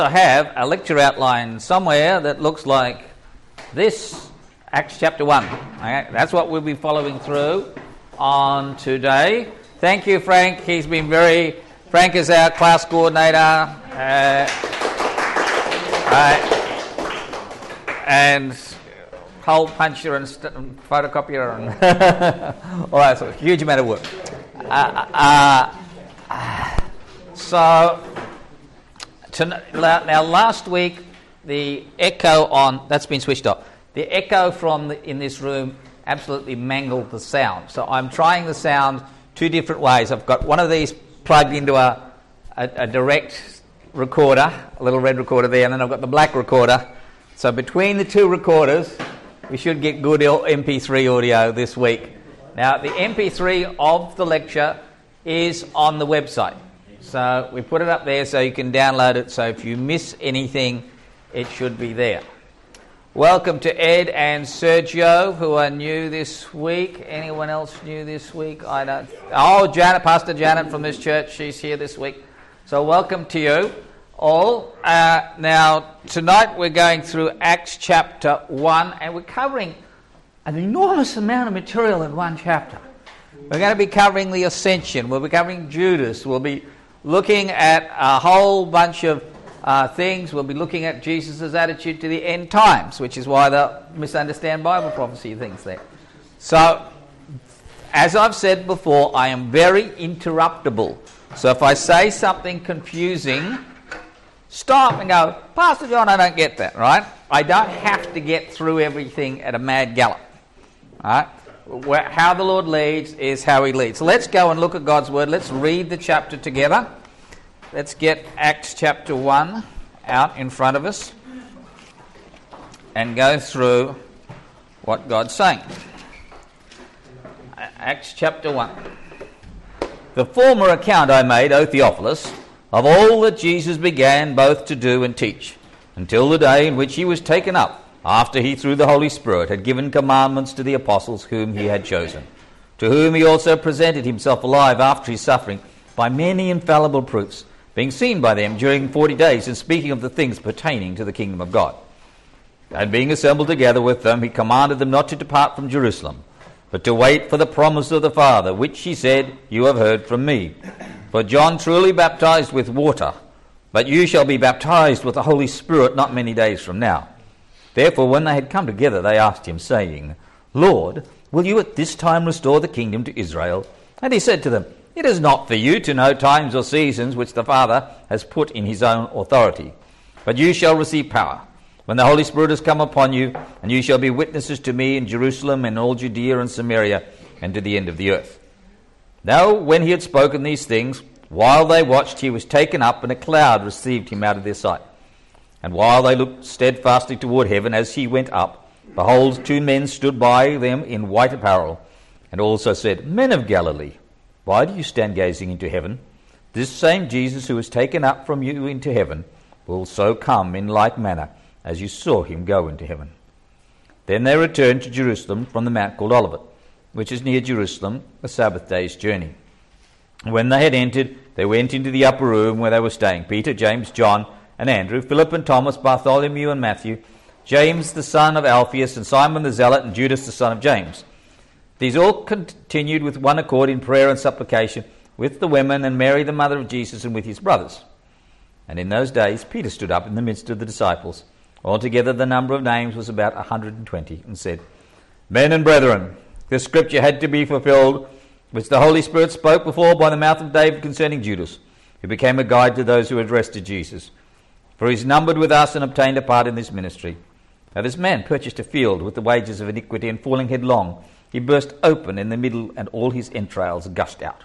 I have a lecture outline somewhere that looks like this, Acts chapter 1. Okay? That's what we'll be following through on today. Thank you, Frank. He's been Frank is our class coordinator and hole puncher and photocopier and all that sort of huge amount of work. Now last week the echo on that's been switched off. The echo from in this room absolutely mangled the sound. So I'm trying the sound two different ways. I've got one of these plugged into a direct recorder, a little red recorder there, and then I've got the black recorder. So between the two recorders, we should get good MP3 audio this week. Now the MP3 of the lecture is on the website. So we put it up there so you can download it. So if you miss anything, it should be there. Welcome to Ed and Sergio, who are new this week. Anyone else new this week? I don't. Oh, Janet, Pastor Janet from this church. She's here this week. So welcome to you all. Now, tonight we're going through Acts chapter 1, and we're covering an enormous amount of material in one chapter. We're going to be covering the ascension. We'll be covering Judas. We'll be looking at a whole bunch of things. We'll be looking at Jesus' attitude to the end times, which is why they misunderstand Bible prophecy things there. So, as I've said before, I am very interruptible. So if I say something confusing, stop and go, Pastor John, I don't get that, right? I don't have to get through everything at a mad gallop, right? How the Lord leads is how He leads. So let's go and look at God's Word. Let's read the chapter together. Let's get Acts chapter 1 out in front of us and go through what God's saying. Acts chapter 1. The former account I made, O Theophilus, of all that Jesus began both to do and teach, until the day in which He was taken up, after He through the Holy Spirit had given commandments to the apostles whom He had chosen, to whom He also presented Himself alive after His suffering by many infallible proofs, being seen by them during 40 days, and speaking of the things pertaining to the kingdom of God. And being assembled together with them, He commanded them not to depart from Jerusalem, but to wait for the promise of the Father, which He said, You have heard from me. For John truly baptized with water, but you shall be baptized with the Holy Spirit not many days from now. Therefore, when they had come together, they asked Him, saying, Lord, will you at this time restore the kingdom to Israel? And He said to them, It is not for you to know times or seasons which the Father has put in His own authority. But you shall receive power, when the Holy Spirit has come upon you, and you shall be witnesses to me in Jerusalem and all Judea and Samaria, and to the end of the earth. Now, when He had spoken these things, while they watched, He was taken up, and a cloud received Him out of their sight. And while they looked steadfastly toward heaven as He went up, behold, two men stood by them in white apparel, and also said, Men of Galilee, why do you stand gazing into heaven? This same Jesus who was taken up from you into heaven will so come in like manner as you saw Him go into heaven. Then they returned to Jerusalem from the mount called Olivet, which is near Jerusalem, a Sabbath day's journey. And when they had entered, they went into the upper room where they were staying, Peter, James, John, and Andrew, Philip and Thomas, Bartholomew and Matthew, James the son of Alphaeus, and Simon the Zealot, and Judas the son of James. These all continued with one accord in prayer and supplication with the women and Mary the mother of Jesus and with his brothers. And in those days Peter stood up in the midst of the disciples. Altogether the number of names was about 120, and said, Men and brethren, this scripture had to be fulfilled, which the Holy Spirit spoke before by the mouth of David concerning Judas, who became a guide to those who had arrested Jesus. For he is numbered with us and obtained a part in this ministry. Now this man purchased a field with the wages of iniquity, and falling headlong, he burst open in the middle, and all his entrails gushed out.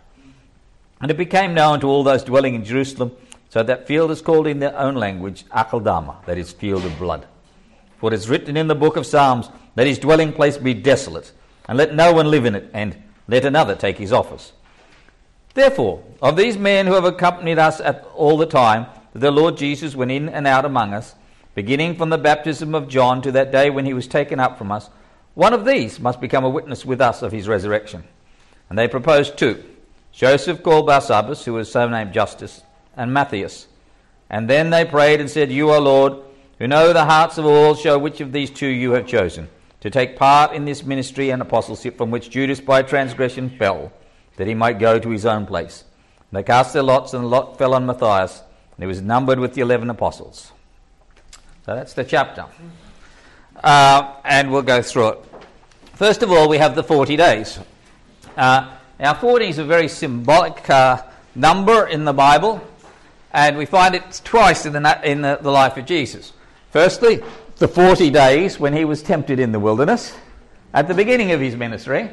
And it became known to all those dwelling in Jerusalem, so that field is called in their own language Akeldama, that is, field of blood. For it is written in the book of Psalms, that his dwelling place be desolate, and let no one live in it, and let another take his office. Therefore, of these men who have accompanied us at all the time that the Lord Jesus went in and out among us, beginning from the baptism of John to that day when He was taken up from us, one of these must become a witness with us of His resurrection. And they proposed two, Joseph called Barsabbas, who was so named Justus, and Matthias. And then they prayed and said, You, O Lord, who know the hearts of all, show which of these two you have chosen to take part in this ministry and apostleship from which Judas by transgression fell, that he might go to his own place. And they cast their lots, and the lot fell on Matthias, and he was numbered with the 11 apostles. So that's the chapter. And we'll go through it. First of all, we have the 40 days. Now, 40 is a very symbolic number in the Bible, and we find it twice in the life of Jesus. Firstly, the 40 days when he was tempted in the wilderness at the beginning of his ministry,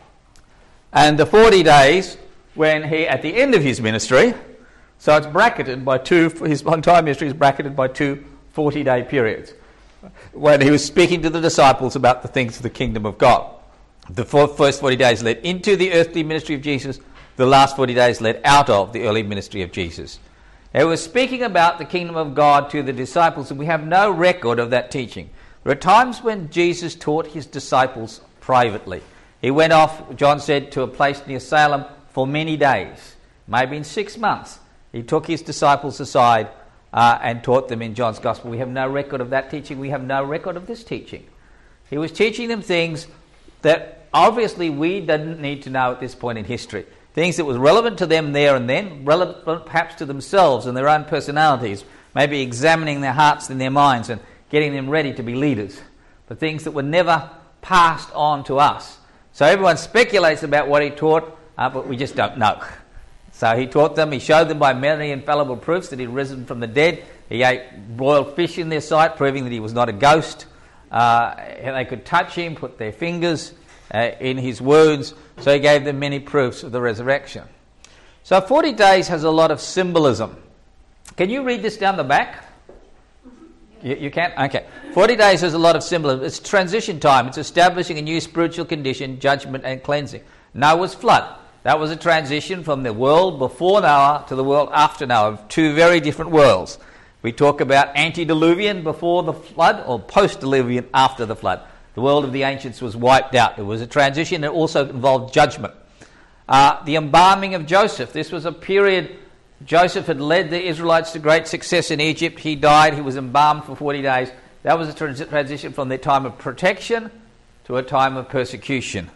and the 40 days when he, at the end of his ministry, so it's bracketed by his entire ministry is bracketed by two 40-day periods, when he was speaking to the disciples about the things of the kingdom of God. The first 40 days led into the earthly ministry of Jesus, the last 40 days led out of the early ministry of Jesus. He was speaking about the kingdom of God to the disciples, and we have no record of that teaching. There are times when Jesus taught his disciples privately. He went off, John said, to a place near Salem for many days, maybe in 6 months. He took his disciples aside and taught them in John's Gospel. We have no record of that teaching. We have no record of this teaching. He was teaching them things that obviously we didn't need to know at this point in history. Things that was relevant to them there and then, relevant perhaps to themselves and their own personalities, maybe examining their hearts and their minds and getting them ready to be leaders. But things that were never passed on to us. So everyone speculates about what he taught, but we just don't know. So he taught them, he showed them by many infallible proofs that he'd risen from the dead. He ate broiled fish in their sight, proving that he was not a ghost. They could touch him, put their fingers in his wounds, so he gave them many proofs of the resurrection. So 40 days has a lot of symbolism. Can you read this down the back? You can? Okay. 40 days has a lot of symbolism. It's transition time. It's establishing a new spiritual condition, judgment and cleansing. Noah's flood. That was a transition from the world before Noah to the world after Noah, two very different worlds. We talk about antediluvian before the flood or post-diluvian after the flood. The world of the ancients was wiped out. It was a transition. It also involved judgment. The embalming of Joseph. This was a period Joseph had led the Israelites to great success in Egypt. He died. He was embalmed for 40 days. That was a transition from their time of protection to a time of persecution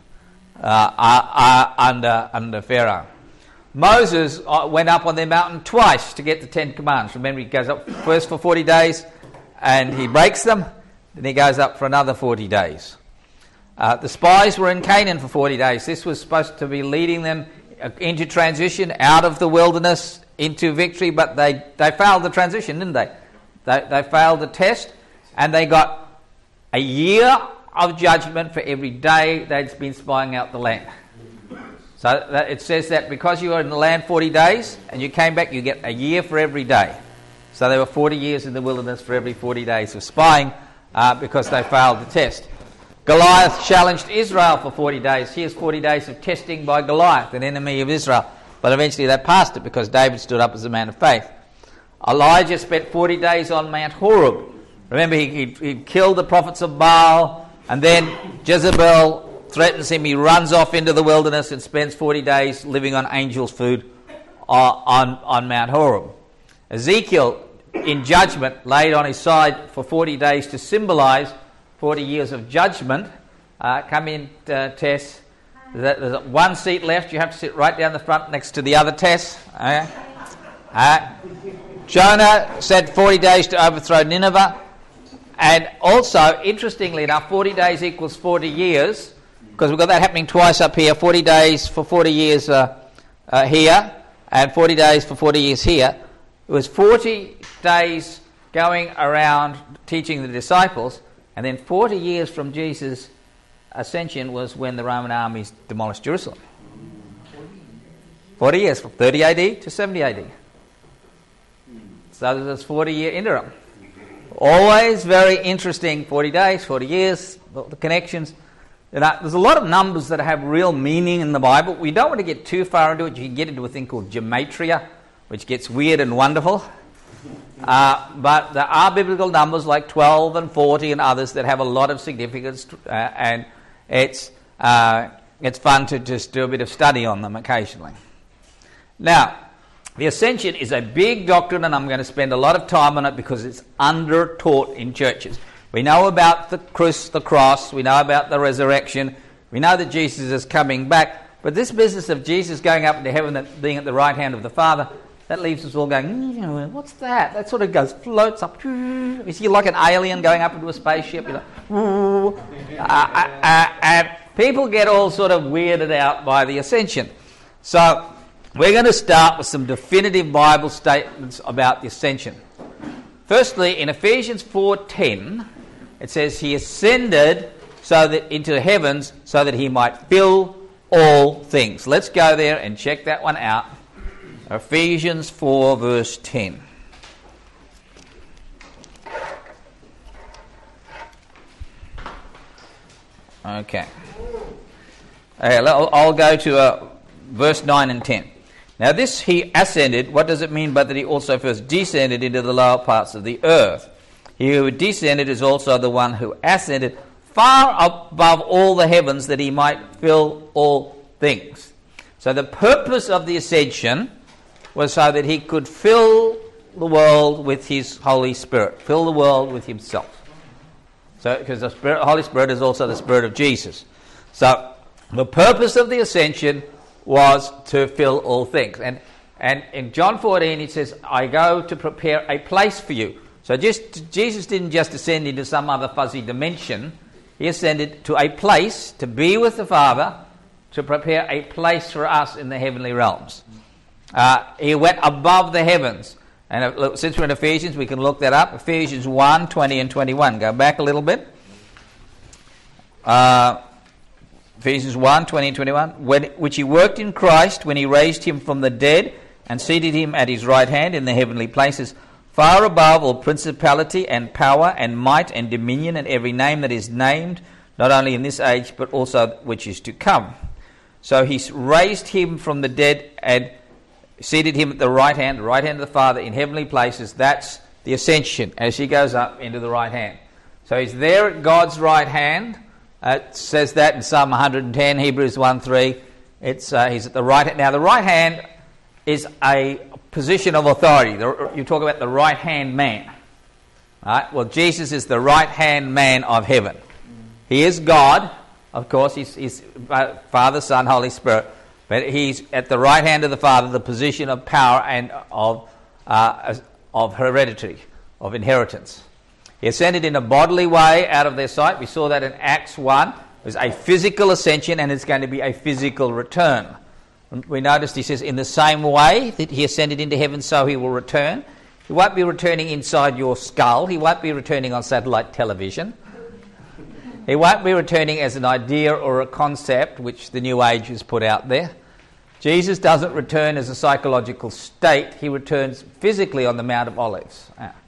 under Pharaoh. Moses went up on their mountain twice to get the 10 Commandments. Remember, he goes up first for 40 days and he breaks them. Then he goes up for another 40 days. The spies were in Canaan for 40 days. This was supposed to be leading them into transition out of the wilderness into victory, but they failed the transition, didn't they? They failed the test, and they got a year of judgment for every day they'd been spying out the land. So it says that because you were in the land 40 days and you came back, you get a year for every day. So there were 40 years in the wilderness for every 40 days of spying because they failed the test. Goliath challenged Israel for 40 days. Here's 40 days of testing by Goliath, an enemy of Israel. But eventually they passed it because David stood up as a man of faith. Elijah spent 40 days on Mount Horeb. Remember, he killed the prophets of Baal, and then Jezebel threatens him. He runs off into the wilderness and spends 40 days living on angels' food on Mount Horeb. Ezekiel, in judgment, laid on his side for 40 days to symbolize 40 years of judgment. Come in, Tess. There's one seat left. You have to sit right down the front next to the other Tess. Okay. Jonah said 40 days to overthrow Nineveh. And also, interestingly enough, 40 days equals 40 years, because we've got that happening twice up here, 40 days for 40 years here, and 40 days for 40 years here. It was 40 days going around teaching the disciples, and then 40 years from Jesus' ascension was when the Roman armies demolished Jerusalem. 40 years, from 30 AD to 70 AD. So there's this 40-year interim. Always very interesting, 40 days, 40 years, the connections. There's a lot of numbers that have real meaning in the Bible. We don't want to get too far into it. You can get into a thing called gematria, which gets weird and wonderful. But there are biblical numbers like 12 and 40 and others that have a lot of significance, and it's fun to just do a bit of study on them occasionally. Now, The ascension is a big doctrine, and I'm going to spend a lot of time on it because it's under-taught in churches. We know about the cross, we know about the resurrection, we know that Jesus is coming back, but this business of Jesus going up into heaven and being at the right hand of the Father, that leaves us all going, what's that? That sort of floats up. You see like an alien going up into a spaceship. You're like, and people get all sort of weirded out by the ascension. So we're going to start with some definitive Bible statements about the ascension. Firstly, in Ephesians 4:10, it says he ascended so that into the heavens so that he might fill all things. Let's go there and check that one out. Ephesians 4 verse 10. Okay. I'll go to verse 9 and 10. Now this he ascended, what does it mean but that he also first descended into the lower parts of the earth? He who descended is also the one who ascended far above all the heavens that he might fill all things. So the purpose of the ascension was so that he could fill the world with his Holy Spirit, fill the world with himself. So, because the Holy Spirit is also the Spirit of Jesus. So the purpose of the ascension was to fill all things. And in John 14 it says, I go to prepare a place for you. So Jesus didn't just ascend into some other fuzzy dimension. He ascended to a place to be with the Father, to prepare a place for us in the heavenly realms. He went above the heavens. And since we're in Ephesians, we can look that up. Ephesians 1, 20 and 21. Go back a little bit. Ephesians 1, 20 and 21. Which he worked in Christ when he raised him from the dead and seated him at his right hand in the heavenly places, far above all principality and power and might and dominion and every name that is named, not only in this age, but also which is to come. So he raised him from the dead and seated him at the right hand of the Father in heavenly places. That's the ascension as he goes up into the right hand. So he's there at God's right hand. It says that in Psalm 110, Hebrews 1:3. He's at the right hand. Now the right hand is a position of authority. You talk about the right hand man. Right? Well, Jesus is the right hand man of heaven. He is God, of course. He's Father, Son, Holy Spirit. But he's at the right hand of the Father, the position of power and of heredity, of inheritance. He ascended in a bodily way out of their sight. We saw that in Acts 1. It was a physical ascension and it's going to be a physical return. We noticed he says, in the same way that he ascended into heaven, so he will return. He won't be returning inside your skull. He won't be returning on satellite television. He won't be returning as an idea or a concept which the New Age has put out there. Jesus doesn't return as a psychological state. He returns physically on the Mount of Olives.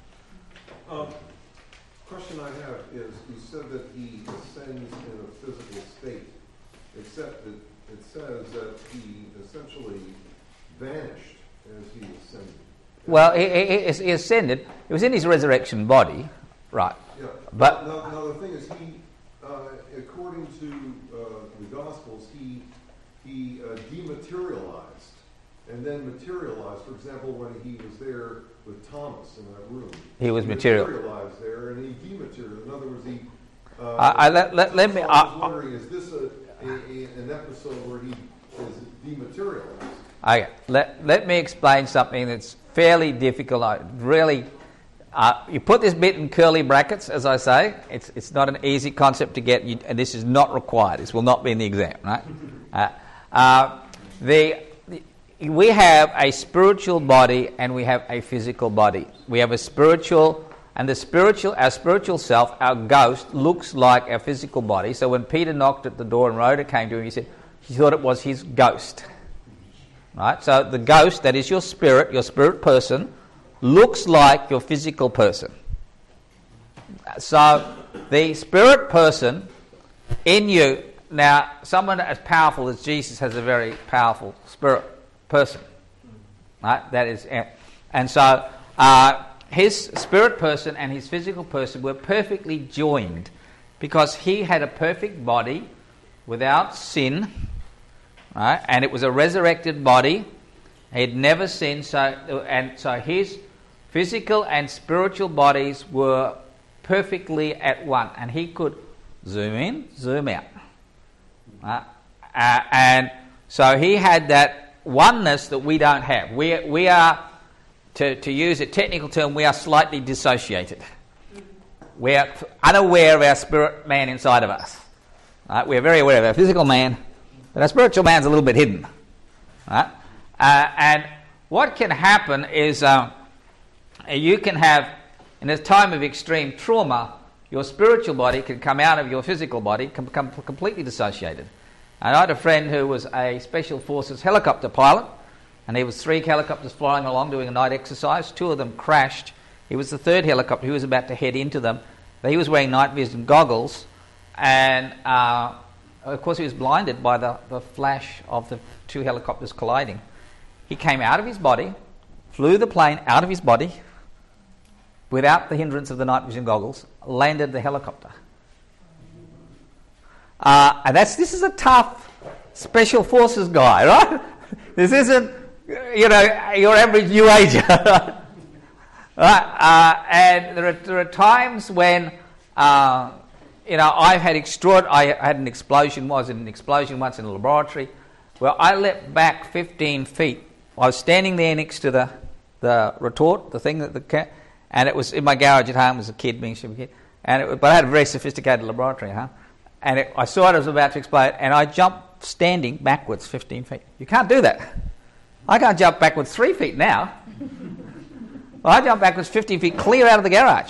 Question I have is, you said that he ascends in a physical state, except that it says that he essentially vanished as he ascended. Well, he ascended. It was in his resurrection body, right? Yeah. But now the thing is, he, according to the Gospels, he dematerialized and then materialized. For example, when he was there with Thomas in that room, he materialized there, and he dematerialized. In other words, he. Let me. I was wondering, is this an episode where he is dematerialized? Okay. Let me explain something that's fairly difficult. Really, you put this bit in curly brackets, as I say. It's not an easy concept to get, and this is not required. This will not be in the exam, right? We have a spiritual body and we have a physical body. We have a spiritual, and our spiritual self, our ghost, looks like our physical body. So when Peter knocked at the door and Rhoda came to him, he thought it was his ghost. Right? So the ghost, that is your spirit person, looks like your physical person. So the spirit person in you, now someone as powerful as Jesus has a very powerful spirit person. Right? That is, and so his spirit person and his physical person were perfectly joined because he had a perfect body without sin, right? And it was a resurrected body, He'd never sinned, so his physical and spiritual bodies were perfectly at one, and he could zoom in, zoom out. And so he had that oneness that we don't have. We are, to use a technical term, we are slightly dissociated. We are unaware of our spirit man inside of us. We're very aware of our physical man, but our spiritual man's a little bit hidden. And what can happen is you can have, in a time of extreme trauma, your spiritual body can come out of your physical body, can become completely dissociated. And I had a friend who was a Special Forces helicopter pilot, and there was 3 helicopters flying along doing a night exercise. 2 of them crashed. He was the 3rd helicopter. He was about to head into them. But he was wearing night vision goggles, and of course he was blinded by the flash of the 2 helicopters colliding. He came out of his body, flew the plane out of his body without the hindrance of the night vision goggles, landed the helicopter. And this is a tough Special Forces guy, right? This isn't, your average New Ager. And there are times when, I've had I had an explosion. Was in an explosion once in a laboratory, where I leapt back 15 feet. I was standing there next to the retort, the thing and it was in my garage at home as a kid, being a stupid kid. But I had a very sophisticated laboratory, And I saw it was about to explode, and I jumped standing backwards 15 feet. You can't do that. I can't jump backwards 3 feet now. Well, I jumped backwards 15 feet clear out of the garage.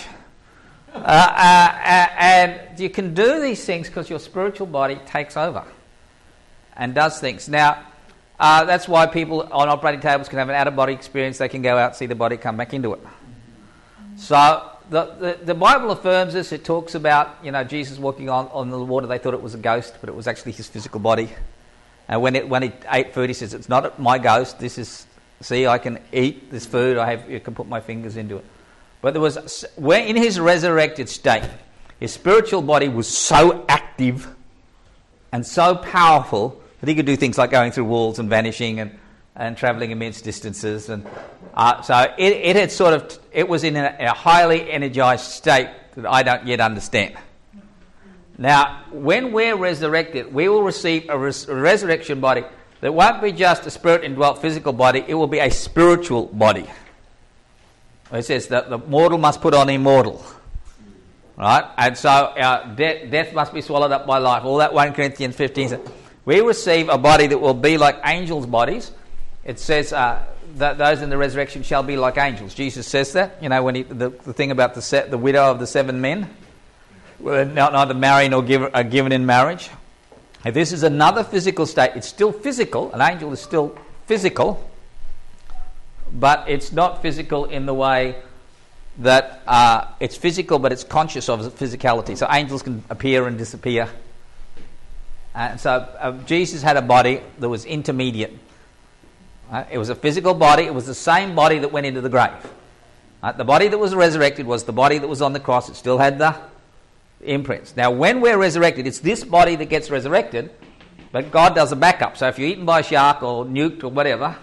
And you can do these things because your spiritual body takes over and does things. Now, that's why people on operating tables can have an out-of-body experience. They can go out, see the body, come back into it. So the Bible affirms this. It talks about, Jesus walking on the water. They thought it was a ghost, but it was actually his physical body. And when he ate food, he says, "It's not my ghost. This is, see, I can eat this food. You can put my fingers into it." But when in his resurrected state, his spiritual body was so active and so powerful that he could do things like going through walls and vanishing and travelling immense distances. And so it was in a highly energized state that I don't yet understand. Now, when we're resurrected, we will receive a resurrection body that won't be just a spirit-indwelt physical body, it will be a spiritual body. It says that the mortal must put on immortal. Right? And so death must be swallowed up by life. All that 1 Corinthians 15 says. We receive a body that will be like angels' bodies. It says that those in the resurrection shall be like angels. Jesus says that. When the thing about the widow of the 7 men, neither marry nor are given in marriage. If this is another physical state, it's still physical. An angel is still physical, but it's not physical in the way that it's physical, but it's conscious of physicality. So angels can appear and disappear. And so Jesus had a body that was intermediate. It was a physical body. It was the same body that went into the grave. The body that was resurrected was the body that was on the cross. It still had the imprints. Now, when we're resurrected, it's this body that gets resurrected, but God does a backup. So if you're eaten by a shark or nuked or whatever,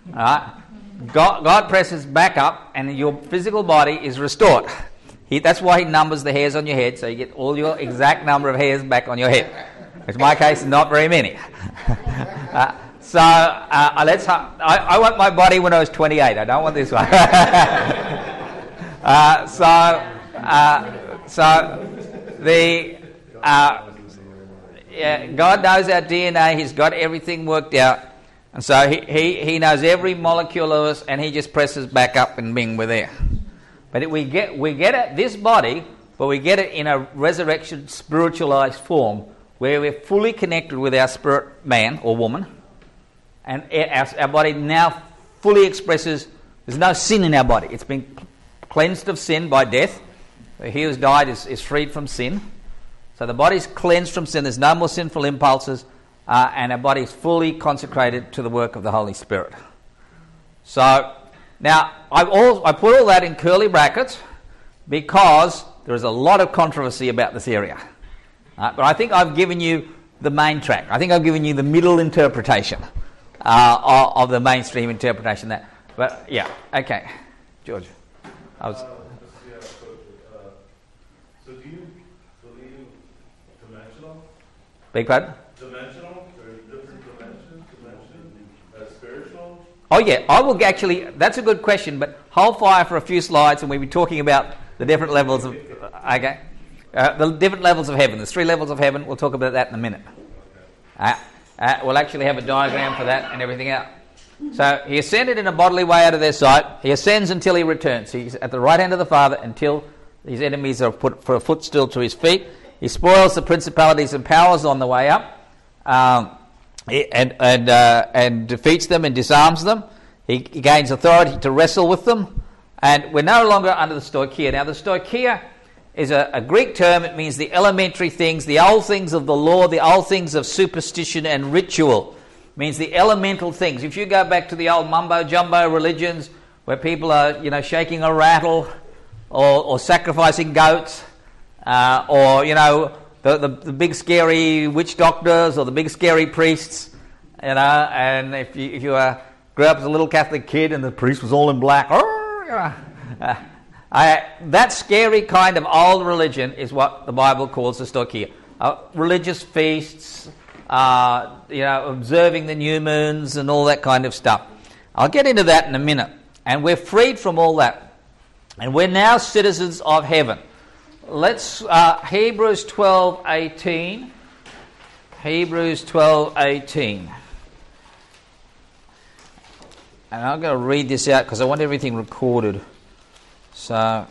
God presses back up and your physical body is restored. That's why he numbers the hairs on your head, so you get all your exact number of hairs back on your head. Which in my case is not very many. I want my body when I was 28. I don't want this one. God knows our DNA. He's got everything worked out, and so he knows every molecule of us, and he just presses back up, and bing, we're there. But we get at this body, but we get it in a resurrection spiritualized form, where we're fully connected with our spirit man or woman, and our body now fully expresses. There's no sin in our body. It's been cleansed of sin by death. He who's died is freed from sin. So the body's cleansed from sin. There's no more sinful impulses, and our body is fully consecrated to the work of the Holy Spirit. So now I put all that in curly brackets because there is a lot of controversy about this area. But I think I've given you the main track. I think I've given you the middle interpretation. of the mainstream interpretation. That, but yeah, okay, George. So do you believe dimensional? Beg pardon? Dimensional? Or different dimensions? Spiritual? Oh yeah, I will actually, that's a good question, but hold fire for a few slides and we'll be talking about the different levels of, okay, the different levels of heaven. There's 3 levels of heaven. We'll talk about that in a minute. We'll actually have a diagram for that and everything else. So he ascended in a bodily way out of their sight. He ascends until he returns. He's at the right hand of the Father until his enemies are put for a footstool to his feet. He spoils the principalities and powers on the way up, and defeats them and disarms them. He gains authority to wrestle with them, and we're no longer under the stoicheia. Now, the stoicheia is a Greek term. It means the elementary things, the old things of the law, the old things of superstition and ritual. It means the elemental things. If you go back to the old mumbo-jumbo religions where people are, shaking a rattle or sacrificing goats, or, the big scary witch doctors or the big scary priests, and if you grew up as a little Catholic kid and the priest was all in black, that scary kind of old religion is what the Bible calls the stoicheia. Religious feasts, observing the new moons and all that kind of stuff. I'll get into that in a minute. And we're freed from all that. And we're now citizens of heaven. Let's, Hebrews 12:18. Hebrews 12:18. And I'm going to read this out because I want everything recorded. So,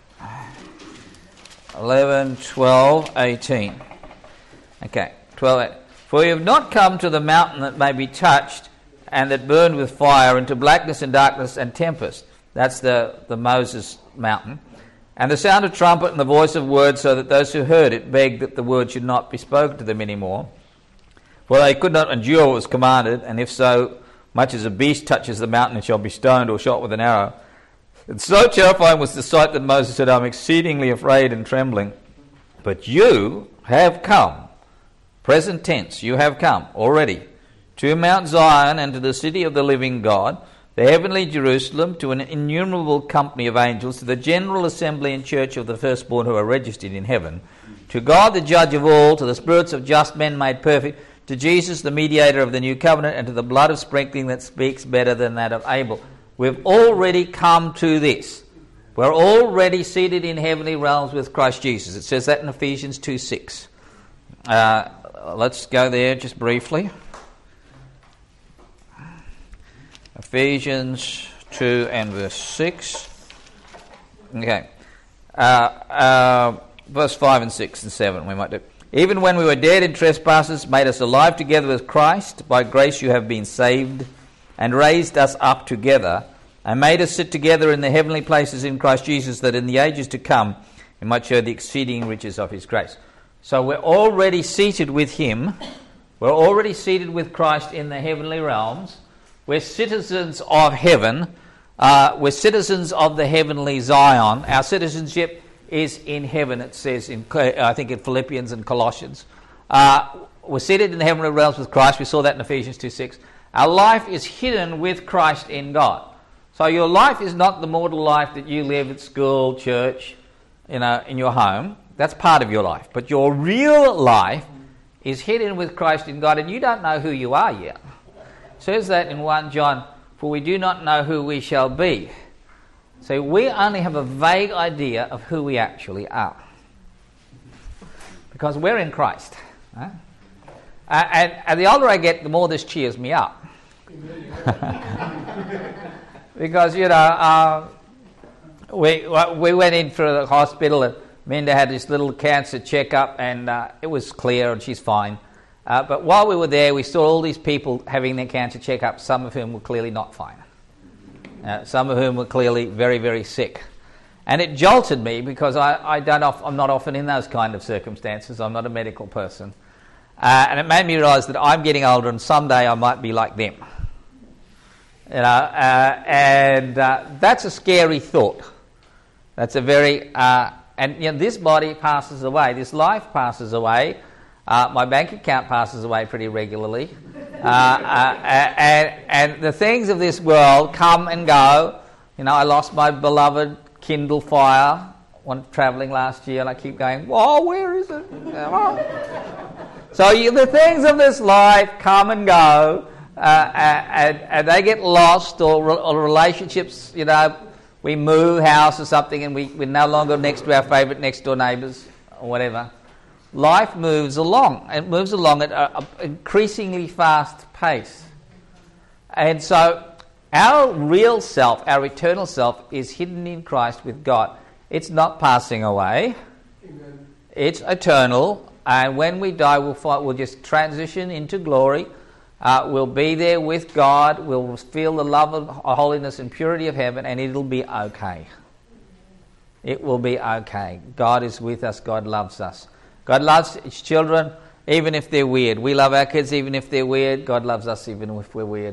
11, 12, 18. Okay, 12. For you have not come to the mountain that may be touched and that burned with fire, into blackness and darkness and tempest. That's the Moses mountain. And the sound of trumpet and the voice of words, so that those who heard it begged that the word should not be spoken to them anymore. For they could not endure what was commanded, and if so much as a beast touches the mountain, it shall be stoned or shot with an arrow. And so terrifying was the sight that Moses said, I'm exceedingly afraid and trembling. But you have come, present tense, you have come already, to Mount Zion and to the city of the living God, the heavenly Jerusalem, to an innumerable company of angels, to the general assembly and church of the firstborn who are registered in heaven, to God the judge of all, to the spirits of just men made perfect, to Jesus the mediator of the new covenant, and to the blood of sprinkling that speaks better than that of Abel. We've already come to this. We're already seated in heavenly realms with Christ Jesus. It says that in Ephesians 2:6. Let's go there just briefly. Ephesians 2 and verse 6. Okay. Verse 5 and 6 and 7 we might do. Even when we were dead in trespasses, made us alive together with Christ. By grace you have been saved, and raised us up together, and made us sit together in the heavenly places in Christ Jesus, that in the ages to come we might show the exceeding riches of his grace. So we're already seated with him. We're already seated with Christ in the heavenly realms. We're citizens of heaven. We're citizens of the heavenly Zion. Our citizenship is in heaven, it says in Philippians and Colossians. We're seated in the heavenly realms with Christ. We saw that in Ephesians 2:6. Our life is hidden with Christ in God. So your life is not the mortal life that you live at school, church, in your home. That's part of your life. But your real life is hidden with Christ in God, and you don't know who you are yet. It says that in 1 John, for we do not know who we shall be. So we only have a vague idea of who we actually are. Because we're in Christ. Right? And the older I get, the more this cheers me up. Because, we went in for the hospital and Minda had this little cancer checkup and it was clear and she's fine. But while we were there, we saw all these people having their cancer checkup, some of whom were clearly not fine. Some of whom were clearly very, very sick. And it jolted me because I'm not often in those kind of circumstances. I'm not a medical person. And it made me realise that I'm getting older and someday I might be like them. That's a scary thought. That's a very... this body passes away. This life passes away. My bank account passes away pretty regularly. And the things of this world come and go. You know, I lost my beloved Kindle Fire when travelling last year, and I keep going, whoa, where is it? So the things of this life come and go, and they get lost, or relationships, you know, we move house or something and we're no longer next to our favourite next door neighbours or whatever. Life moves along. It moves along at an increasingly fast pace. And so our real self, our eternal self, is hidden in Christ with God. It's not passing away. Amen. It's eternal. And when we die, we'll just transition into glory. We'll be there with God. We'll feel the love of holiness and purity of heaven, and it'll be okay. It will be okay. God is with us. God loves us. God loves his children even if they're weird. We love our kids even if they're weird. God loves us even if we're weird.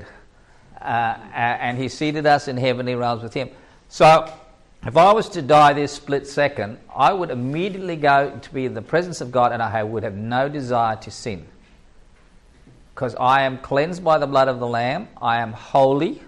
And he seated us in heavenly realms with him. So if I was to die this split second, I would immediately go to be in the presence of God, and I would have no desire to sin. Because I am cleansed by the blood of the Lamb. I am holy.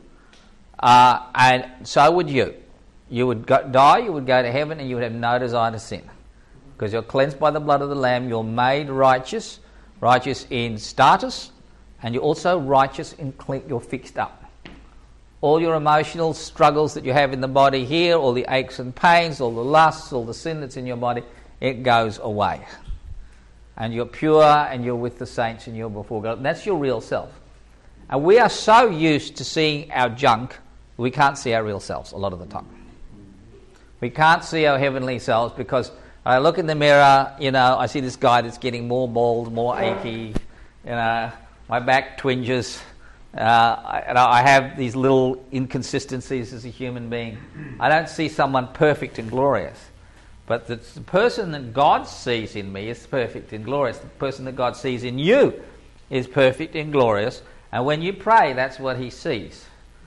And so would you. You would die, you would go to heaven, and you would have no desire to sin. Because you're cleansed by the blood of the Lamb. You're made righteous. Righteous in status. And you're also righteous in you're fixed up. All your emotional struggles that you have in the body here, all the aches and pains, all the lusts, all the sin that's in your body, it goes away. And you're pure, and you're with the saints, and you're before God. And that's your real self. And we are so used to seeing our junk, we can't see our real selves a lot of the time. We can't see our heavenly selves because I look in the mirror, you know, I see this guy that's getting more bald, more achy, you know, my back twinges, and I have these little inconsistencies as a human being. I don't see someone perfect and glorious. But the person that God sees in me is perfect and glorious. The person that God sees in you is perfect and glorious. And when you pray, that's what he sees.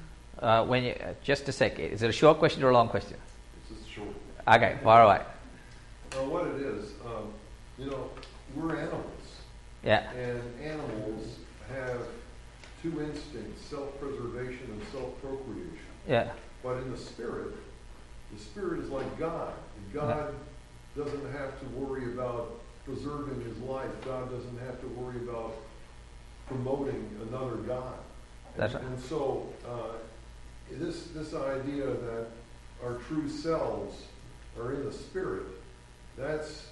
Just a second. Is it a short question or a long question? It's just short. Okay, fire away. What it is, you know, we're animals. Yeah. And animals have two instincts, self-preservation and self-procreation. Yeah. But in the spirit is like God. God doesn't have to worry about preserving his life. God doesn't have to worry about promoting another God. That's right. And so this idea that our true selves are in the spirit, that's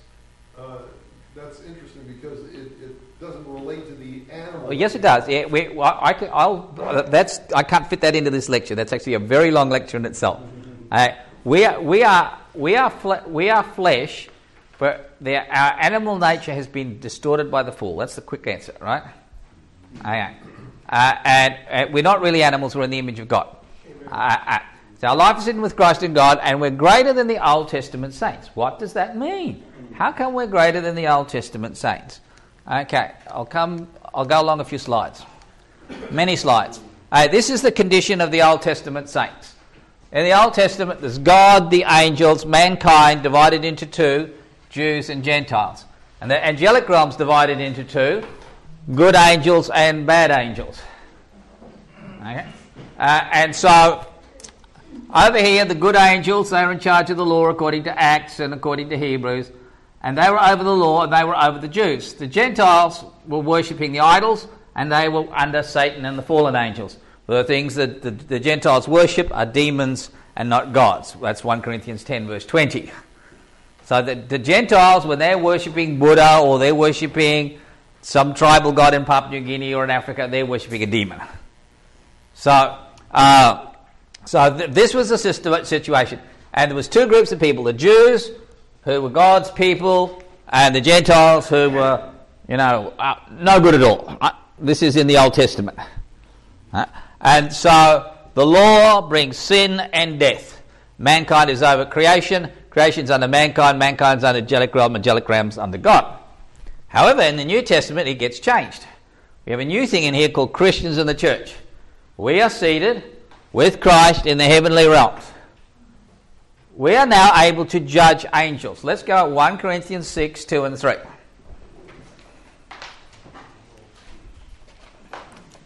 interesting because it doesn't relate to the animal. Well, yes, it does. Yeah, I can't fit that into this lecture. That's actually a very long lecture in itself. We are flesh, but our animal nature has been distorted by the fall. That's the quick answer, right? Okay. And we're not really animals. We're in the image of God. So our life is hidden with Christ in God, and we're greater than the Old Testament saints. What does that mean? How come we're greater than the Old Testament saints? Okay, I'll go along a few slides. Many slides. This is the condition of the Old Testament saints. In the Old Testament, there's God, the angels, mankind divided into two, Jews and Gentiles. And the angelic realm's divided into two, good angels and bad angels. Okay? And so, over here, the good angels, they were in charge of the law according to Acts and according to Hebrews. And they were over the law and they were over the Jews. The Gentiles were worshipping the idols and they were under Satan and the fallen angels. The things that the Gentiles worship are demons and not gods. That's 1 Corinthians 10 verse 20. So the Gentiles, when they're worshipping Buddha or they're worshipping some tribal god in Papua New Guinea or in Africa, they're worshipping a demon. So this was the situation. And there was two groups of people, the Jews, who were God's people, and the Gentiles, who were, no good at all. This is in the Old Testament. And so the law brings sin and death. Mankind is over creation. Creation's under mankind. Mankind's under angelic realm. Angelic realm's under God. However, in the New Testament, it gets changed. We have a new thing in here called Christians in the church. We are seated with Christ in the heavenly realms. We are now able to judge angels. Let's go at 1 Corinthians 6, 2 and 3.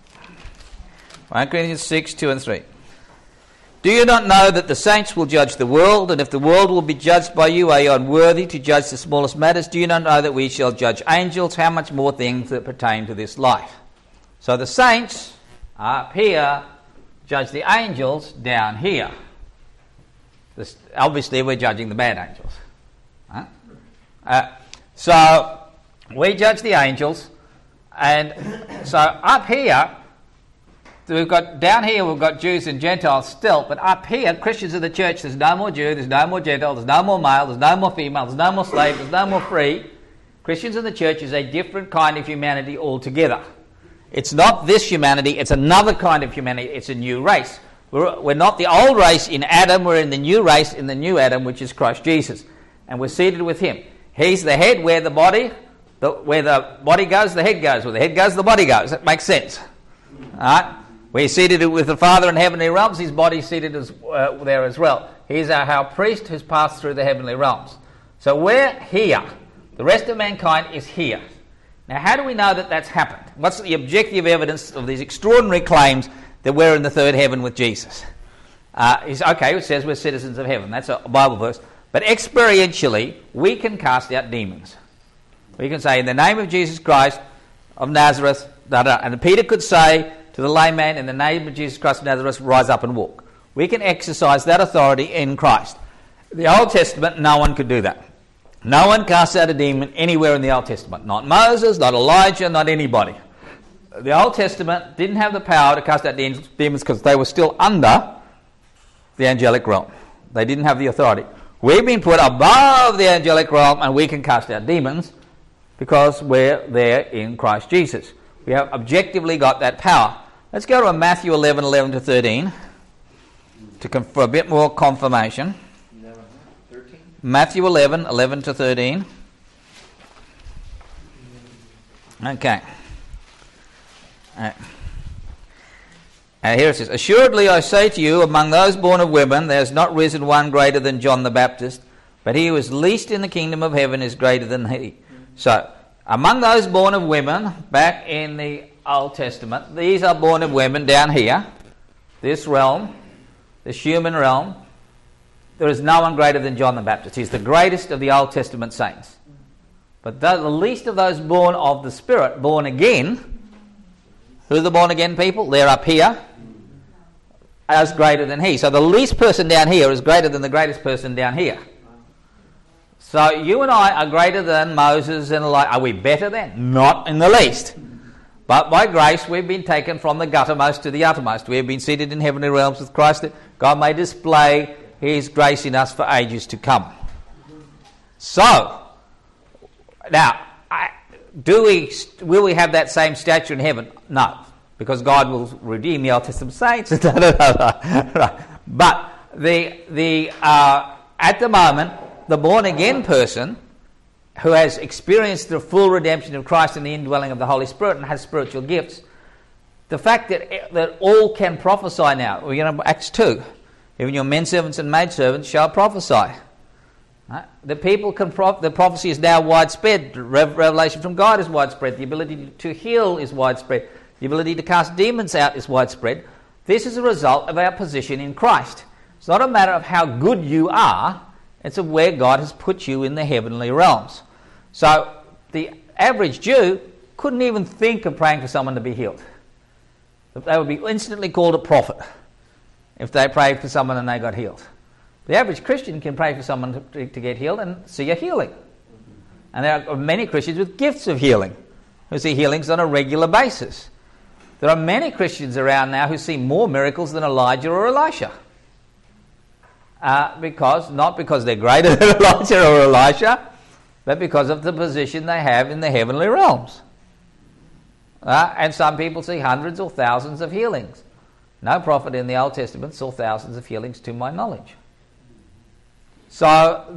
1 Corinthians 6, 2 and 3. Do you not know that the saints will judge the world, and if the world will be judged by you, are you unworthy to judge the smallest matters? Do you not know that we shall judge angels? How much more things that pertain to this life? So the saints up here judge the angels down here. Obviously, we're judging the bad angels. Huh? So we judge the angels, and so up here, down here we've got Jews and Gentiles still, but up here, Christians of the church, there's no more Jew, there's no more Gentile, there's no more male, there's no more female, there's no more slave, there's no more free. Christians of the church is a different kind of humanity altogether. It's not this humanity, it's another kind of humanity, it's a new race. We're not the old race in Adam, we're in the new race in the new Adam, which is Christ Jesus. And we're seated with him. He's the head where the body goes, the head goes. Where the head goes, the body goes. That makes sense. All right? We're seated with the Father in heavenly realms. His body's seated there as well. He's our high priest who's passed through the heavenly realms. So we're here. The rest of mankind is here. Now, how do we know that that's happened? What's the objective evidence of these extraordinary claims that we're in the third heaven with Jesus? It says we're citizens of heaven. That's a Bible verse. But experientially, we can cast out demons. We can say, in the name of Jesus Christ of Nazareth, and Peter could say to the lame man, in the name of Jesus Christ of Nazareth, rise up and walk. We can exercise that authority in Christ. The Old Testament, no one could do that. No one casts out a demon anywhere in the Old Testament. Not Moses, not Elijah, not anybody. The Old Testament didn't have the power to cast out demons because they were still under the angelic realm. They didn't have the authority. We've been put above the angelic realm and we can cast out demons because we're there in Christ Jesus. We have objectively got that power. Let's go to Matthew 11, 11 to 13 for a bit more confirmation. 13? Matthew 11, 11 to 13. Okay. Here it says, assuredly I say to you, among those born of women, there has not risen one greater than John the Baptist, but he who is least in the kingdom of heaven is greater than he. So, among those born of women, back in the Old Testament, these are born of women down here, this realm, this human realm. There is no one greater than John the Baptist. He's the greatest of the Old Testament saints. But the least of those born of the Spirit, born again, who are the born again people? They're up here, as greater than he. So the least person down here is greater than the greatest person down here. So you and I are greater than Moses and Elijah. Are we better then? Not in the least. But by grace we've been taken from the guttermost to the uttermost. We have been seated in heavenly realms with Christ, that God may display his grace in us for ages to come. So, now, will we have that same stature in heaven? No, because God will redeem the Old Testament saints. Right. But at the moment, the born-again person who has experienced the full redemption of Christ and the indwelling of the Holy Spirit and has spiritual gifts, the fact that all can prophesy now, Acts 2, even your men servants and maid servants shall prophesy. Right? The people can the prophecy is now widespread. Revelation from God is widespread. The ability to heal is widespread. The ability to cast demons out is widespread. This is a result of our position in Christ. It's not a matter of how good you are. It's of where God has put you in the heavenly realms. So the average Jew couldn't even think of praying for someone to be healed. They would be instantly called a prophet if they prayed for someone and they got healed. The average Christian can pray for someone to get healed and see a healing. And there are many Christians with gifts of healing who see healings on a regular basis. There are many Christians around now who see more miracles than Elijah or Elisha. Not because they're greater than Elijah or Elisha, but because of the position they have in the heavenly realms. And some people see hundreds or thousands of healings. No prophet in the Old Testament saw thousands of healings to my knowledge. So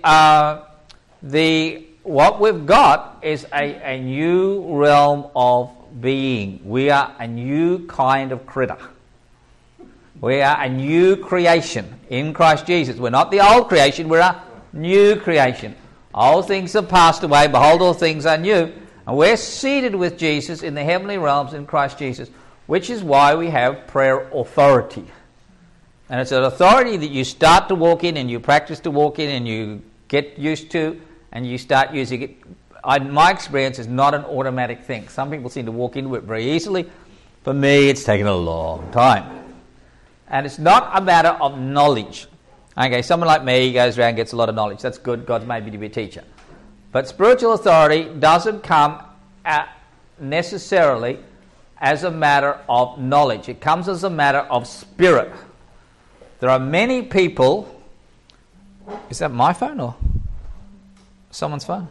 what we've got is a new realm of being. We are a new kind of critter. We are a new creation in Christ Jesus. We're not the old creation, we're a new creation. All things have passed away, behold, all things are new. And we're seated with Jesus in the heavenly realms in Christ Jesus. which is why we have prayer authority. And it's an authority that you start to walk in and you practice to walk in and you get used to and you start using it. In my experience, it's not an automatic thing. Some people seem to walk into it very easily. For me, it's taken a long time. And it's not a matter of knowledge. Okay, someone like me goes around and gets a lot of knowledge. That's good. God's made me to be a teacher. But spiritual authority doesn't come necessarily as a matter of knowledge. It comes as a matter of spirit. There are many people... Is that my phone or someone's phone?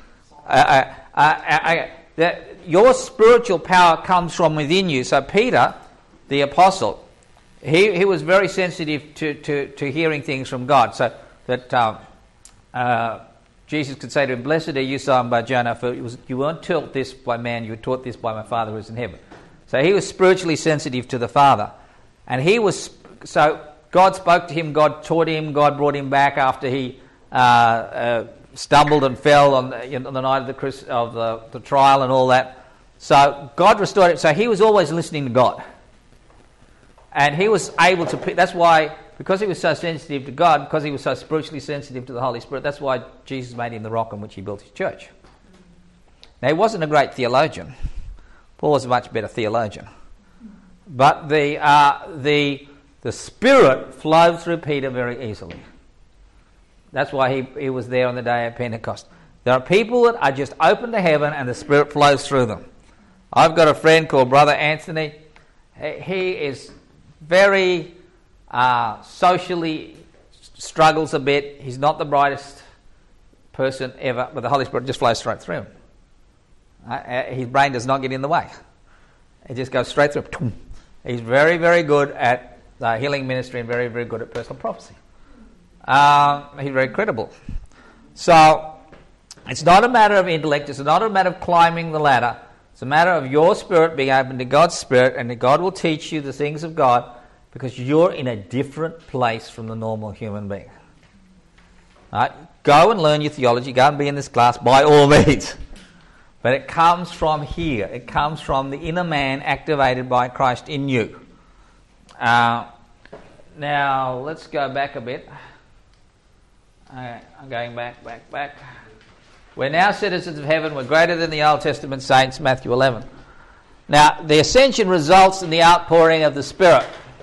Your spiritual power comes from within you. So Peter, the apostle, he was very sensitive to hearing things from God. So that Jesus could say to him, "Blessed are you, Simon Bar-Jonah, for you weren't taught this by man, you were taught this by my Father who is in heaven." So he was spiritually sensitive to the Father. And so God spoke to him, God taught him, God brought him back after he stumbled and fell on the night of the trial and all that. So God restored it. So he was always listening to God. And he was able to... That's why, because he was so sensitive to God, because he was so spiritually sensitive to the Holy Spirit, that's why Jesus made him the rock on which he built his church. Now, he wasn't a great theologian. Paul was a much better theologian. But the Spirit flowed through Peter very easily. That's why he was there on the day of Pentecost. There are people that are just open to heaven and the Spirit flows through them. I've got a friend called Brother Anthony. He is very socially struggles a bit. He's not the brightest person ever, but the Holy Spirit just flows straight through him. His brain does not get in the way. It just goes straight through him. He's very, very good at the healing ministry and very, very good at personal prophecy. He's very credible. So it's not a matter of intellect. It's not a matter of climbing the ladder. It's a matter of your spirit being open to God's Spirit, and that God will teach you the things of God because you're in a different place from the normal human being. Right? Go and learn your theology. Go and be in this class by all means. But it comes from here. It comes from the inner man activated by Christ in you. Now, let's go back a bit. I'm going back. We're now citizens of heaven. We're greater than the Old Testament saints, Matthew 11. Now, the ascension results in the outpouring of the Spirit.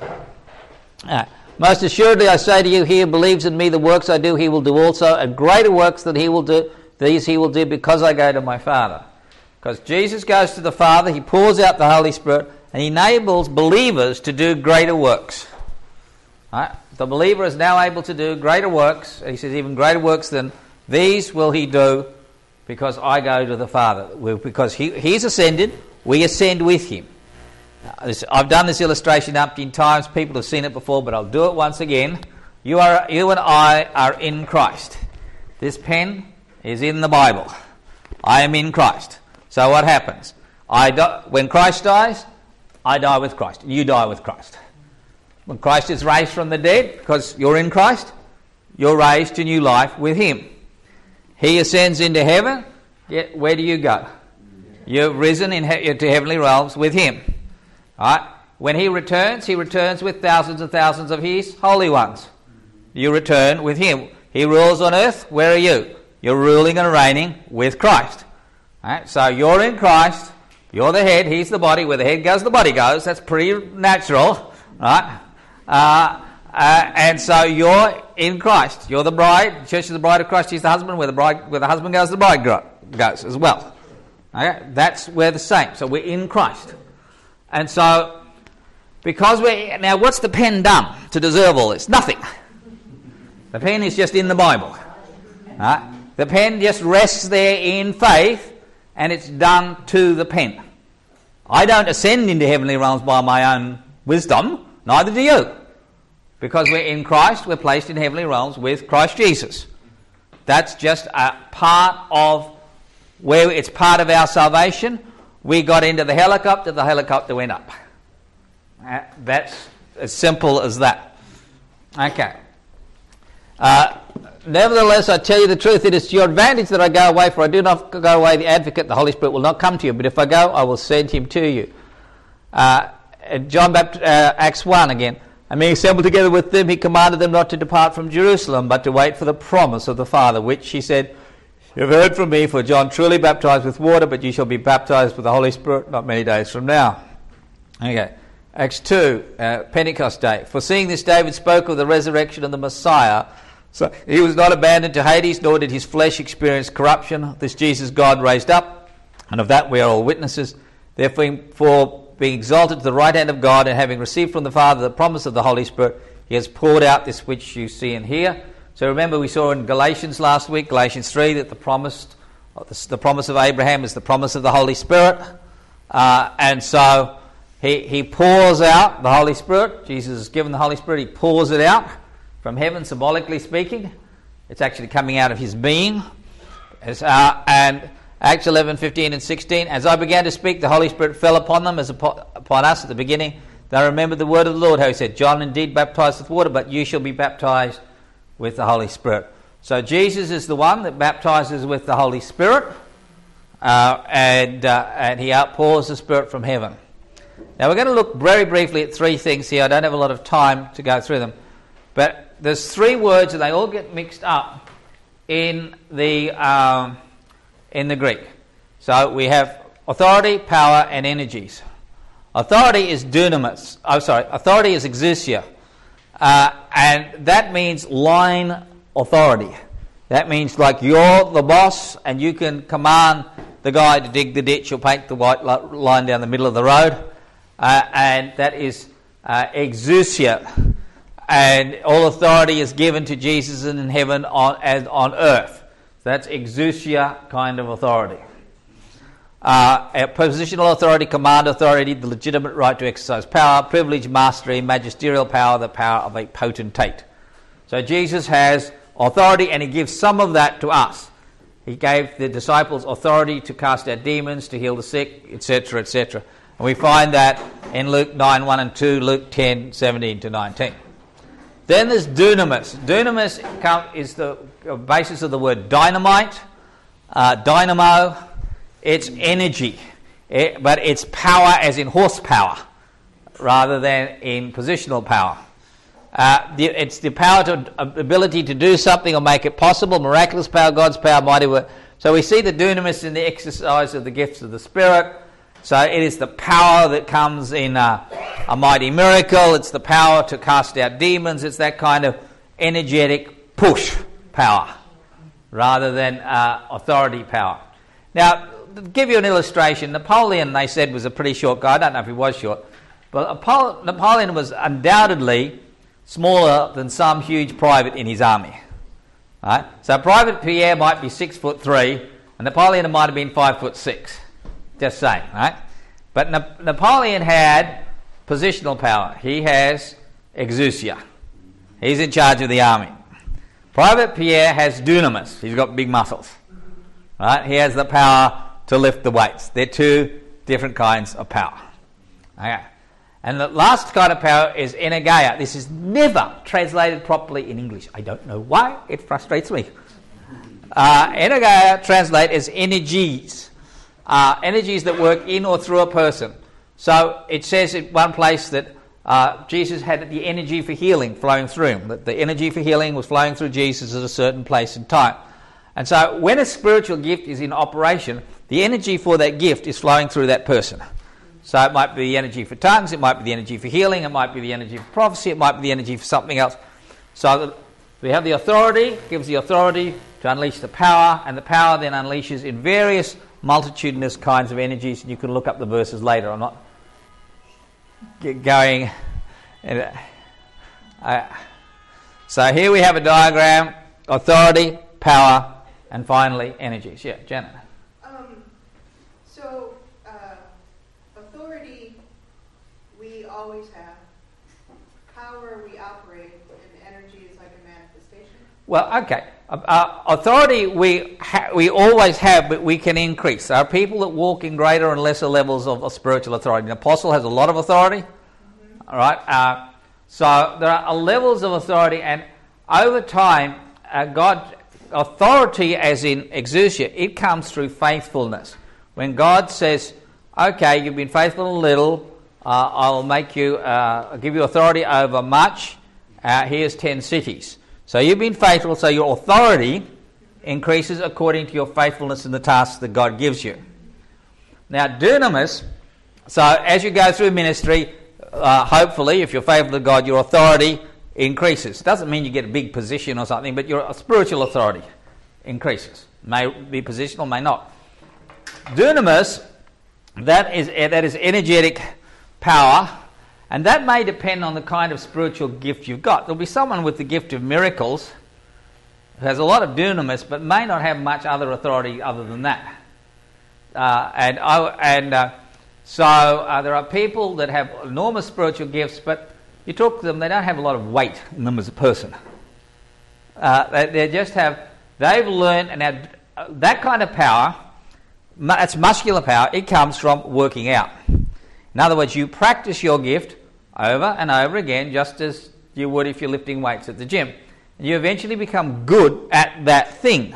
Most assuredly, I say to you, he who believes in me, the works I do, he will do also, and greater works than he will do. These he will do because I go to my Father. Because Jesus goes to the Father, he pours out the Holy Spirit, and he enables believers to do greater works. Right? The believer is now able to do greater works. He says, even greater works than these will he do because I go to the Father. Because he's ascended, we ascend with him. I've done this illustration umpteen times. People have seen it before, but I'll do it once again. You and I are in Christ. This pen is in the Bible. I am in Christ. So what happens? When Christ dies, I die with Christ. You die with Christ. When Christ is raised from the dead, because you're in Christ, you're raised to new life with him. He ascends into heaven. Yet where do you go? You're risen to heavenly realms with him. All right? When he returns with thousands and thousands of his holy ones. You return with him. He rules on earth. Where are you? You're ruling and reigning with Christ. All right? So you're in Christ. You're the head. He's the body. Where the head goes, the body goes. That's pretty natural. Right? And so you're in Christ. You're the bride. The church is the bride of Christ. He's the husband. Where the husband goes, the bride goes as well. Okay? That's where the same. So we're in Christ. And so, because now what's the pen done to deserve all this? Nothing. The pen is just in the Bible. Right? The pen just rests there in faith, and it's done to the pen. I don't ascend into heavenly realms by my own wisdom, neither do you. Because we're in Christ, we're placed in heavenly realms with Christ Jesus. That's just a part of where it's part of our salvation. We got into the helicopter went up. That's as simple as that. Okay. Nevertheless, I tell you the truth, it is to your advantage that I go away, for I do not go away, the advocate, the Holy Spirit will not come to you, but if I go, I will send him to you. Acts 1 again. And being assembled together with them, he commanded them not to depart from Jerusalem, but to wait for the promise of the Father, which he said, "You have heard from me, for John truly baptized with water, but you shall be baptized with the Holy Spirit not many days from now." Okay. Acts 2, Pentecost Day. "Foreseeing this, David spoke of the resurrection of the Messiah. So he was not abandoned to Hades, nor did his flesh experience corruption. This Jesus God raised up, and of that we are all witnesses. Therefore, being exalted to the right hand of God, and having received from the Father the promise of the Holy Spirit, he has poured out this which you see and hear." So remember, we saw in Galatians last week, Galatians 3, that the promise of Abraham is the promise of the Holy Spirit. And so he pours out the Holy Spirit. Jesus has given the Holy Spirit. He pours it out from heaven, symbolically speaking. It's actually coming out of his being. And Acts 11, 15 and 16, "As I began to speak, the Holy Spirit fell upon them as upon us at the beginning. They remembered the word of the Lord, how he said, 'John indeed baptized with water, but you shall be baptized with the Holy Spirit.'" So Jesus is the one that baptizes with the Holy Spirit, and he outpours the Spirit from heaven. Now we're going to look very briefly at three things here. I don't have a lot of time to go through them. But there's three words and they all get mixed up in the Greek. So we have authority, power, and energies. Authority is dunamis. Authority is exousia. And that means line authority. That means like you're the boss and you can command the guy to dig the ditch or paint the white line down the middle of the road. And that is exousia. And all authority is given to Jesus in heaven and on earth. So that's exousia kind of authority. Positional authority, command authority, the legitimate right to exercise power, privilege, mastery, magisterial power, the power of a potentate. So Jesus has authority and he gives some of that to us. He gave the disciples authority to cast out demons, to heal the sick, etc., etc. And we find that in Luke 9, 1 and 2, Luke 10, 17 to 19. Then there's dunamis. Dunamis is the basis of the word dynamite, dynamo. It's energy, but it's power as in horsepower rather than in positional power. It's the power ability to do something or make it possible, miraculous power, God's power, mighty work. So we see the dunamis in the exercise of the gifts of the Spirit. So it is the power that comes in a mighty miracle. It's the power to cast out demons. It's that kind of energetic push power rather than authority power. Now, to give you an illustration, Napoleon, they said, was a pretty short guy. I don't know if he was short. But Napoleon was undoubtedly smaller than some huge private in his army. Right? So Private Pierre might be 6'3", and Napoleon might have been 5'6". Just saying, right? But Napoleon had positional power. He has exousia. He's in charge of the army. Private Pierre has dunamis. He's got big muscles. Right? He has the power to lift the weights. They're two different kinds of power. Okay. And the last kind of power is energeia. This is never translated properly in English. I don't know why. It frustrates me. Energeia translate as energies. Energies that work in or through a person. So it says in one place that Jesus had the energy for healing flowing through him. That the energy for healing was flowing through Jesus at a certain place and time. And so when a spiritual gift is in operation, the energy for that gift is flowing through that person. So it might be the energy for tongues, it might be the energy for healing, it might be the energy for prophecy, it might be the energy for something else. So we have the authority, gives the authority to unleash the power, and the power then unleashes in various multitudinous kinds of energies. And you can look up the verses later. I'm not going. So here we have a diagram: authority, power, and finally energies. Yeah, Janet. Authority we always have. Power we operate, and energy is like a manifestation. Well, okay. Authority we always have, but we can increase. There are people that walk in greater and lesser levels of spiritual authority. An apostle has a lot of authority. Mm-hmm. All right. So there are levels of authority, and over time, God authority, as in exousia, it comes through faithfulness. When God says, "Okay, you've been faithful in a little, I'll make you, give you authority over much. Here's 10 cities. So you've been faithful, so your authority increases according to your faithfulness in the tasks that God gives you. Now, dunamis, so as you go through ministry, hopefully, if you're faithful to God, your authority increases. Doesn't mean you get a big position or something, but your spiritual authority increases. May be positional, may not. Dunamis, that is energetic power, and that may depend on the kind of spiritual gift you've got. There'll be someone with the gift of miracles who has a lot of dunamis, but may not have much other authority other than that. So there are people that have enormous spiritual gifts, but you talk to them, they don't have a lot of weight in them as a person. They've learned, and that kind of power, that's muscular power, it comes from working out. In other words, you practice your gift over and over again, just as you would if you're lifting weights at the gym. And you eventually become good at that thing.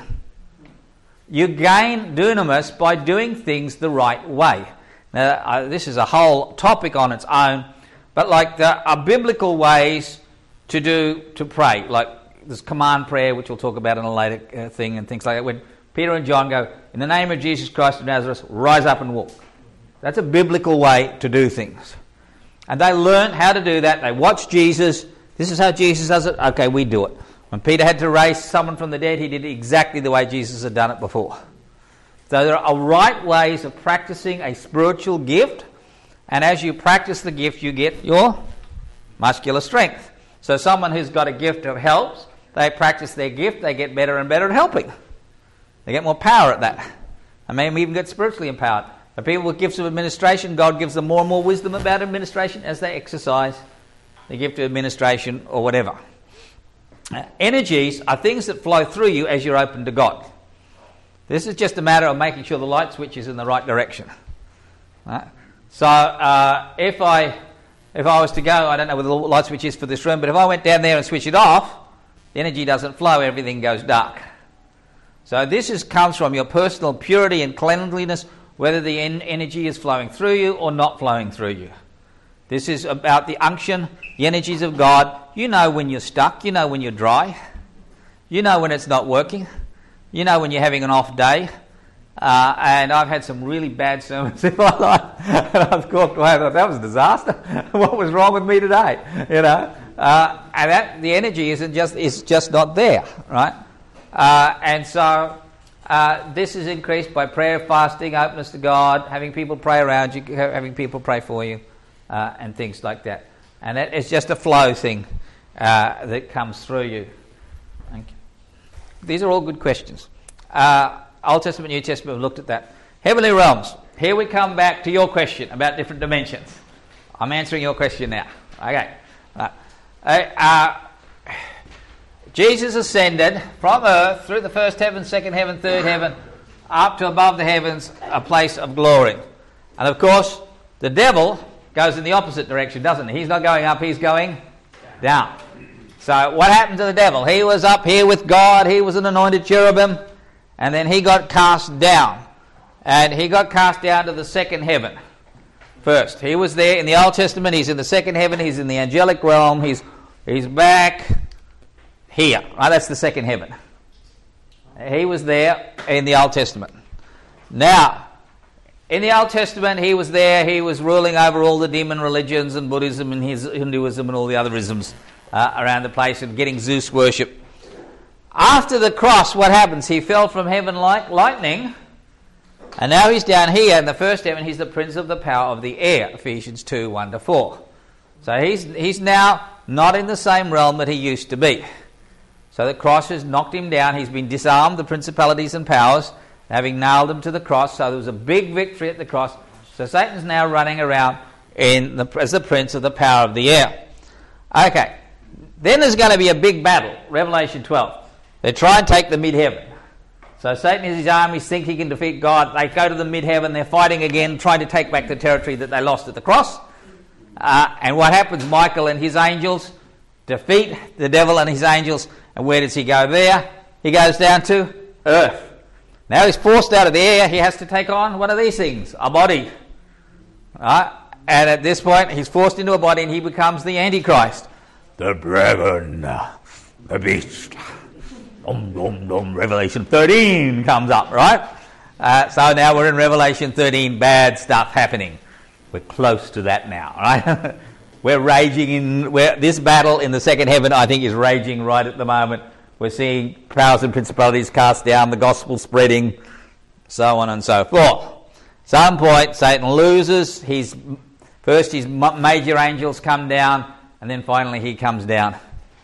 You gain dunamis by doing things the right way. Now, this is a whole topic on its own, but like there are biblical ways to pray. Like there's command prayer, which we'll talk about in a later thing, and things like that. When Peter and John go, in the name of Jesus Christ of Nazareth, rise up and walk. That's a biblical way to do things. And they learned how to do that. They watched Jesus. This is how Jesus does it. Okay, we do it. When Peter had to raise someone from the dead, he did it exactly the way Jesus had done it before. So there are right ways of practicing a spiritual gift, and as you practice the gift, you get your muscular strength. So someone who's got a gift of helps, they practice their gift, they get better and better at helping. They get more power at that. And maybe even get spiritually empowered. The people with gifts of administration, God gives them more and more wisdom about administration as they exercise the gift of administration or whatever. Energies are things that flow through you as you're open to God. This is just a matter of making sure the light switch is in the right direction. Right? So if I was to go, I don't know where the light switch is for this room, but if I went down there and switch it off, the energy doesn't flow, everything goes dark. So this comes from your personal purity and cleanliness, whether the energy is flowing through you or not flowing through you. This is about the unction, the energies of God. You know when you're stuck, you know when you're dry, you know when it's not working, you know when you're having an off day. And I've had some really bad sermons in my life, and I've walked away and thought, that was a disaster. What was wrong with me today? You know, and that the energy is just not there, right? And so this is increased by prayer, fasting, openness to God, having people pray around you, having people pray for you, and things like that. And it's just a flow thing that comes through you. Thank you. These are all good questions. Old Testament, New Testament, we've looked at that. Heavenly realms. Here we come back to your question about different dimensions. I'm answering your question now. Okay. Jesus ascended from earth through the first heaven, second heaven, third heaven, up to above the heavens, a place of glory. And of course, the devil goes in the opposite direction, doesn't he? He's not going up, he's going down. So what happened to the devil? He was up here with God, he was an anointed cherubim, and then he got cast down. And he got cast down to the second heaven first. He was there in the Old Testament, he's in the second heaven, he's in the angelic realm, he's back here. Right, that's the second heaven. He was there in the Old Testament. Now, in the Old Testament, he was there, he was ruling over all the demon religions and Buddhism and Hinduism and all the other isms around the place and getting Zeus worship. After the cross, what happens? He fell from heaven like lightning, and now he's down here in the first heaven. He's the prince of the power of the air, Ephesians 2, 1-4. So he's now not in the same realm that he used to be. So the cross has knocked him down. He's been disarmed, the principalities and powers, having nailed them to the cross. So there was a big victory at the cross. So Satan's now running around as the prince of the power of the air. Okay. Then there's going to be a big battle, Revelation 12. They try and take the mid-heaven. So Satan and his armies think he can defeat God. They go to the mid-heaven. They're fighting again, trying to take back the territory that they lost at the cross. And what happens? Michael and his angels defeat the devil and his angels. And where does he go there? He goes down to earth. Now he's forced out of the air. He has to take on one of these things, a body. Right? And at this point, he's forced into a body and he becomes the Antichrist. The dragon, the beast. Revelation 13 comes up, right? So now we're in Revelation 13, bad stuff happening. We're close to that now, right? We're raging this battle in the second heaven, I think, is raging right at the moment. We're seeing powers and principalities cast down, the gospel spreading, so on and so forth. Some point, Satan loses. His major angels come down, and then finally he comes down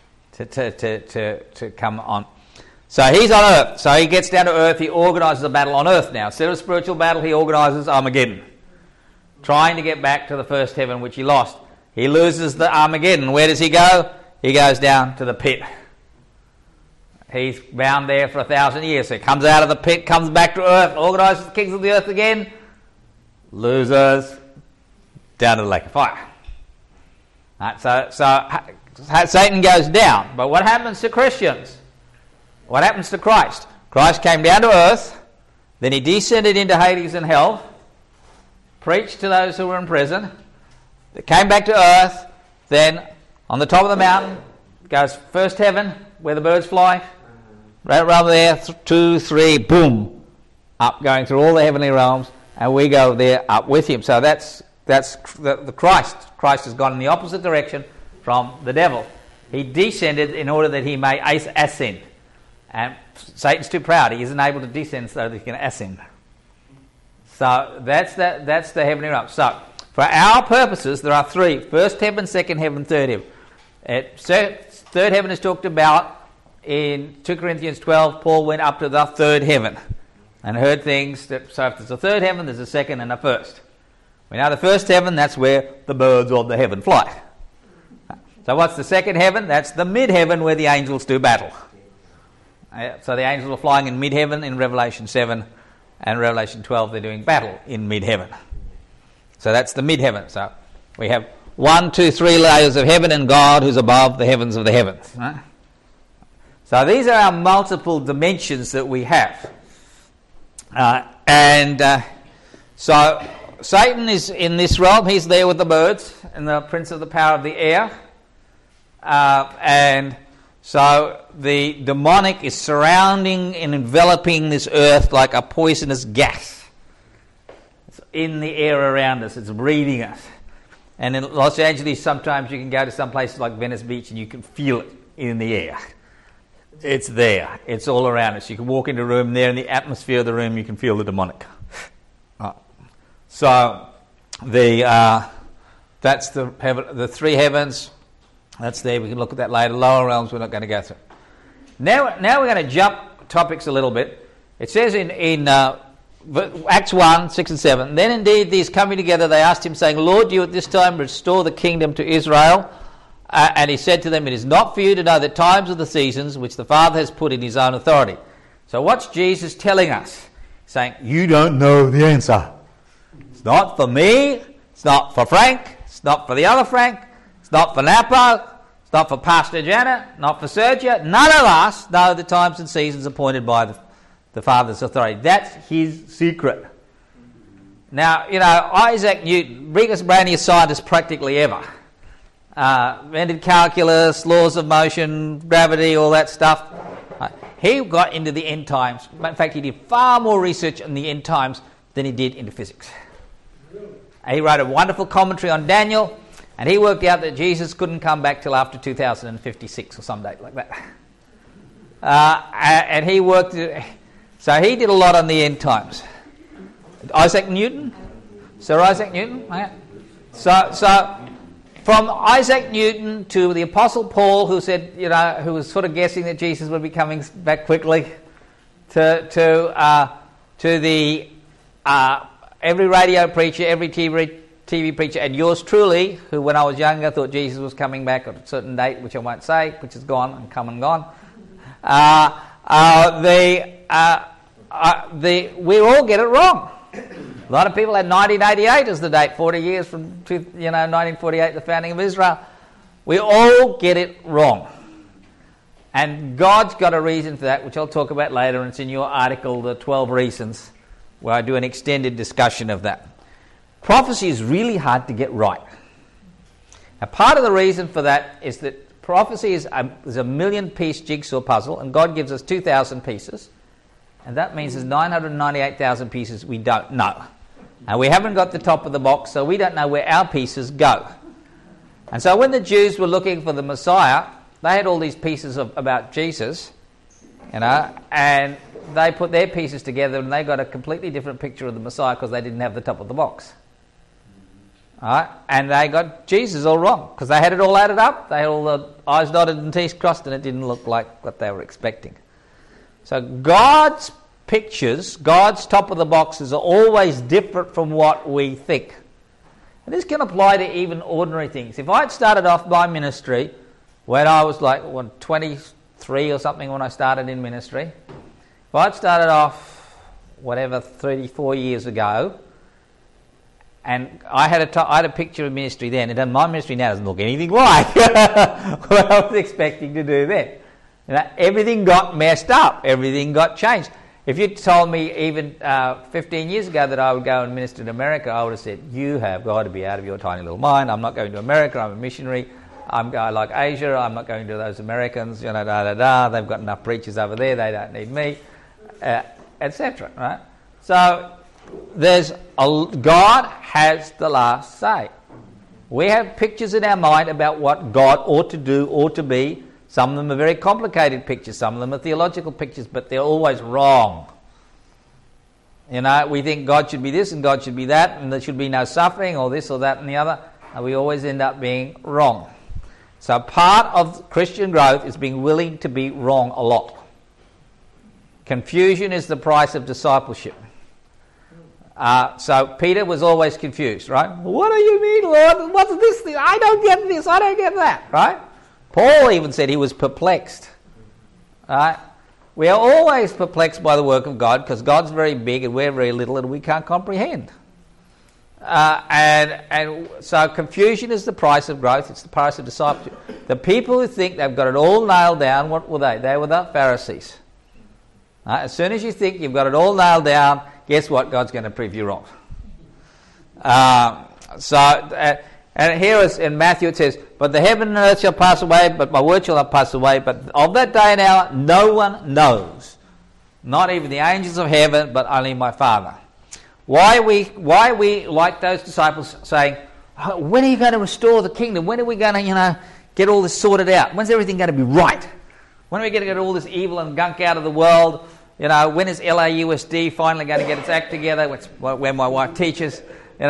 to come on. So he's on earth. So he gets down to earth. He organises a battle on earth now. Instead of a spiritual battle, he organises Armageddon, trying to get back to the first heaven, which he lost. He loses the Armageddon. Where does he go? He goes down to the pit. He's bound there for 1,000 years. So he comes out of the pit, comes back to earth, organises the kings of the earth again, loses, down to the lake of fire. Right, so Satan goes down. But what happens to Christians? What happens to Christ? Christ came down to earth, then he descended into Hades and hell, preached to those who were in prison, came back to earth, then on the top of the mountain goes first heaven, where the birds fly, right around there, 2, 3, boom, up, going through all the heavenly realms, and we go there up with him. So that's the Christ. Christ has gone in the opposite direction from the devil. He descended in order that he may ascend. And Satan's too proud. He isn't able to descend so that he can ascend. So that's the heavenly realm. So for our purposes, there are 3. First heaven, second heaven, third heaven. Third heaven is talked about in 2 Corinthians 12. Paul went up to the third heaven and heard things. So if there's a third heaven, there's a second and a first. We know the first heaven, that's where the birds of the heaven fly. So what's the second heaven? That's the mid-heaven where the angels do battle. So the angels are flying in mid-heaven in Revelation 7, and Revelation 12 they're doing battle in mid-heaven. So that's the mid-heaven. So we have 1, 2, 3 layers of heaven and God who's above the heavens of the heavens. Right? So these are our multiple dimensions that we have. So Satan is in this realm. He's there with the birds and the prince of the power of the air. And so the demonic is surrounding and enveloping this earth like a poisonous gas. It's in the air around us. It's breathing us. And in Los Angeles, sometimes you can go to some places like Venice Beach and you can feel it in the air. It's there. It's all around us. You can walk into a room there, in the atmosphere of the room, you can feel the demonic. So that's the 3 heavens. That's there. We can look at that later. Lower realms we're not going to go through. Now we're going to jump topics a little bit. It says in Acts 1, 6 and 7, then indeed these coming together, they asked him, saying, Lord, do you at this time restore the kingdom to Israel? And he said to them, it is not for you to know the times of the seasons which the Father has put in his own authority. So what's Jesus telling us? Saying, you don't know the answer. It's not for me. It's not for Frank. It's not for the other Frank. It's not for Napo. It's not for Pastor Janet. Not for Sergio. None of us know the times and seasons appointed by the Father's authority. That's his secret. Now, Isaac Newton, biggest, brainiest scientist practically ever, invented calculus, laws of motion, gravity, all that stuff. He got into the end times. In fact, he did far more research on the end times than he did into physics. He wrote a wonderful commentary on Daniel, and he worked out that Jesus couldn't come back till after 2056 or some date like that. And he worked... So he did a lot on the end times. Isaac Newton? Sir Isaac Newton? Okay. So from Isaac Newton to the Apostle Paul, who said, who was sort of guessing that Jesus would be coming back quickly, to the every radio preacher, every TV preacher, and yours truly, who when I was younger thought Jesus was coming back at a certain date, which I won't say, which is gone and come and gone. We all get it wrong. A lot of people had 1988 as the date, 40 years from 1948, the founding of Israel. We all get it wrong. And God's got a reason for that, which I'll talk about later, and it's in your article, The 12 Reasons, where I do an extended discussion of that. prophecy is really hard to get right. Now, part of the reason for that is that prophecy is a 1,000,000-piece jigsaw puzzle, and God gives us 2,000 pieces, and that means there's 998,000 pieces we don't know. And we haven't got the top of the box, so we don't know where our pieces go. And so when the Jews were looking for the Messiah, they had all these pieces about Jesus, and they put their pieces together and they got a completely different picture of the Messiah because they didn't have the top of the box. All right? And they got Jesus all wrong because they had it all added up, they had all the I's dotted and T's crossed, and it didn't look like what they were expecting. So God's pictures, God's top of the boxes are always different from what we think. And this can apply to even ordinary things. If I'd started off my ministry when I was 23 or something when I started in ministry, if I'd started off 34 years ago, and I had a picture of ministry then, and my ministry now doesn't look anything like what I was expecting to do then. Everything got messed up. Everything got changed. If you'd told me even 15 years ago that I would go and minister in America, I would have said, you have got to be out of your tiny little mind. I'm not going to America. I'm a missionary. I like Asia. I'm not going to those Americans. They've got enough preachers over there. They don't need me, etc. Right? So God has the last say. We have pictures in our mind about what God ought to do, ought to be. Some of them are very complicated pictures. Some of them are theological pictures, but they're always wrong. We think God should be this and God should be that, and there should be no suffering or this or that and the other, and we always end up being wrong. So part of Christian growth is being willing to be wrong a lot. Confusion is the price of discipleship. So Peter was always confused, right? What do you mean, Lord? What's this thing? I don't get this. I don't get that, right? Paul even said he was perplexed. Right? We are always perplexed by the work of God because God's very big and we're very little and we can't comprehend. And so confusion is the price of growth. It's the price of discipleship. The people who think they've got it all nailed down, what were they? They were the Pharisees. As soon as you think you've got it all nailed down, guess what? God's going to prove you wrong. And here is in Matthew it says, but the heaven and earth shall pass away, but my word shall not pass away. But of that day and hour no one knows, not even the angels of heaven, but only my Father. Why are we like those disciples saying, when are you going to restore the kingdom? When are we going to, get all this sorted out? When's everything going to be right? When are we going to get all this evil and gunk out of the world? When is LAUSD finally going to get its act together? Where my wife teaches,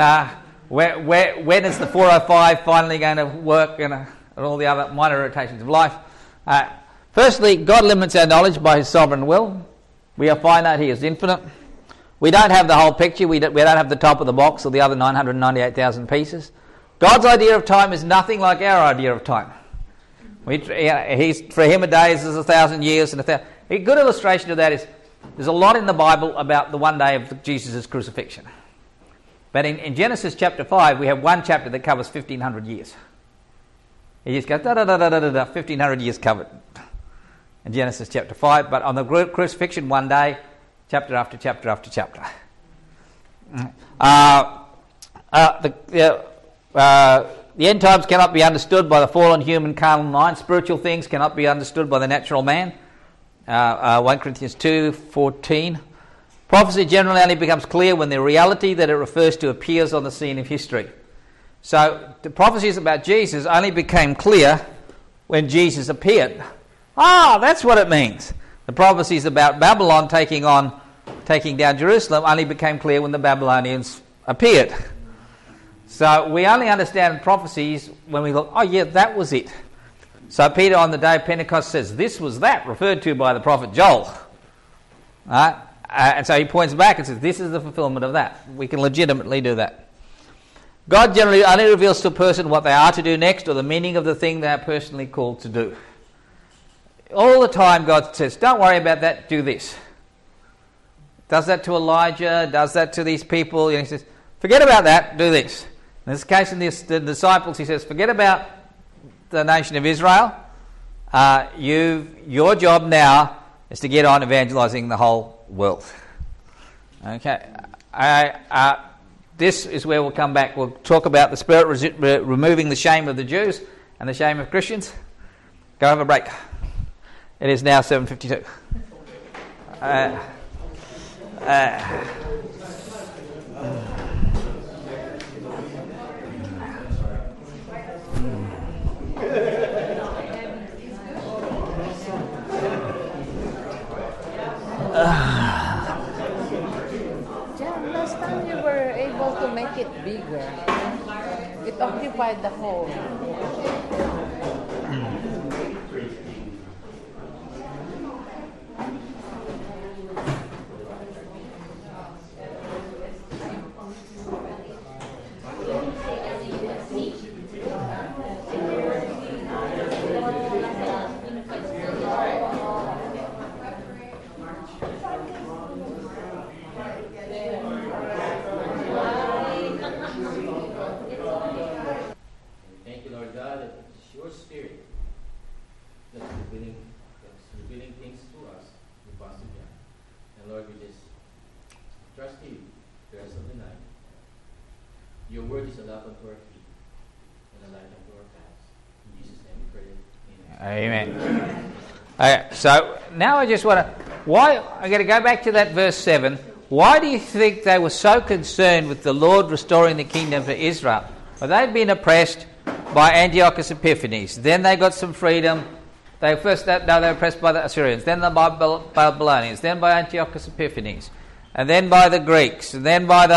When is the 405 finally going to work, and all the other minor irritations of life? Firstly, God limits our knowledge by His sovereign will. We are finite, He is infinite. We don't have the whole picture. We don't have the top of the box or the other 998,000 pieces. God's idea of time is nothing like our idea of time. For Him a day is 1,000 years. A good illustration of that is there's a lot in the Bible about the one day of Jesus' crucifixion. But in Genesis chapter 5, we have one chapter that covers 1,500 years. He just goes, 1,500 years covered in Genesis chapter 5. But on the crucifixion, one day, chapter after chapter after chapter. The end times cannot be understood by the fallen human carnal mind. Spiritual things cannot be understood by the natural man. 1 Corinthians 2:14. Prophecy generally only becomes clear when the reality that it refers to appears on the scene of history. So the prophecies about Jesus only became clear when Jesus appeared. That's what it means. The prophecies about Babylon taking down Jerusalem only became clear when the Babylonians appeared. So we only understand prophecies when we look, that was it. So Peter on the day of Pentecost says, this was that, referred to by the prophet Joel. And so he points back and says, this is the fulfillment of that. We can legitimately do that. God generally only reveals to a person what they are to do next or the meaning of the thing they are personally called to do. All the time God says, don't worry about that, do this. Does that to Elijah, does that to these people. He says, forget about that, do this. In this case, in the disciples, he says, forget about the nation of Israel. Your job now is to get on evangelizing the whole world. Okay. this is where we'll come back. We'll talk about the Spirit removing the shame of the Jews and the shame of Christians. Go have a break. It is now 7:52. John, last time you were able to make it bigger. It occupied the whole. Thank you, Lord God, that it's your Spirit that's revealing things to us in Pastor John. And Lord, we just trust you the rest of the night. Your word is a lamp unto our feet and a light unto our paths. In Jesus' name we pray. Amen. Amen. So now I just want to... I'm going to go back to that verse 7. Why do you think they were so concerned with the Lord restoring the kingdom for Israel? Well, they'd been oppressed by Antiochus Epiphanes. Then they got some freedom. They were oppressed by the Assyrians. Then the Babylonians. Then by Antiochus Epiphanes. And then by the Greeks. And then by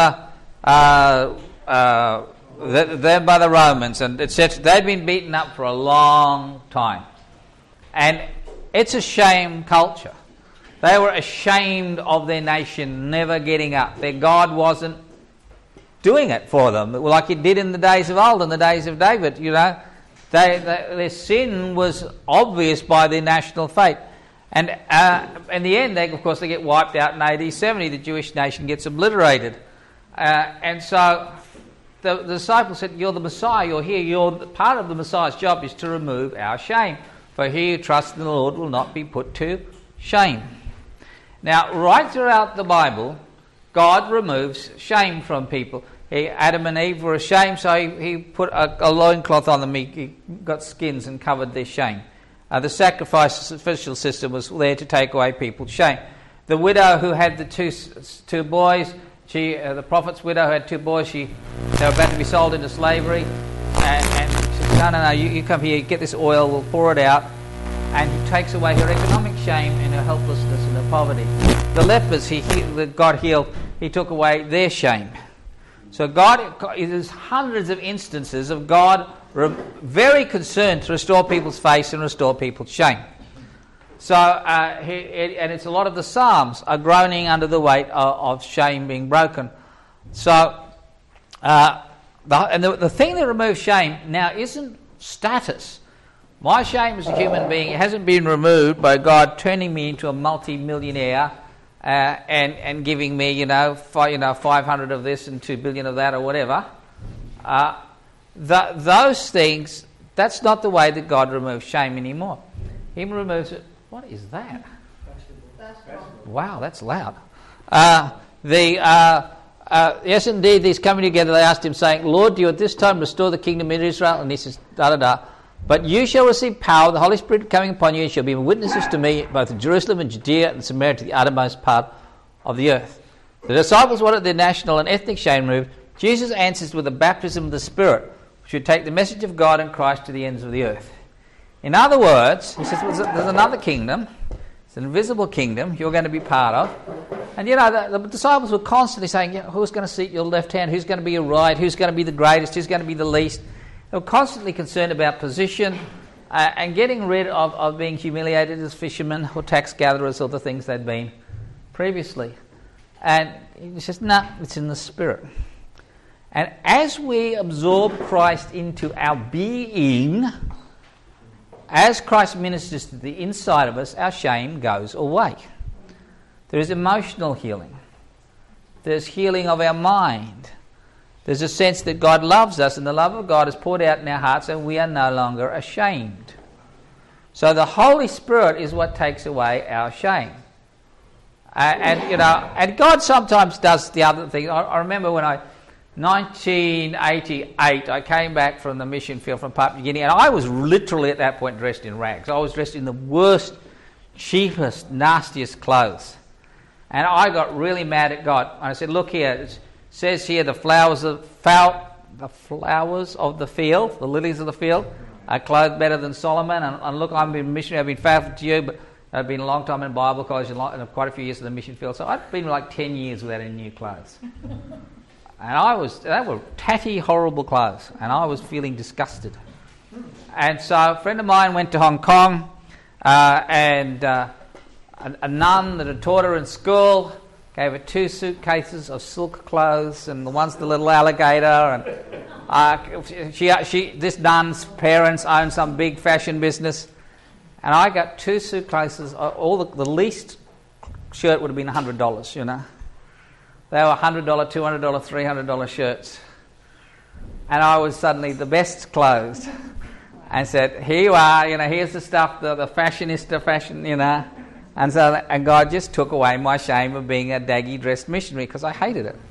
the Romans, and etc. They'd been beaten up for a long time. And it's a shame culture. They were ashamed of their nation never getting up. Their God wasn't doing it for them like it did in the days of old, in the days of David. You know, their sin was obvious by their national fate. And in the end, they get wiped out in AD 70. The Jewish nation gets obliterated. And so the disciples said, "You're the Messiah, you're here. Part of the Messiah's job is to remove our shame. For he who trusts in the Lord will not be put to shame." Now, right throughout the Bible, God removes shame from people. Adam and Eve were ashamed, so he put a loincloth on them. He got skins and covered their shame. The sacrificial system was there to take away people's shame. The widow who had the two boys, the prophet's widow who had two boys, they were about to be sold into slavery, and she said, no, you come here, get this oil, we'll pour it out. And he takes away her economic shame and her helplessness and her poverty. The lepers that God healed, he took away their shame. So there's hundreds of instances of God very concerned to restore people's faith and restore people's shame. So, and it's a lot of the Psalms are groaning under the weight of shame being broken. So, the thing that removes shame now isn't status. My shame as a human being hasn't been removed by God turning me into a multi-millionaire and giving me, 500 of this and 2 billion of that or whatever. Those things, that's not the way that God removes shame anymore. He removes it. What is that? Wow, that's loud. Yes, indeed, these coming together, they asked him, saying, "Lord, do you at this time restore the kingdom in Israel?" And he says, "But you shall receive power, the Holy Spirit coming upon you, and shall be witnesses to me, both in Jerusalem and Judea and Samaria, to the uttermost part of the earth." The disciples wanted their national and ethnic shame removed. Jesus answers with the baptism of the Spirit, which would take the message of God and Christ to the ends of the earth. In other words, he says, there's another kingdom. It's an invisible kingdom you're going to be part of. And the disciples were constantly saying, who's going to sit your left hand? Who's going to be your right? Who's going to be the greatest? Who's going to be the least? They were constantly concerned about position and getting rid of being humiliated as fishermen or tax gatherers or the things they'd been previously. And he says, no, it's in the Spirit. And as we absorb Christ into our being, as Christ ministers to the inside of us, our shame goes away. There is emotional healing. There's healing of our mind. There's a sense that God loves us and the love of God is poured out in our hearts and we are no longer ashamed. So the Holy Spirit is what takes away our shame. And God sometimes does the other thing. I remember when I 1988, I came back from the mission field from Papua New Guinea, and I was literally at that point dressed in rags. I was dressed in the worst, cheapest, nastiest clothes. And I got really mad at God. And I said, look here, it says here the flowers of the field, the lilies of the field, are clothed better than Solomon. And look, I've been a missionary, I've been faithful to you, but I've been a long time in Bible college and quite a few years in the mission field. So I'd been like 10 years without any new clothes. And they were tatty, horrible clothes. And I was feeling disgusted. And so a friend of mine went to Hong Kong, and a nun that had taught her in school gave her 2 suitcases of silk clothes, and the one's the little alligator. And this nun's parents owned some big fashion business, and I got 2 suitcases. All the least shirt would have been $100, you know. They were $100, $200, $300 shirts, and I was suddenly the best clothes. And said, here you are, you know, here's the stuff, the fashionista fashion, you know. And God just took away my shame of being a daggy dressed missionary, because I hated it.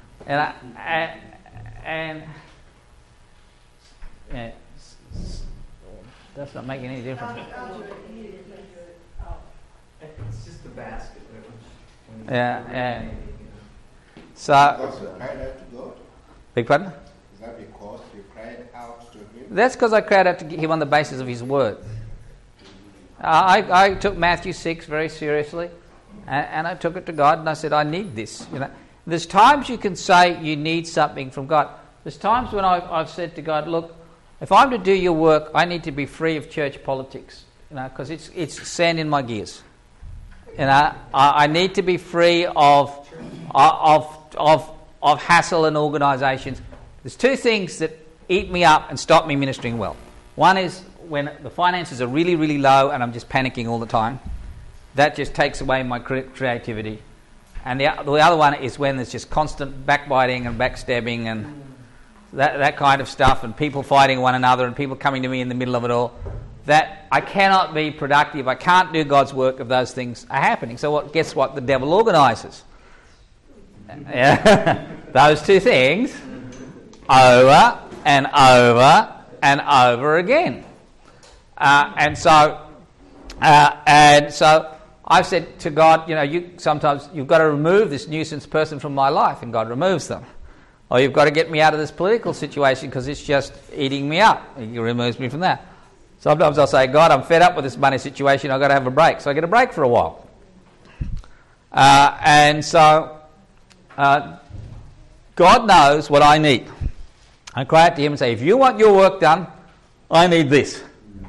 And that's not making any difference. It's just the basket. Yeah. So, Because you cried out to God? big pardon? Is that because you cried out to Him? That's because I cried out to Him on the basis of His word. I took Matthew 6 very seriously, and I took it to God, and I said, I need this. You know, there's times you can say you need something from God. There's times when I've said to God, look, if I'm to do your work, I need to be free of church politics, you know, because it's sand in my gears. You know, I need to be free of hassle and organisations. There's 2 things that eat me up and stop me ministering well. One is when the finances are really, really low and I'm just panicking all the time. That just takes away my creativity. And the other one is when there's just constant backbiting and backstabbing and that kind of stuff, and people fighting one another and people coming to me in the middle of it all. That I cannot be productive. I can't do God's work if those things are happening. So guess what the devil organises? Yeah. Those 2 things over and over and over again. And so I've said to God, you know, sometimes you've got to remove this nuisance person from my life, and God removes them. Or you've got to get me out of this political situation because it's just eating me up. He removes me from that. Sometimes I'll say, God, I'm fed up with this money situation. I've got to have a break. So I get a break for a while. And so God knows what I need. I cry out to Him and say, if you want your work done, I need this.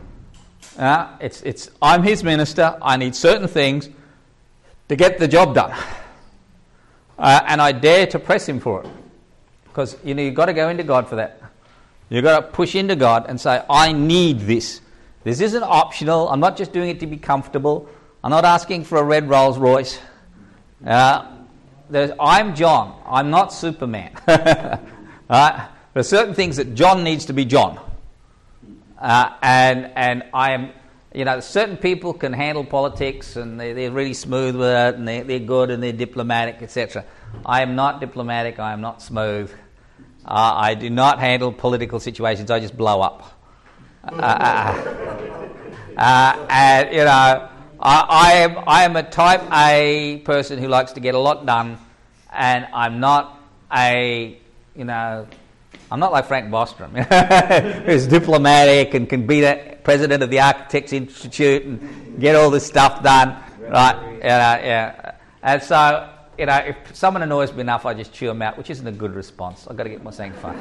I'm His minister. I need certain things to get the job done. And I dare to press Him for it. Because, you know, you've got to go into God for that. You've got to push into God and say, I need this. This isn't optional. I'm not just doing it to be comfortable. I'm not asking for a red Rolls Royce. I'm John. I'm not Superman. Right? There are certain things that John needs to be John. And I am, you know, certain people can handle politics and they're really smooth with it and they're good and they're diplomatic, etc. I am not diplomatic. I am not smooth. I do not handle political situations. I just blow up. And you know, I am a type A person who likes to get a lot done, and I'm not like Frank Bostrom, who's diplomatic and can be the president of the Architects Institute and get all this stuff done, right? Yeah. And so, you know, if someone annoys me enough, I just chew them out, which isn't a good response. I've got to get my saying fun.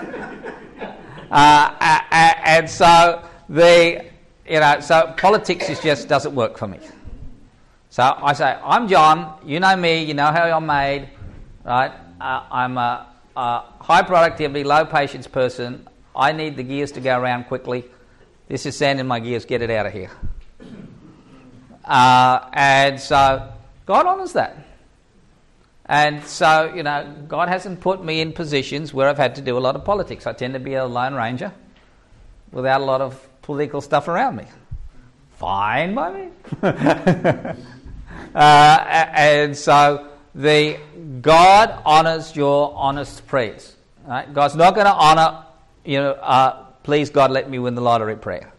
And so so politics just doesn't work for me. So I say, I'm John. You know me. You know how I'm made, right? I'm a high productivity, low patience person. I need the gears to go around quickly. This is sand in my gears. Get it out of here. And so God honours that. And so, you know, God hasn't put me in positions where I've had to do a lot of politics. I tend to be a lone ranger without a lot of political stuff around me. Fine by me. And so God honours your honest prayers. Right? God's not going to honour, please God let me win the lottery prayer.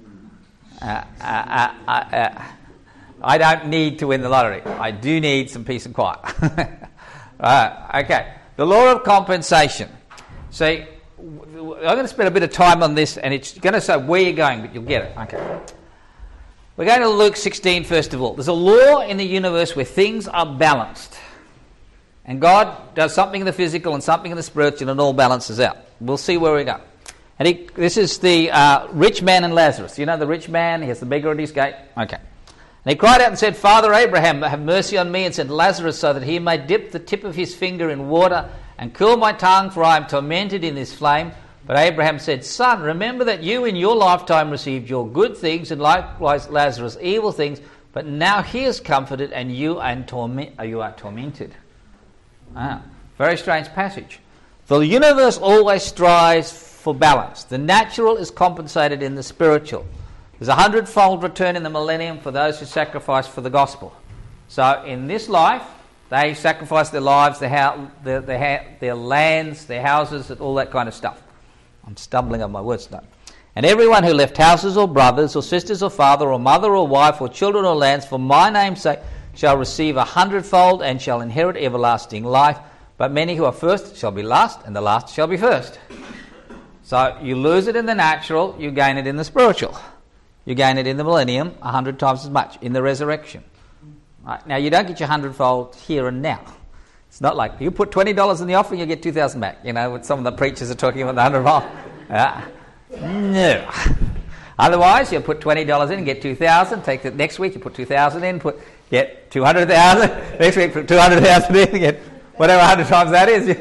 I don't need to win the lottery. I do need some peace and quiet. Right, okay. The law of compensation. See, I'm going to spend a bit of time on this, and it's going to say where you're going, but you'll get it. Okay. We're going to Luke 16 first of all. There's a law in the universe where things are balanced. And God does something in the physical and something in the spiritual, and it all balances out. We'll see where we go. And this is the rich man and Lazarus. You know the rich man, he has the beggar at his gate? Okay. And he cried out and said, Father Abraham, have mercy on me, and send Lazarus so that he may dip the tip of his finger in water and cool my tongue, for I am tormented in this flame. But Abraham said, Son, remember that you in your lifetime received your good things, and likewise Lazarus evil things, but now he is comforted, and you are tormented. Very strange passage. The universe always strives for balance. The natural is compensated in the spiritual. There's a 100-fold return in the millennium for those who sacrifice for the gospel. So in this life, they sacrifice their lives, their lands, their houses, and all that kind of stuff. I'm stumbling on my words now. And everyone who left houses or brothers or sisters or father or mother or wife or children or lands for my name's sake shall receive 100-fold and shall inherit everlasting life. But many who are first shall be last, and the last shall be first. So you lose it in the natural, you gain it in the spiritual. You gain it in the millennium 100 times as much, in the resurrection. Right. Now, you don't get your 100-fold here and now. It's not like you put $20 in the offering, you get 2,000 back. You know, what some of the preachers are talking about the 100-fold. No. Otherwise, you put $20 in and get 2,000. Take it next week, you put 2,000 in, get 200,000. Next week, put 200,000 in, get whatever 100 times that is.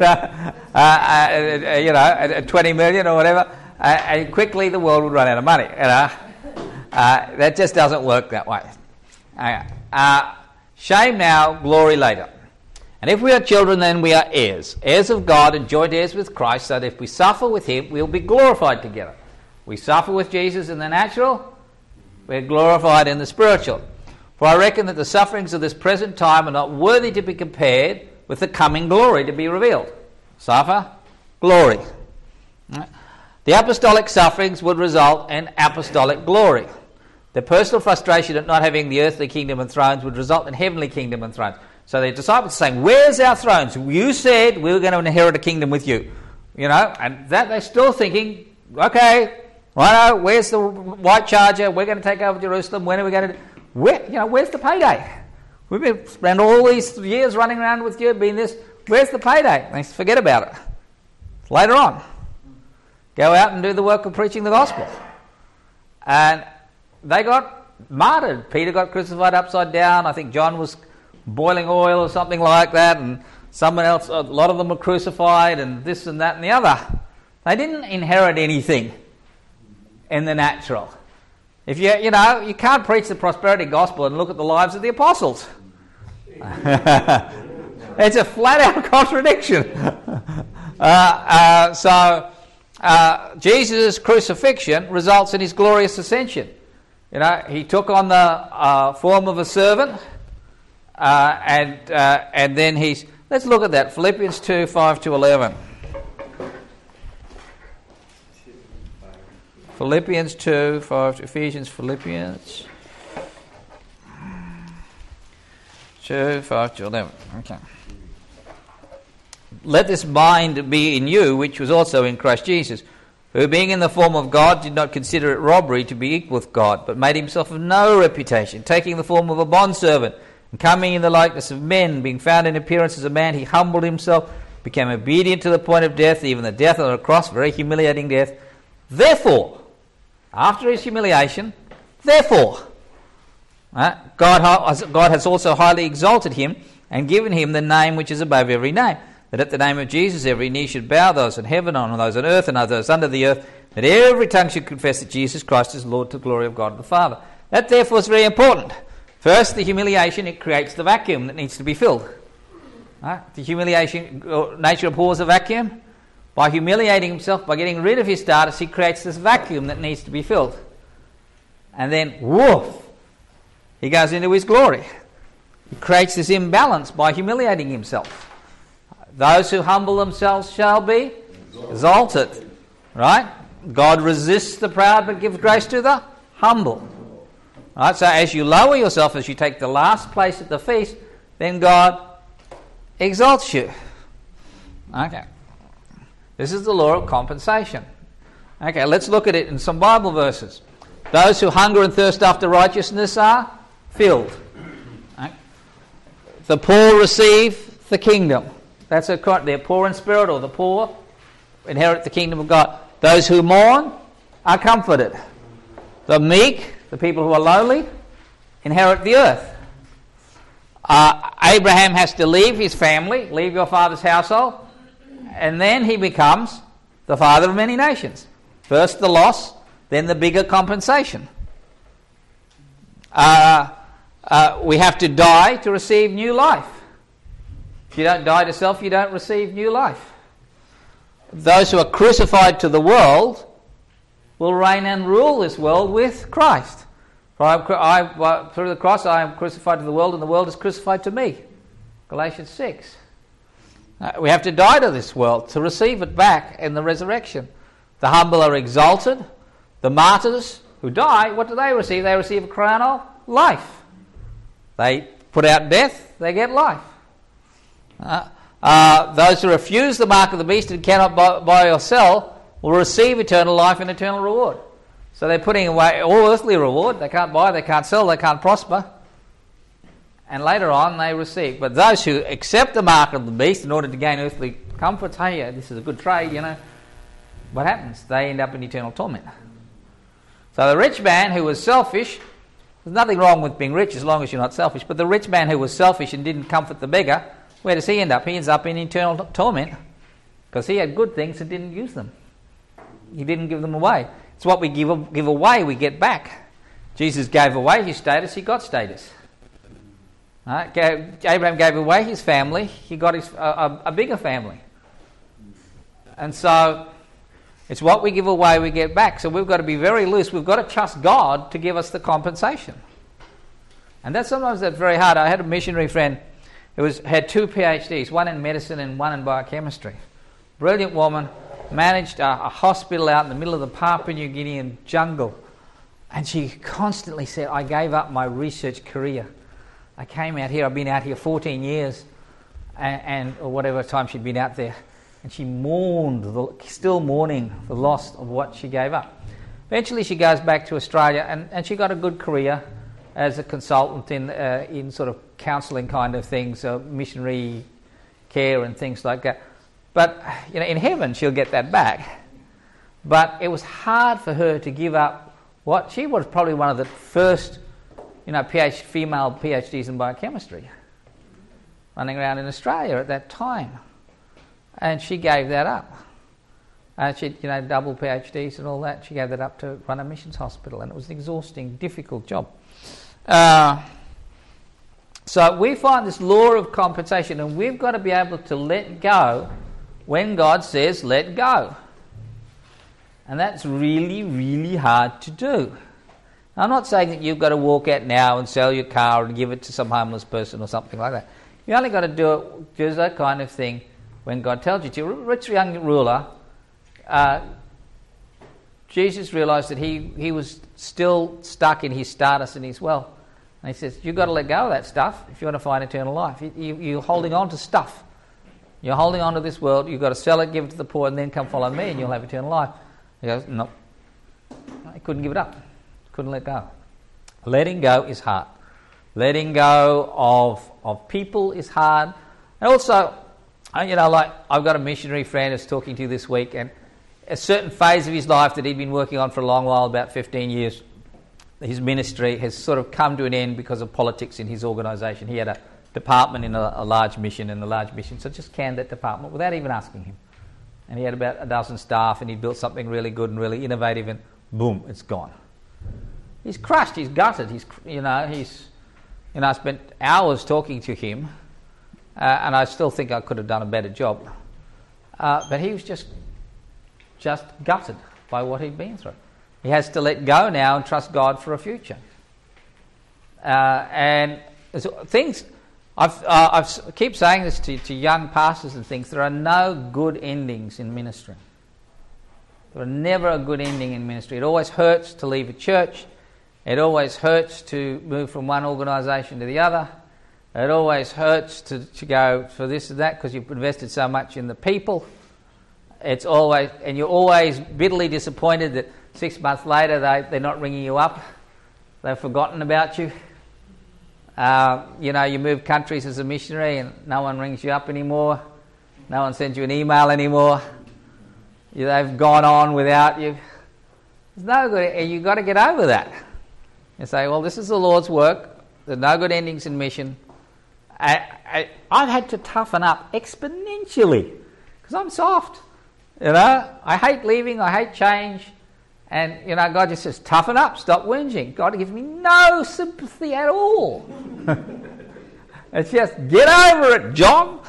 20 million or whatever. And quickly, the world would run out of money. That just doesn't work that way. Shame now, glory later. And if we are children, then we are heirs, heirs of God and joint heirs with Christ, so that if we suffer with him, we'll be glorified together. We suffer with Jesus in the natural, we're glorified in the spiritual. For I reckon that the sufferings of this present time are not worthy to be compared with the coming glory to be revealed. Suffer, glory. The apostolic sufferings would result in apostolic glory. The personal frustration at not having the earthly kingdom and thrones would result in heavenly kingdom and thrones. So the disciples are saying, where's our thrones? You said we were going to inherit a kingdom with you. And that they're still thinking, okay, righto, where's the white charger? We're going to take over Jerusalem. When are we going to where's the payday? We've been spent all these years running around with you, being this. Where's the payday? They forget about it. Later on. Go out and do the work of preaching the gospel. And they got martyred. Peter got crucified upside down. I think John was boiling oil or something like that, and someone else, a lot of them were crucified, and this and that and the other. They didn't inherit anything in the natural. If you can't preach the prosperity gospel and look at the lives of the apostles. It's a flat-out contradiction. Jesus' crucifixion results in his glorious ascension. He took on the form of a servant, and then let's look at that. Philippians 2, 5-11. Philippians 2, 5 to Philippians 2, 5 to 11. Okay. Let this mind be in you, which was also in Christ Jesus, who being in the form of God did not consider it robbery to be equal with God, but made himself of no reputation, taking the form of a bondservant, and coming in the likeness of men, being found in appearance as a man, he humbled himself, became obedient to the point of death, even the death on a cross, very humiliating death. Therefore, after his humiliation, God has also highly exalted him and given him the name which is above every name, that at the name of Jesus every knee should bow, those in heaven, on those on earth, and those under the earth, that every tongue should confess that Jesus Christ is Lord to the glory of God the Father. That therefore is very important. First, the humiliation, it creates the vacuum that needs to be filled. The humiliation, nature abhors a vacuum. By humiliating himself, by getting rid of his status, he creates this vacuum that needs to be filled. And then, woof, he goes into his glory. He creates this imbalance by humiliating himself. Those who humble themselves shall be Exalted. Right? God resists the proud but gives grace to the humble. Right? So as you lower yourself, as you take the last place at the feast, then God exalts you. Okay. This is the law of compensation. Okay, let's look at it in some Bible verses. Those who hunger and thirst after righteousness are filled. Right? The poor receive the kingdom. That's a correct. They're poor in spirit, or the poor inherit the kingdom of God. Those who mourn are comforted. The meek, the people who are lowly, inherit the earth. Abraham has to leave his family, leave your father's household, and then he becomes the father of many nations. First the loss, then the bigger compensation. We have to die to receive new life. If you don't die to self, you don't receive new life. Those who are crucified to the world will reign and rule this world with Christ. For through the cross I am crucified to the world, and the world is crucified to me. Galatians 6. We have to die to this world to receive it back in the resurrection. The humble are exalted. The martyrs who die, what do they receive? They receive a crown of life. They put out death, they get life. Those who refuse the mark of the beast and cannot buy or sell will receive eternal life and eternal reward. So they're putting away all earthly reward. They can't buy, they can't sell, they can't prosper. And later on they receive. But those who accept the mark of the beast in order to gain earthly comforts, hey, this is a good trade, what happens? They end up in eternal torment. So the rich man who was selfish, there's nothing wrong with being rich as long as you're not selfish, but the rich man who was selfish and didn't comfort the beggar, where does he end up? He ends up in eternal torment because he had good things and didn't use them. He didn't give them away. It's what we give away we get back. Jesus gave away his status, he got status. Right? Abraham gave away his family, he got a bigger family. And so it's what we give away we get back. So we've got to be very loose. We've got to trust God to give us the compensation. And sometimes that's very hard. I had a missionary friend who had 2 PhDs, one in medicine and one in biochemistry. Brilliant woman, managed a hospital out in the middle of the Papua New Guinean jungle. And she constantly said, I gave up my research career. I came out here, I've been out here 14 years, or whatever time she'd been out there. And she still mourning the loss of what she gave up. Eventually she goes back to Australia and she got a good career as a consultant in sort of counselling kind of things, missionary care and things like that. But in heaven she'll get that back. But it was hard for her to give up what she was probably one of the first female PhDs in biochemistry running around in Australia at that time. And she gave that up. And she, double PhDs and all that. She gave that up to run a missions hospital, and it was an exhausting, difficult job. So we find this law of compensation, and we've got to be able to let go when God says let go. And that's really, really hard to do. I'm not saying that you've got to walk out now and sell your car and give it to some homeless person or something like that. You only got to do that kind of thing when God tells you to. Rich young ruler, Jesus realised that he was still stuck in his status and his wealth. And he says, you've got to let go of that stuff if you want to find eternal life. You're holding on to stuff. You're holding on to this world. You've got to sell it, give it to the poor, and then come follow me and you'll have eternal life. He goes, no. He couldn't give it up. Couldn't let go. Letting go is hard. Letting go of people is hard. And also, like I've got a missionary friend who's talking to you this week, and a certain phase of his life that he'd been working on for a long while, about 15 years, his ministry has sort of come to an end because of politics in his organisation. He had a department in a large mission, so just canned that department without even asking him. And he had about a dozen staff, and he built something really good and really innovative, and boom, it's gone. He's crushed, he's gutted, I spent hours talking to him, and I still think I could have done a better job. But he was just gutted by what he'd been through. He has to let go now and trust God for a future. And things, I keep saying this to young pastors and things. There are no good endings in ministry. There are never a good ending in ministry. It always hurts to leave a church. It always hurts to move from one organisation to the other. It always hurts to go for this and that because you've invested so much in the people. It's always, and you're always bitterly disappointed that 6 months later they're not ringing you up. They've forgotten about you. You move countries as a missionary and no one rings you up anymore. No one sends you an email anymore. They've gone on without you. It's no good, and you've got to get over that. And say, well, this is the Lord's work. There's no good endings in mission. I've had to toughen up exponentially because I'm soft. I hate leaving. I hate change. And, God just says, toughen up. Stop whinging. God gives me no sympathy at all. It's just, get over it, John.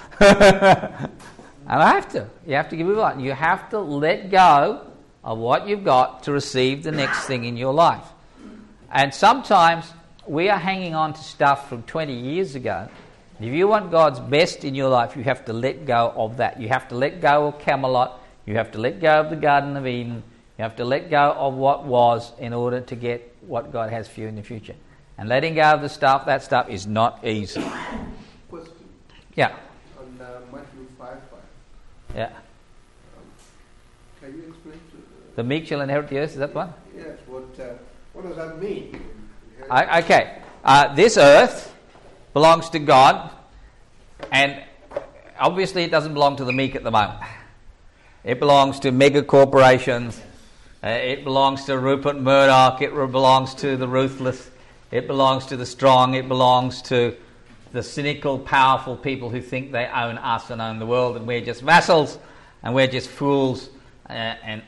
And I have to. You have to give it on. You have to let go of what you've got to receive the next thing in your life. And sometimes we are hanging on to stuff from 20 years ago. If you want God's best in your life, you have to let go of that. You have to let go of Camelot. You have to let go of the Garden of Eden. You have to let go of what was in order to get what God has for you in the future. And letting go of that stuff is not easy. Question. Yeah. On Matthew 5:5. Yeah. Can you explain to The meek shall inherit the earth, is that one? Yes. What does that mean? Okay. This earth belongs to God, and obviously it doesn't belong to the meek at the moment. It belongs to mega corporations. It belongs to Rupert Murdoch. It belongs to the ruthless. It belongs to the strong. It belongs to the cynical, powerful people who think they own us and own the world, and we're just vassals and we're just fools, and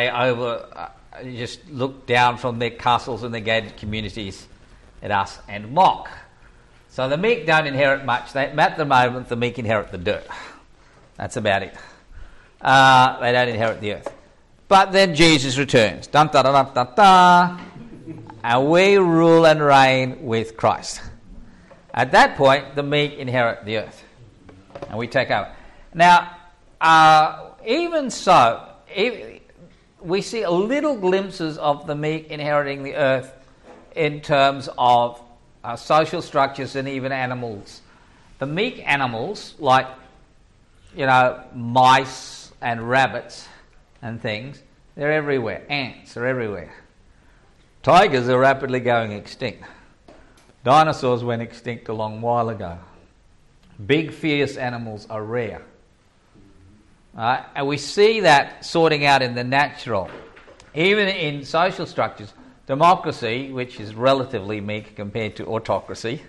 they just look down from their castles and their gated communities at us and mock. So the meek don't inherit much. At the moment, the meek inherit the dirt. That's about it. They don't inherit the earth. But then Jesus returns. Dun, dun, dun, dun, dun, dun, and we rule and reign with Christ. At that point, the meek inherit the earth. And we take over. Now, even so, we see little glimpses of the meek inheriting the earth in terms of social structures and even animals. The meek animals, like, mice and rabbits and things, they're everywhere. Ants are everywhere. Tigers are rapidly going extinct. Dinosaurs went extinct a long while ago. Big, fierce animals are rare. And we see that sorting out in the natural. Even in social structures, democracy, which is relatively meek compared to autocracy,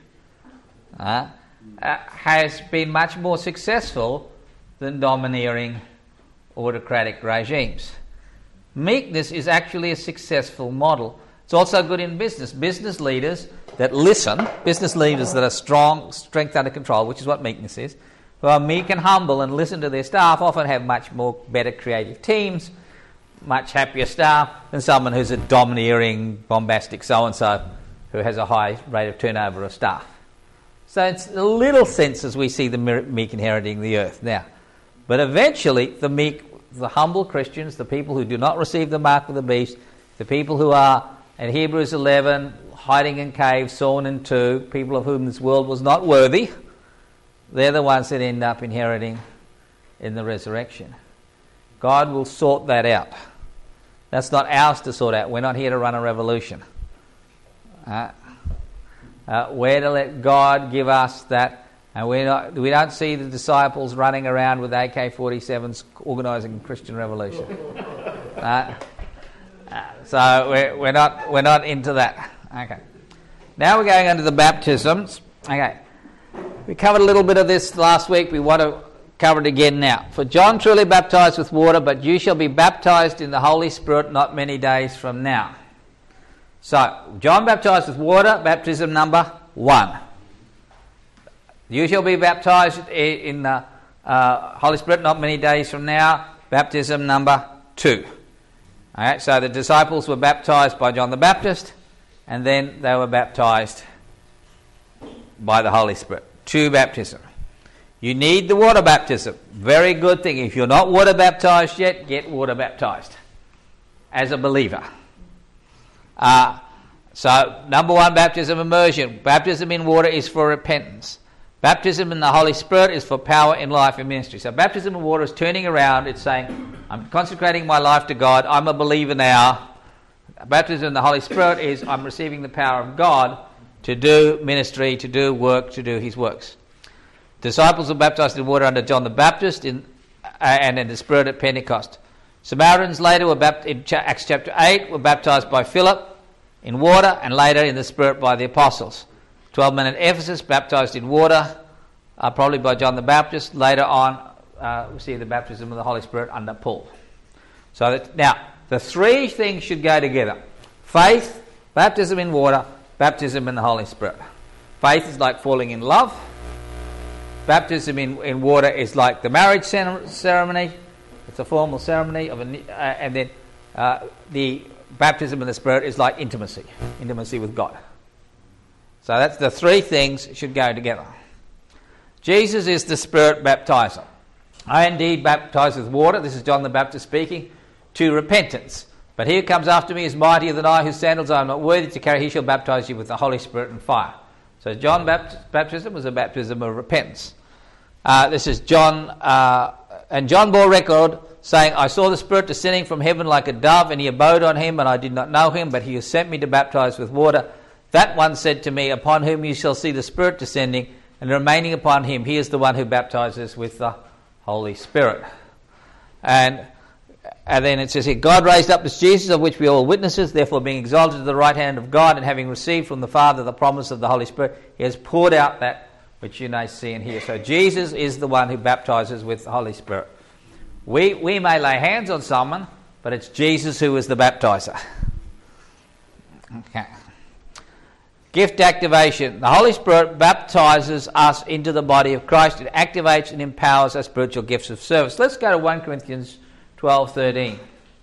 has been much more successful than domineering autocratic regimes. Meekness is actually a successful model. It's also good in business. Business leaders that listen, business leaders that are strong, strength under control, which is what meekness is, who are meek and humble and listen to their staff, often have much more better creative teams, much happier staff than someone who's a domineering, bombastic so-and-so who has a high rate of turnover of staff. So it's a little sense as we see the meek inheriting the earth now. But eventually, the meek, the humble Christians, the people who do not receive the mark of the beast, the people who are, in Hebrews 11, hiding in caves, sawn in two, people of whom this world was not worthy, they're the ones that end up inheriting in the resurrection. God will sort that out. That's not ours to sort out. We're not here to run a revolution. We're to let God give us that. And we don't see the disciples running around with AK-47s organising a Christian revolution. So we're not into that. Okay. Now we're going on to the baptisms. Okay. We covered a little bit of this last week. We want to cover it again now. For John truly baptized with water, but you shall be baptized in the Holy Spirit not many days from now. So, John baptized with water, baptism number 1. You shall be baptized in the Holy Spirit not many days from now, baptism number 2. All right, so the disciples were baptized by John the Baptist, and then they were baptized by the Holy Spirit. to baptism. You need the water baptism. Very good thing. If you're not water baptized yet, get water baptized as a believer. So, number one, baptism immersion. Baptism in water is for repentance. Baptism in the Holy Spirit is for power in life and ministry. So baptism in water is turning around. It's saying, I'm consecrating my life to God. I'm a believer now. Baptism in the Holy Spirit is I'm receiving the power of God to do ministry, to do work, to do his works. Disciples were baptized in water under John the Baptist and in the Spirit at Pentecost. Samaritans later were in Acts chapter 8 were baptized by Philip in water and later in the Spirit by the apostles. 12 men at Ephesus baptized in water, probably by John the Baptist. Later on, we see the baptism of the Holy Spirit under Paul. So now, the three things should go together. Faith, baptism in water, baptism in the Holy Spirit. Faith is like falling in love. Baptism in water is like the marriage ceremony. It's a formal ceremony, and then the baptism in the Spirit is like intimacy with God. So that's the three things should go together. Jesus is the Spirit baptizer. I indeed baptize with water, this is John the Baptist speaking, to repentance. But he who comes after me is mightier than I, whose sandals I am not worthy to carry. He shall baptize you with the Holy Spirit and fire. So John's baptism was a baptism of repentance. This is John, and John bore record, saying, I saw the Spirit descending from heaven like a dove, and he abode on him, and I did not know him, but he who sent me to baptize with water. That one said to me, upon whom you shall see the Spirit descending and remaining upon him, he is the one who baptizes with the Holy Spirit. And then it says here, God raised up this Jesus, of which we are all witnesses, therefore being exalted to the right hand of God, and having received from the Father the promise of the Holy Spirit, he has poured out that which you may see and hear. So Jesus is the one who baptizes with the Holy Spirit. We may lay hands on someone, but it's Jesus who is the baptizer. Okay. Gift activation. The Holy Spirit baptizes us into the body of Christ. It activates and empowers our spiritual gifts of service. Let's go to 1 Corinthians 12:13.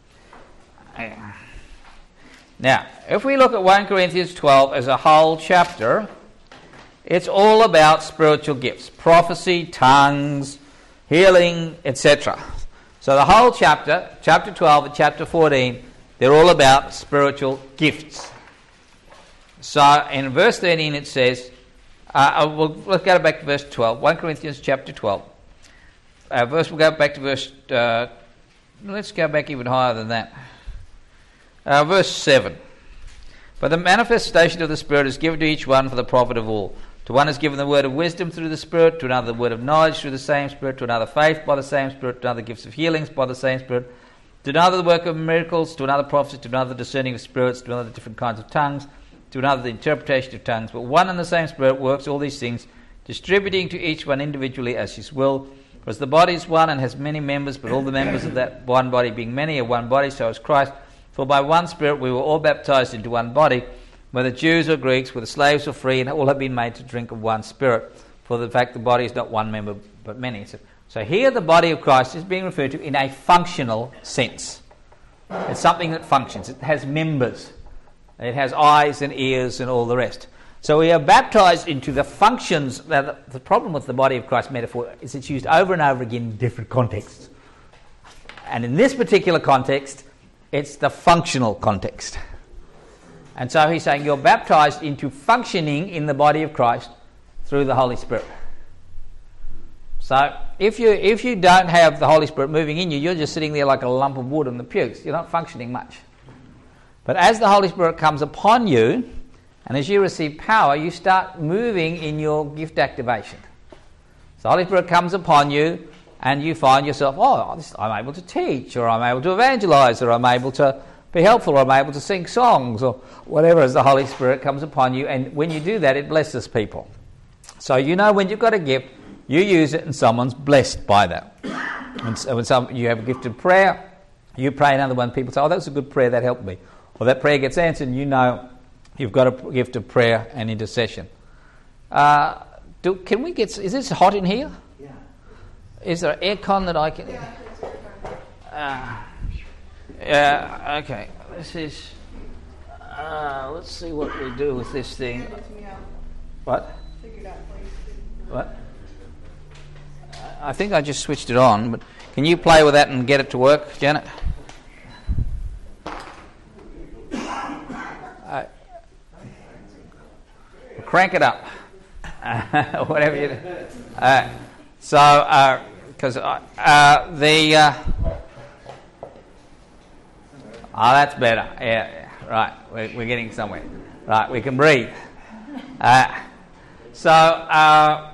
Now, if we look at 1 Corinthians 12 as a whole chapter, it's all about spiritual gifts. Prophecy, tongues, healing, etc. So the whole chapter 12 and chapter 14, they're all about spiritual gifts. So in verse 13 it says, let's go back to verse 12, 1 Corinthians chapter 12. We'll go back to verse, let's go back even higher than that. Verse 7. But the manifestation of the Spirit is given to each one for the profit of all. To one is given the word of wisdom through the Spirit, to another the word of knowledge through the same Spirit, to another faith by the same Spirit, to another gifts of healings by the same Spirit, to another the work of miracles, to another prophecy, to another discerning of spirits, to another different kinds of tongues, to another the interpretation of tongues. But one and the same Spirit works all these things, distributing to each one individually as his will. For as the body is one and has many members, but all the members of that one body being many are one body, so is Christ. For by one Spirit we were all baptized into one body, whether Jews or Greeks, whether slaves or free, and all have been made to drink of one Spirit. For the fact the body is not one member, but many. So here the body of Christ is being referred to in a functional sense. It's something that functions. It has members. It has eyes and ears and all the rest. So we are baptized into the functions. Now, the problem with the body of Christ metaphor is it's used over and over again in different contexts. And in this particular context, it's the functional context. And so he's saying you're baptized into functioning in the body of Christ through the Holy Spirit. So if you don't have the Holy Spirit moving in you, you're just sitting there like a lump of wood in the pews. You're not functioning much. But as the Holy Spirit comes upon you, and as you receive power, you start moving in your gift activation. So the Holy Spirit comes upon you, and you find yourself, I'm able to teach, or I'm able to evangelize, or I'm able to be helpful, or I'm able to sing songs, or whatever, as the Holy Spirit comes upon you. And when you do that, it blesses people. So you know when you've got a gift, you use it and someone's blessed by that. And so when you have a gift of prayer, you pray another one, people say, that was a good prayer, that helped me. Or that prayer gets answered, and you know you've got a gift of prayer and intercession. Is this hot in here? Yeah. Is there aircon that I can... okay. This is... let's see what we do with this thing. What? Figured out ways to What? I think I just switched it on, but can you play with that and get it to work, Janet? Crank it up. Whatever you do. Because that's better. Yeah, right. We're getting somewhere. Right, we can breathe. So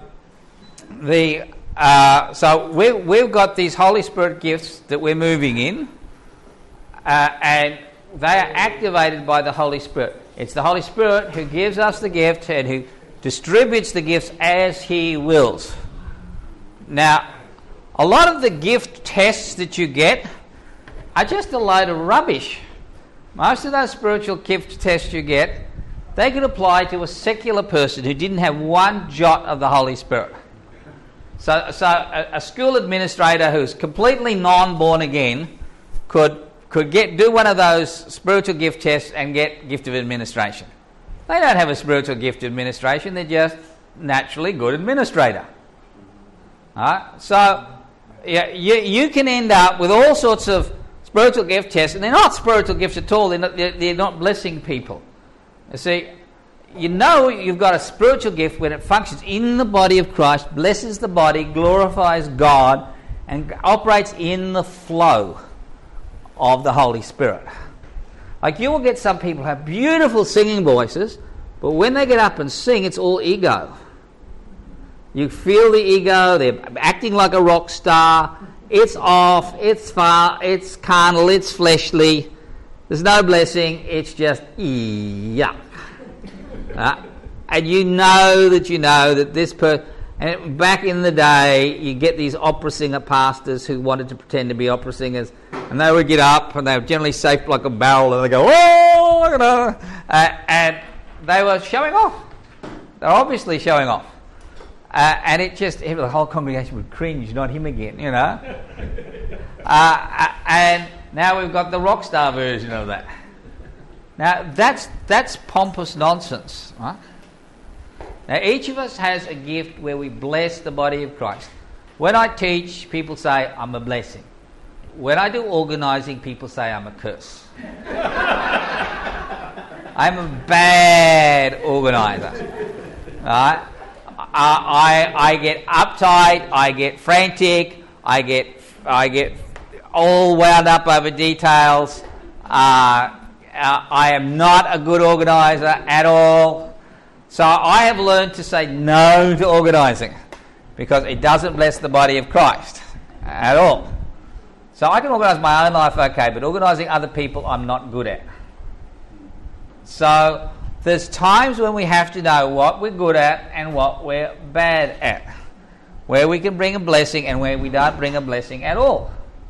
we've got these Holy Spirit gifts that we're moving in, and they are activated by the Holy Spirit. It's the Holy Spirit who gives us the gift and who distributes the gifts as He wills. Now, a lot of the gift tests that you get are just a load of rubbish. Most of those spiritual gift tests you get, they could apply to a secular person who didn't have one jot of the Holy Spirit. So a school administrator who's completely non-born again could do one of those spiritual gift tests and get gift of administration. They don't have a spiritual gift of administration, they're just naturally good administrator. Alright? So you can end up with all sorts of spiritual gift tests, and they're not spiritual gifts at all, they're not blessing people. You see, you know you've got a spiritual gift when it functions in the body of Christ, blesses the body, glorifies God, and operates in the flow of the Holy Spirit. Like, you will get some people who have beautiful singing voices, but when they get up and sing, it's all ego. You feel the ego, they're acting like a rock star, it's off, it's far, it's carnal, it's fleshly, there's no blessing, it's just yuck. And you know that this person... And back in the day, you get these opera singer pastors who wanted to pretend to be opera singers, and they would get up, and they were generally shaped like a barrel, and they go, oh, you know, and they were showing off. They're obviously showing off. And it just, the whole congregation would cringe, not him again, you know. And now we've got the rock star version of that. Now, that's pompous nonsense, right? Now, each of us has a gift where we bless the body of Christ. When I teach, people say I'm a blessing. When I do organising, people say I'm a curse. I'm a bad organiser. Right? I get uptight, I get frantic, I get all wound up over details. I am not a good organiser at all. So I have learned to say no to organising, because it doesn't bless the body of Christ at all. So I can organise my own life okay, but organising other people I'm not good at. So there's times when we have to know what we're good at and what we're bad at, where we can bring a blessing and where we don't bring a blessing at all.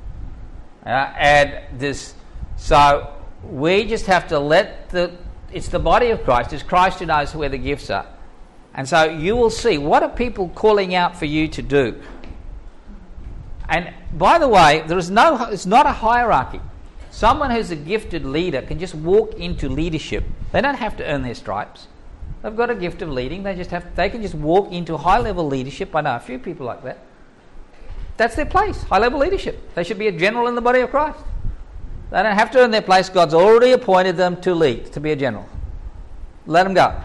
So we just have to it's the body of Christ. It's Christ who knows where the gifts are. And so you will see, what are people calling out for you to do? And by the way, it's not a hierarchy. Someone who's a gifted leader can just walk into leadership. They don't have to earn their stripes. They've got a gift of leading. They can just walk into high-level leadership. I know a few people like that. That's their place, high-level leadership. They should be a general in the body of Christ. They don't have to earn their place. God's already appointed them to lead, to be a general. Let them go.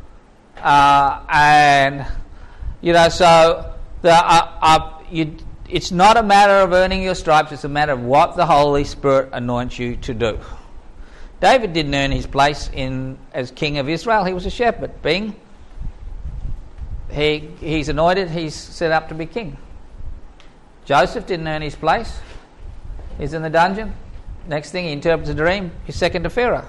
It's not a matter of earning your stripes. It's a matter of what the Holy Spirit anoints you to do. David didn't earn his place as king of Israel. He was a shepherd. He's anointed. He's set up to be king. Joseph didn't earn his place. He's in the dungeon. Next thing, he interprets a dream. He's second to Pharaoh.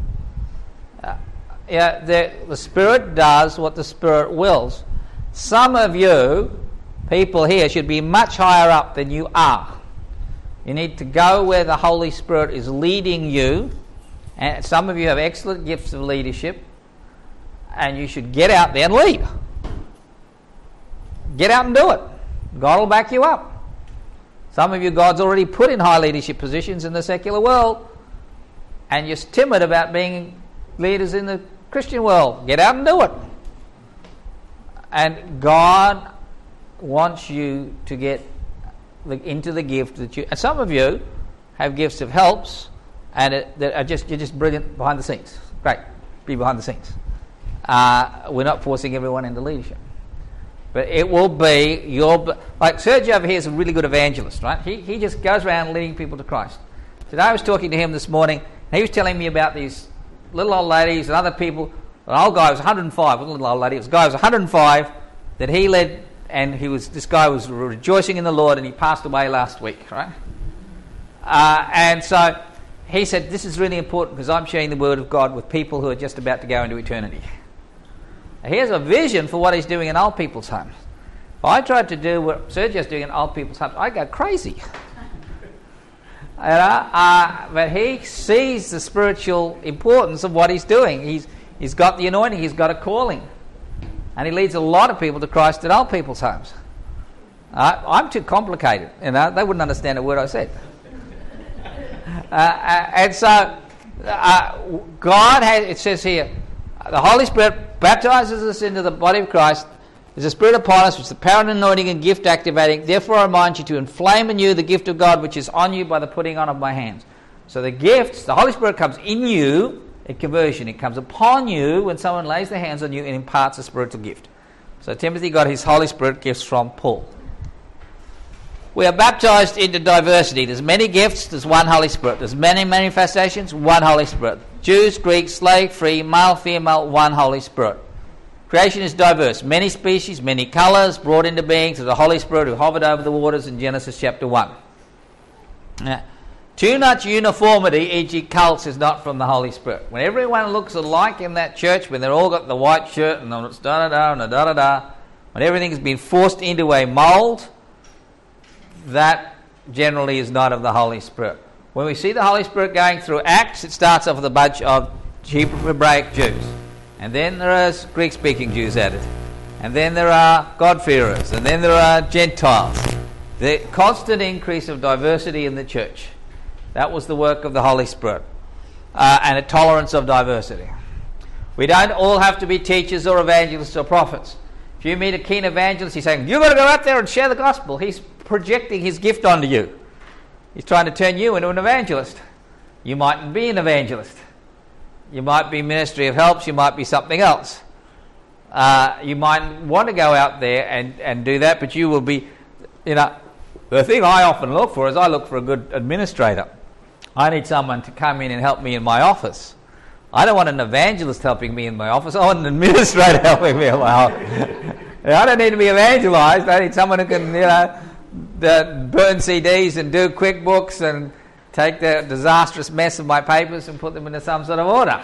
The Spirit does what the Spirit wills. Some of you, people here, should be much higher up than you are. You need to go where the Holy Spirit is leading you. And some of you have excellent gifts of leadership. And you should get out there and lead. Get out and do it. God will back you up. Some of you, God's already put in high leadership positions in the secular world, and you're timid about being leaders in the Christian world. Get out and do it. And God wants you to get into the gift that you... And some of you have gifts of helps, and you're just brilliant behind the scenes. Great, be behind the scenes. We're not forcing everyone into leadership. But it will be like Sergio over here is a really good evangelist, right? He just goes around leading people to Christ. Today I was talking to him this morning, and he was telling me about these little old ladies and other people. An old guy was 105, wasn't a little old lady, this guy was 105 that he led, and this guy was rejoicing in the Lord, and he passed away last week, right? And so he said, this is really important because I'm sharing the word of God with people who are just about to go into eternity. He has a vision for what he's doing in old people's homes. If I tried to do what Sergio's doing in old people's homes, I'd go crazy. But he sees the spiritual importance of what he's doing. He's got the anointing, he's got a calling. And he leads a lot of people to Christ at old people's homes. I'm too complicated. They wouldn't understand a word I said. And so God has, it says here, the Holy Spirit baptizes us into the body of Christ. There's a Spirit upon us, which is the power and anointing and gift activating. Therefore I remind you to inflame anew the gift of God, which is on you by the putting on of my hands. So the gifts, the Holy Spirit comes in you at conversion. It comes upon you when someone lays their hands on you and imparts a spiritual gift. So Timothy got his Holy Spirit gifts from Paul. We are baptized into diversity. There's many gifts, there's one Holy Spirit. There's many manifestations, one Holy Spirit. Jews, Greeks, slave, free, male, female, one Holy Spirit. Creation is diverse. Many species, many colours, brought into being through the Holy Spirit who hovered over the waters in Genesis chapter 1. Now, too much uniformity, e.g. cults, is not from the Holy Spirit. When everyone looks alike in that church, when they're all got the white shirt and it's da-da-da and da-da-da, when everything has been forced into a mould, that generally is not of the Holy Spirit. When we see the Holy Spirit going through Acts, it starts off with a bunch of Hebrew Hebraic Jews. And then there are Greek-speaking Jews added. And then there are God-fearers. And then there are Gentiles. The constant increase of diversity in the church. That was the work of the Holy Spirit. And a tolerance of diversity. We don't all have to be teachers or evangelists or prophets. If you meet a keen evangelist, he's saying, you've got to go out there and share the gospel. He's projecting his gift onto you. He's trying to turn you into an evangelist. You mightn't be an evangelist. You might be ministry of helps. You might be something else. You might want to go out there and do that, but you will be, the thing I often look for is I look for a good administrator. I need someone to come in and help me in my office. I don't want an evangelist helping me in my office. I want an administrator helping me in my office. I don't need to be evangelized. I need someone who can, burn CDs and do QuickBooks and take the disastrous mess of my papers and put them into some sort of order.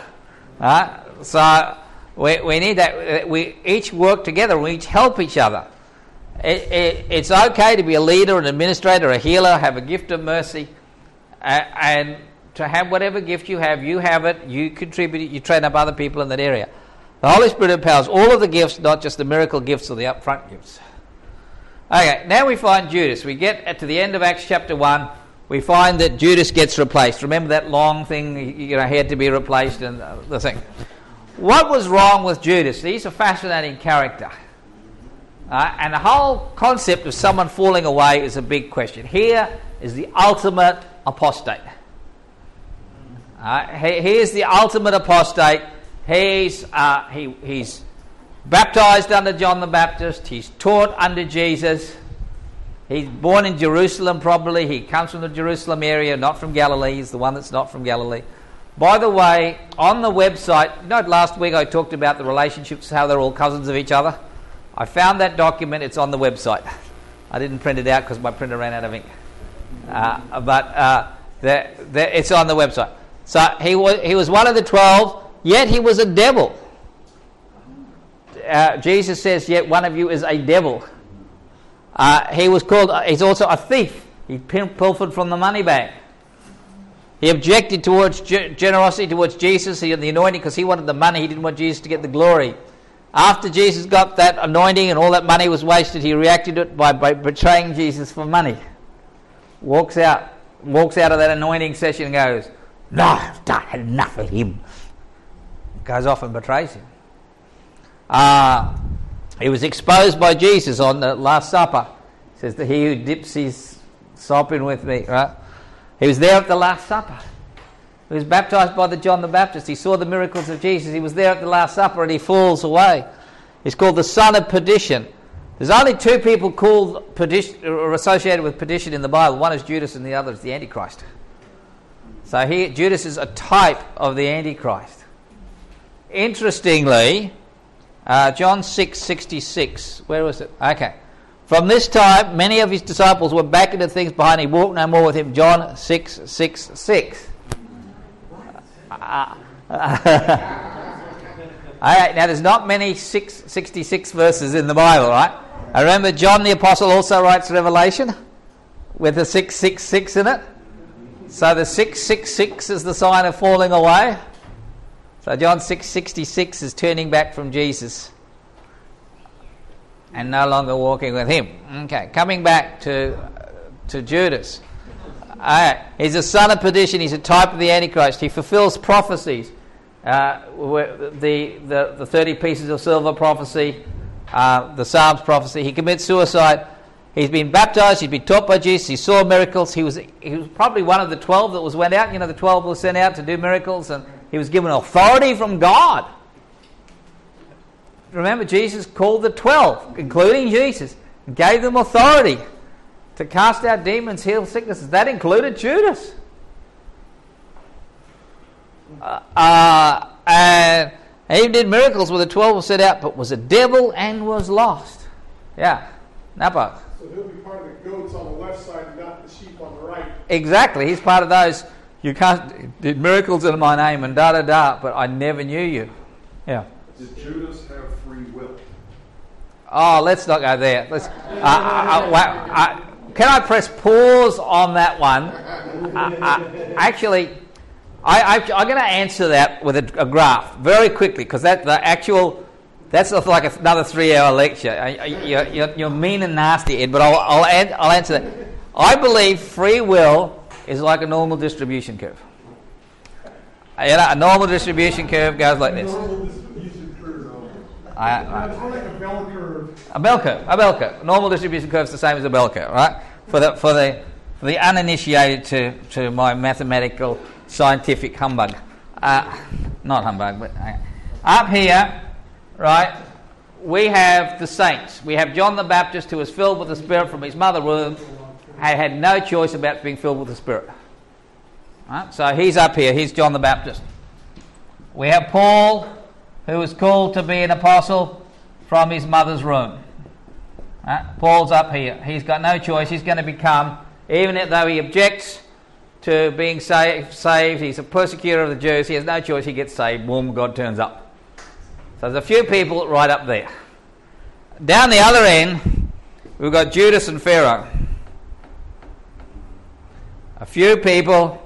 So we need that. We each work together. We each help each other. It's okay to be a leader, an administrator, a healer, have a gift of mercy, and to have whatever gift you have it, you contribute it, you train up other people in that area. The Holy Spirit empowers all of the gifts, not just the miracle gifts or the upfront gifts. Okay, now we find Judas. We get to the end of Acts chapter 1. We find that Judas gets replaced. Remember that long thing, he had to be replaced and the thing. What was wrong with Judas? He's a fascinating character. And the whole concept of someone falling away is a big question. Here is the ultimate apostate. He is the ultimate apostate. He's baptized under John the Baptist. He's taught under Jesus. He's born in Jerusalem probably. He comes from the Jerusalem area, not from Galilee. He's the one that's not from Galilee. By the way, on the website, last week I talked about the relationships, how they're all cousins of each other. I found that document. It's on the website. I didn't print it out because my printer ran out of ink. But it's on the website. So he was one of the 12, yet he was a devil. Jesus says, yet one of you is a devil. He's also a thief. He pilfered from the money bag. He objected towards generosity towards Jesus. He had the anointing because he wanted the money. He didn't want Jesus to get the glory. After Jesus got that anointing and all that money was wasted, he reacted to it by betraying Jesus for money. Walks out of that anointing session and goes, no, I've had enough of him. Goes off and betrays him. He was exposed by Jesus on the Last Supper. It says that he who dips his sop in with me, right? He was there at the Last Supper. He was baptized by John the Baptist. He saw the miracles of Jesus. He was there at the Last Supper and he falls away. He's called the son of perdition. There's only two people called perdition or associated with perdition in the Bible. One is Judas and the other is the Antichrist. So Judas is a type of the Antichrist. Interestingly, John 6:66. Where was it? Okay. From this time, many of his disciples were back into things behind. He walked no more with him. John 6:66. Now, there's not many 666 verses in the Bible, right? I remember John the Apostle also writes Revelation with the 666 in it. So the 666 is the sign of falling away. So John 6:66 is turning back from Jesus and no longer walking with him. Okay, coming back to Judas. He's a son of perdition. He's a type of the Antichrist. He fulfills prophecies. The 30 pieces of silver prophecy, the Psalms prophecy. He commits suicide. He's been baptized. He's been taught by Jesus. He saw miracles. He was probably one of the 12 that went out. You know, the 12 were sent out to do miracles, and he was given authority from God. Remember, Jesus called the 12, including Jesus, and gave them authority to cast out demons, heal sicknesses. That included Judas. And he even did miracles where the 12 were sent out, but was a devil and was lost. Yeah. Napa. So he'll be part of the goats on the left side and not the sheep on the right. Exactly. He's part of those, you can't did miracles in my name and da-da-da, but I never knew you. Yeah. Did Judas have free will? Oh, let's not go there. Let's. Can I press pause on that one? Actually, I'm going to answer that with a graph very quickly, because that's like another 3-hour lecture. You're mean and nasty, Ed, but I'll answer that. I believe free will is like a normal distribution curve. A normal distribution curve goes like this. It's like a bell curve. A bell curve. A normal distribution curve is the same as a bell curve, right? For the uninitiated to my mathematical scientific humbug. Not humbug, but up here, right, we have the saints. We have John the Baptist, who was filled with the Spirit from his mother womb, had no choice about being filled with the Spirit. Right? So he's up here. He's John the Baptist. We have Paul, who was called to be an apostle from his mother's womb. Right? Paul's up here. He's got no choice. He's going to become, even though he objects to being saved, he's a persecutor of the Jews, he has no choice. He gets saved. Boom, God turns up. So there's a few people right up there. Down the other end, we've got Judas and Pharaoh. A few people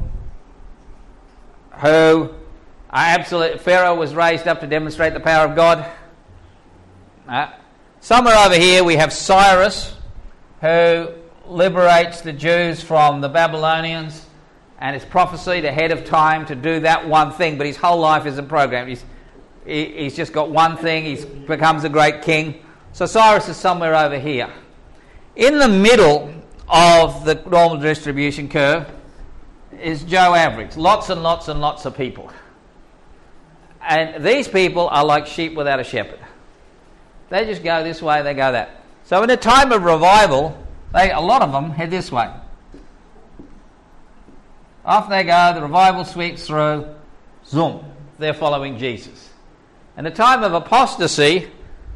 who Pharaoh was raised up to demonstrate the power of God. Somewhere over here we have Cyrus, who liberates the Jews from the Babylonians, and is prophesied ahead of time to do that one thing, but his whole life isn't programmed. He's just got one thing. He becomes a great king. So Cyrus is somewhere over here. In the middle of the normal distribution curve is Joe Average. Lots and lots and lots of people. And these people are like sheep without a shepherd. They just go this way, they go that. So in a time of revival, a lot of them head this way. Off they go, the revival sweeps through, zoom, they're following Jesus. In a time of apostasy,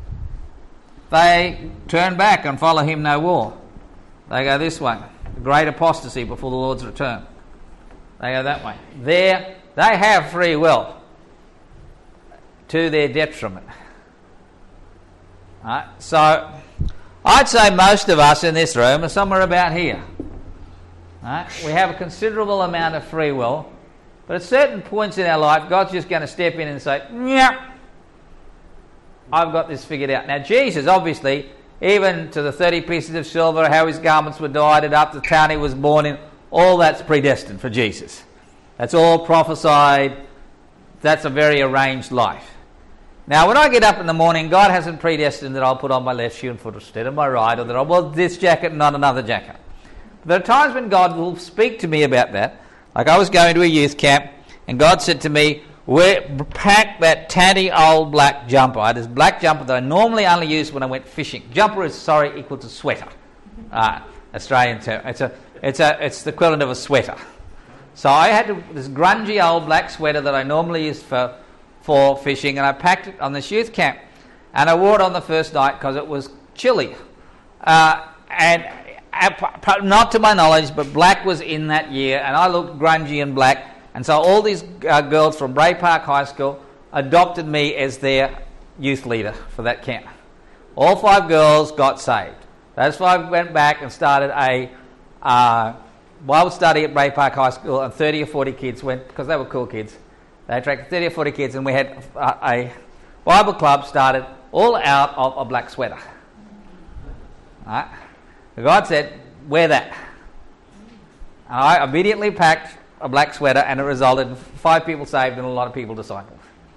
they turn back and follow him no more. They go this way, the great apostasy before the Lord's return. They go that way. They have free will to their detriment. Right? So, I'd say most of us in this room are somewhere about here. Right? We have a considerable amount of free will, but at certain points in our life, God's just going to step in and say, yeah, I've got this figured out. Now, Jesus, obviously, even to the 30 pieces of silver, how his garments were divided up, the town he was born in, all that's predestined for Jesus. That's all prophesied. That's a very arranged life. Now, when I get up in the morning, God hasn't predestined that I'll put on my left shoe and foot instead of my right, or that I'll wear this jacket and not another jacket. There are times when God will speak to me about that. Like I was going to a youth camp, and God said to me, pack that tatty old black jumper. I had this black jumper that I normally only use when I went fishing. Jumper is, equal to sweater. Australian term. It's the equivalent of a sweater. So I had this grungy old black sweater that I normally use for fishing, and I packed it on this youth camp, and I wore it on the first night because it was chilly. And not to my knowledge, but black was in that year, and I looked grungy and black, and so all these girls from Bray Park High School adopted me as their youth leader for that camp. All 5 girls got saved. Those 5 went back and started a Bible study at Bray Park High School, and 30 or 40 kids went, because they were cool kids. They attracted 30 or 40 kids, and we had a Bible club started all out of a black sweater. Right? God said, wear that. And I immediately packed a black sweater, and it resulted in 5 people saved and a lot of people discipled.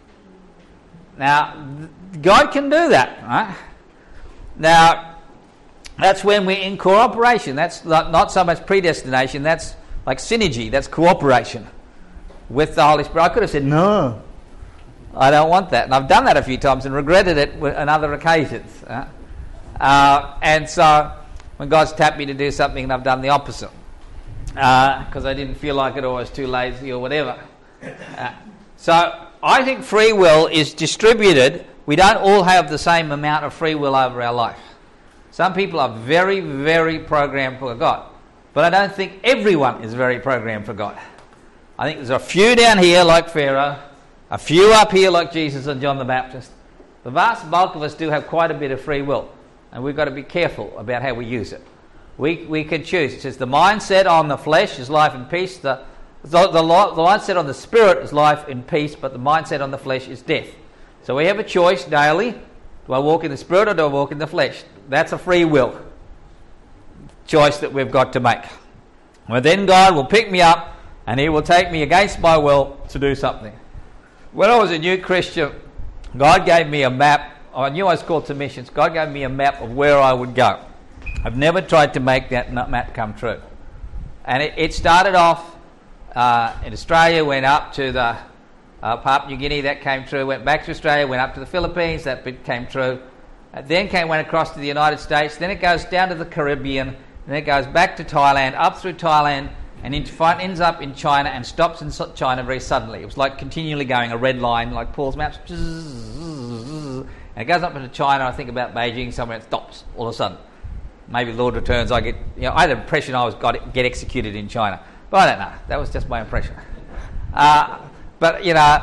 Now, God can do that. Right? Now, that's when we're in cooperation. That's not so much predestination, that's like synergy, that's cooperation with the Holy Spirit. I could have said, no, I don't want that. And I've done that a few times and regretted it on other occasions. And so when God's tapped me to do something, and I've done the opposite because I didn't feel like it, or I was too lazy or whatever. So I think free will is distributed. We don't all have the same amount of free will over our life. Some people are very, very programmed for God. But I don't think everyone is very programmed for God. I think there's a few down here like Pharaoh, a few up here like Jesus and John the Baptist. The vast bulk of us do have quite a bit of free will, and we've got to be careful about how we use it. We can choose. It says the mindset on the flesh is life and peace. The mindset on the spirit is life and peace, but the mindset on the flesh is death. So we have a choice daily. Do I walk in the spirit or do I walk in the flesh? That's a free will choice that we've got to make. Well, then God will pick me up and He will take me against my will to do something. When I was a new Christian, God gave me a map. I knew I was called to missions. God gave me a map of where I would go. I've never tried to make that map come true. And it started off in Australia, went up to the Papua New Guinea, that came true, went back to Australia, went up to the Philippines, that bit came true. Then went across to the United States, then it goes down to the Caribbean, then it goes back to Thailand, up through Thailand, and ends up in China and stops in China very suddenly. It was like continually going a red line, like Paul's maps, and it goes up into China. I think about Beijing, somewhere it stops all of a sudden. Maybe Lord returns. I had the impression I was got get executed in China, but I don't know. That was just my impression. But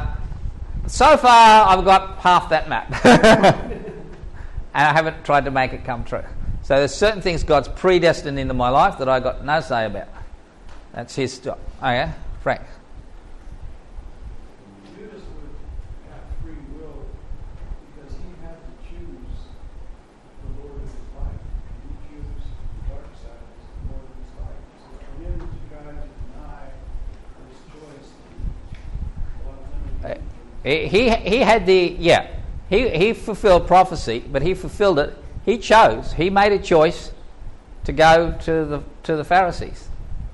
so far I've got half that map, and I haven't tried to make it come true. So there's certain things God's predestined into my life that I got no say about. That's His job. Oh yeah, Frank. Judas would have free will because he had to choose the Lord of his life. He chose the dark side as the Lord of his life. So for him to try to deny his choice, He had he fulfilled prophecy, but he fulfilled it. He chose. He made a choice to go to the Pharisees.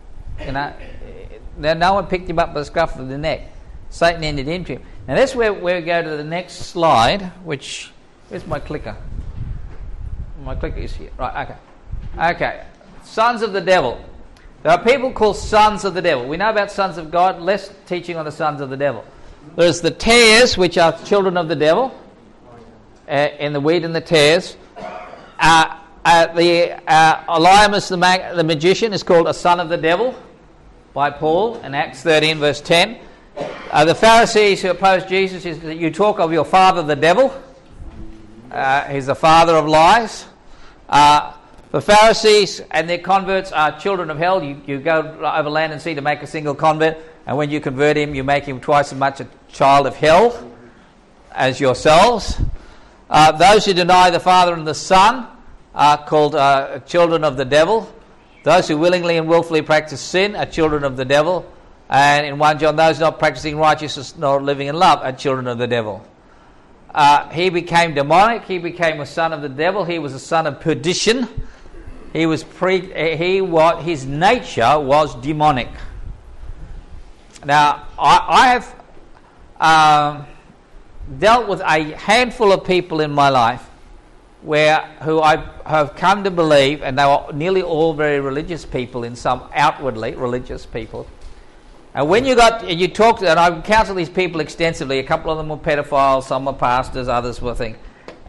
No one picked him up by the scruff of the neck. Satan entered into him. Now that's where we go to the next slide, which, where's my clicker? My clicker is here. Right, okay. Sons of the devil. There are people called sons of the devil. We know about sons of God, less teaching on the sons of the devil. There's the tares, which are children of the devil, in the wheat and the tares. Elymas the magician is called a son of the devil by Paul in Acts 13 verse 10. The Pharisees who opposed Jesus is that you talk of your father the devil. He's the father of lies. The Pharisees and their converts are children of hell. You go over land and sea to make a single convert, and when you convert him, you make him twice as much a child of hell as yourselves. Those who deny the Father and the Son are called children of the devil. Those who willingly and willfully practice sin are children of the devil. And in 1 John, those not practicing righteousness nor living in love are children of the devil. he became demonic. He became a son of the devil. He was a son of perdition. His nature was demonic. Now, I have dealt with a handful of people in my life who I have come to believe, and they were nearly all very religious people, in some outwardly religious people. And when you talk to, and I've counseled these people extensively. A couple of them were pedophiles, some were pastors, others were things.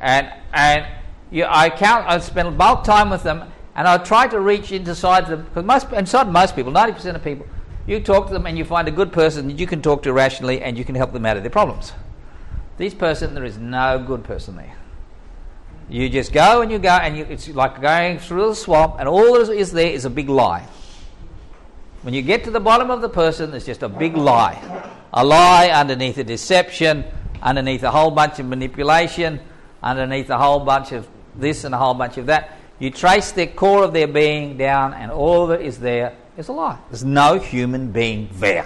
I spent bulk time with them, and I try to reach inside them, because most people, 90% of people, you talk to them and you find a good person that you can talk to rationally and you can help them out of their problems. This person, there is no good person there. You just go and it's like going through the swamp, and all there is there is a big lie. When you get to the bottom of the person, there's just a big lie. A lie underneath a deception, underneath a whole bunch of manipulation, underneath a whole bunch of this and a whole bunch of that. You trace the core of their being down, and all that is there is a lie. There's no human being there.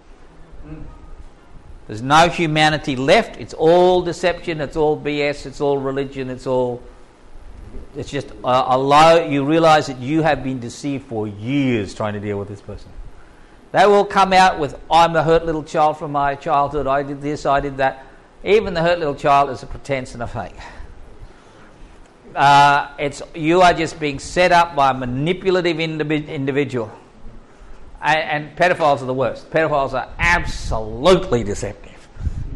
There's no humanity left. It's all deception, it's all BS, it's all religion, it's just a lie. You realize that you have been deceived for years trying to deal with this person. They will come out with, I'm a hurt little child from my childhood, I did this, I did that. Even the hurt little child is a pretense and a fake. You are just being set up by a manipulative individual. And pedophiles are the worst. Pedophiles are absolutely deceptive.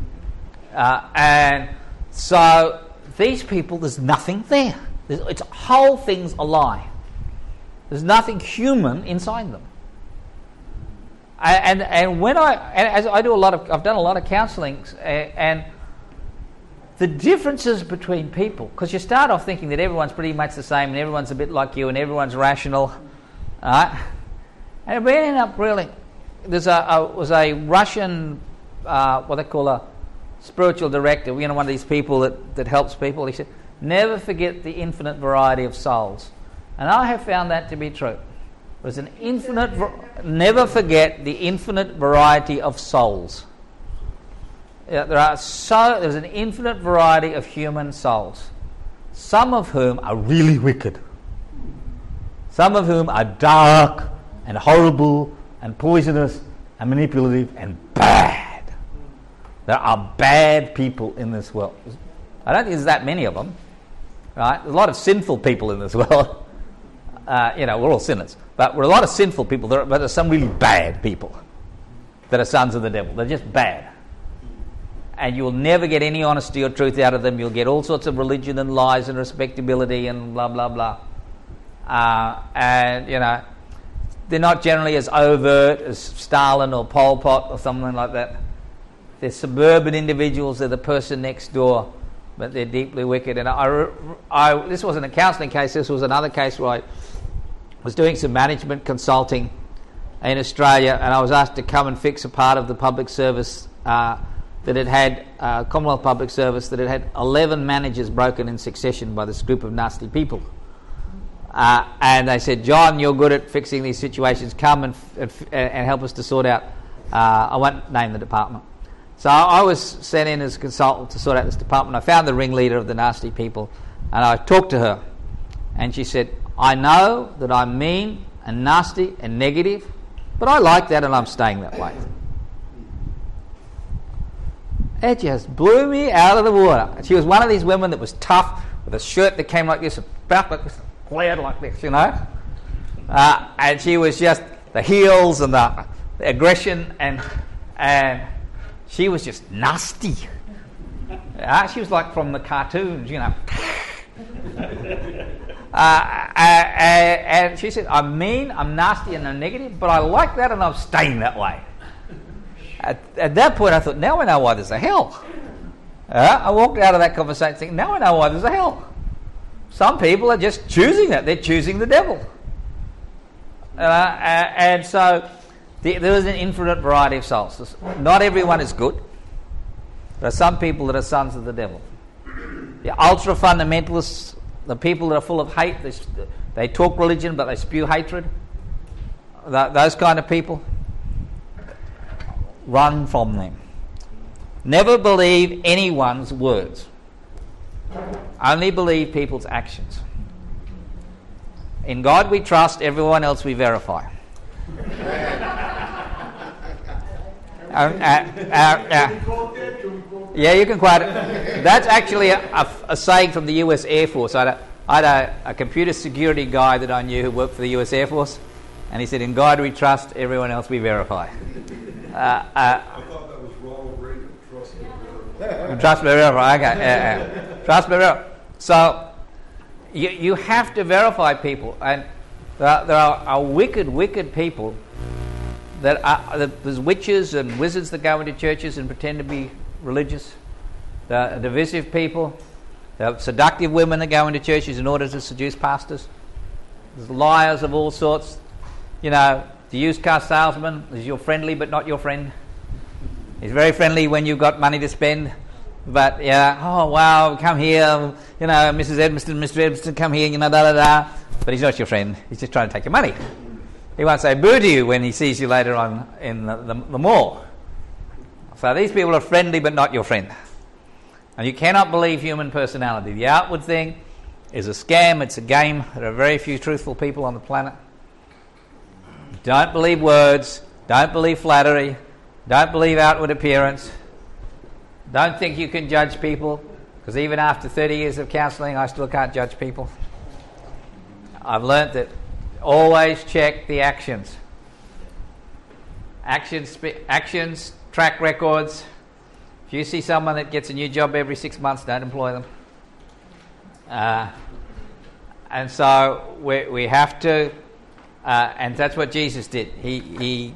And so these people, there's nothing there. It's whole thing's a lie. There's nothing human inside them. And as I do I've done a lot of counselling, and the differences between people, because you start off thinking that everyone's pretty much the same, and everyone's a bit like you, and everyone's rational, and we ended up really. Was a Russian, what they call a spiritual director. One of these people that helps people. He said, "Never forget the infinite variety of souls," and I have found that to be true. There's an never forget the infinite variety of souls. There's an infinite variety of human souls, some of whom are really wicked, some of whom are dark and horrible and poisonous and manipulative and bad. There are bad people in this world. I don't think there's that many of them, right? There's a lot of sinful people in this world. We're all sinners, but we're a lot of sinful people. But there's some really bad people that are sons of the devil. They're just bad. And you will never get any honesty or truth out of them. You'll get all sorts of religion and lies and respectability and blah, blah, blah. They're not generally as overt as Stalin or Pol Pot or something like that. They're suburban individuals. They're the person next door, but they're deeply wicked. And this wasn't a counselling case. This was another case where I was doing some management consulting in Australia, and I was asked to come and fix a part of the public service that it had, Commonwealth Public Service, that it had 11 managers broken in succession by this group of nasty people. And they said, "John, you're good at fixing these situations. Come and help us to sort out." I won't name the department. So I was sent in as a consultant to sort out this department. I found the ringleader of the nasty people, and I talked to her, and she said, "I know that I'm mean and nasty and negative, but I like that, and I'm staying that way." It just blew me out of the water. She was one of these women that was tough, with a shirt that came like this, about like this, flared like this, and she was just the heels and the aggression, and she was just nasty. She was like from the cartoons, and she said, "I'm mean, I'm nasty, and I'm negative, but I like that, and I'm staying that way." At that point, I thought, now I know why there's a hell. I walked out of that conversation thinking, now I know why there's a hell. Some people are just choosing that. They're choosing the devil. And so there is an infinite variety of souls. Not everyone is good. There are some people that are sons of the devil. The ultra-fundamentalists, the people that are full of hate, they talk religion but they spew hatred. Those kind of people. Run from them. Never believe anyone's words. only believe people's actions. In God we trust, everyone else we verify. Yeah, you can quote it. That's actually a saying from the US Air Force. I had a computer security guy that I knew who worked for the US Air Force, and he said, in God we trust, everyone else we verify. I thought that was Ronald Reagan. Trust but verify. Trust but verify. Okay. Trust but verify. So you have to verify people, and there are wicked people there's witches and wizards that go into churches and pretend to be religious. There are divisive people. There are seductive women that go into churches in order to seduce pastors. There's liars of all sorts. You know, the used car salesman is your friendly but not your friend. He's very friendly when you've got money to spend, but yeah, oh wow, come here, you know, Mrs. Edmiston, Mr. Edmiston, come here, you know, da da da. But he's not your friend. He's just trying to take your money. He won't say boo to you when he sees you later on in the mall. So these people are friendly but not your friend. And you cannot believe human personality. The outward thing is a scam, it's a game. There are very few truthful people on the planet. Don't believe words, don't believe flattery, don't believe outward appearance. Don't think you can judge people, because even after 30 years of counselling, I still can't judge people. I've learnt that always check the actions. Actions, track records. If you see someone that gets a new job every 6 months, don't employ them. And so we have to, and that's what Jesus did. He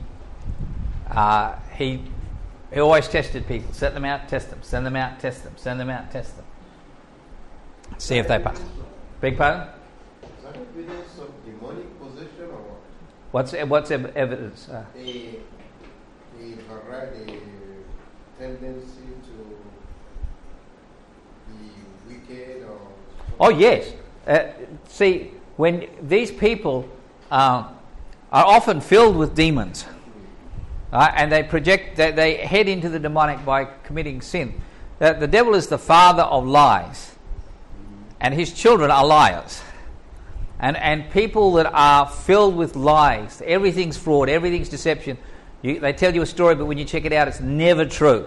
always tested people. Set them out, test them. Send them out, test them. Send them out, test them. See if they pass. Big pardon? Is that evidence of demonic possession or what? What's evidence? The tendency to be wicked or... Oh yes. See, when these people are often filled with demons, and they head into the demonic by committing sin. The devil is the father of lies, and his children are liars. And people that are filled with lies, everything's fraud, everything's deception. They tell you a story, but when you check it out, it's never true.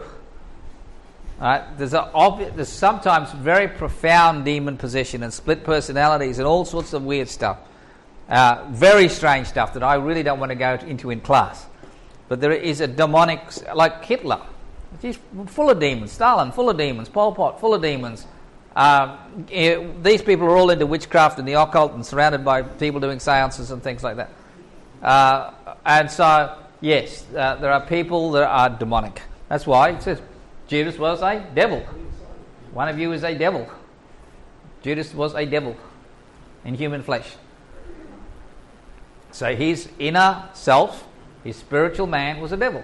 There's sometimes very profound demon possession and split personalities and all sorts of weird stuff. Very strange stuff that I really don't want to go into in class. But there is a demonic, like Hitler. He's full of demons. Stalin, full of demons. Pol Pot, full of demons. These people are all into witchcraft and the occult and surrounded by people doing seances and things like that. And so, yes, there are people that are demonic. That's why it says Judas was a devil. One of you is a devil. Judas was a devil in human flesh. So his inner self, his spiritual man, was a devil.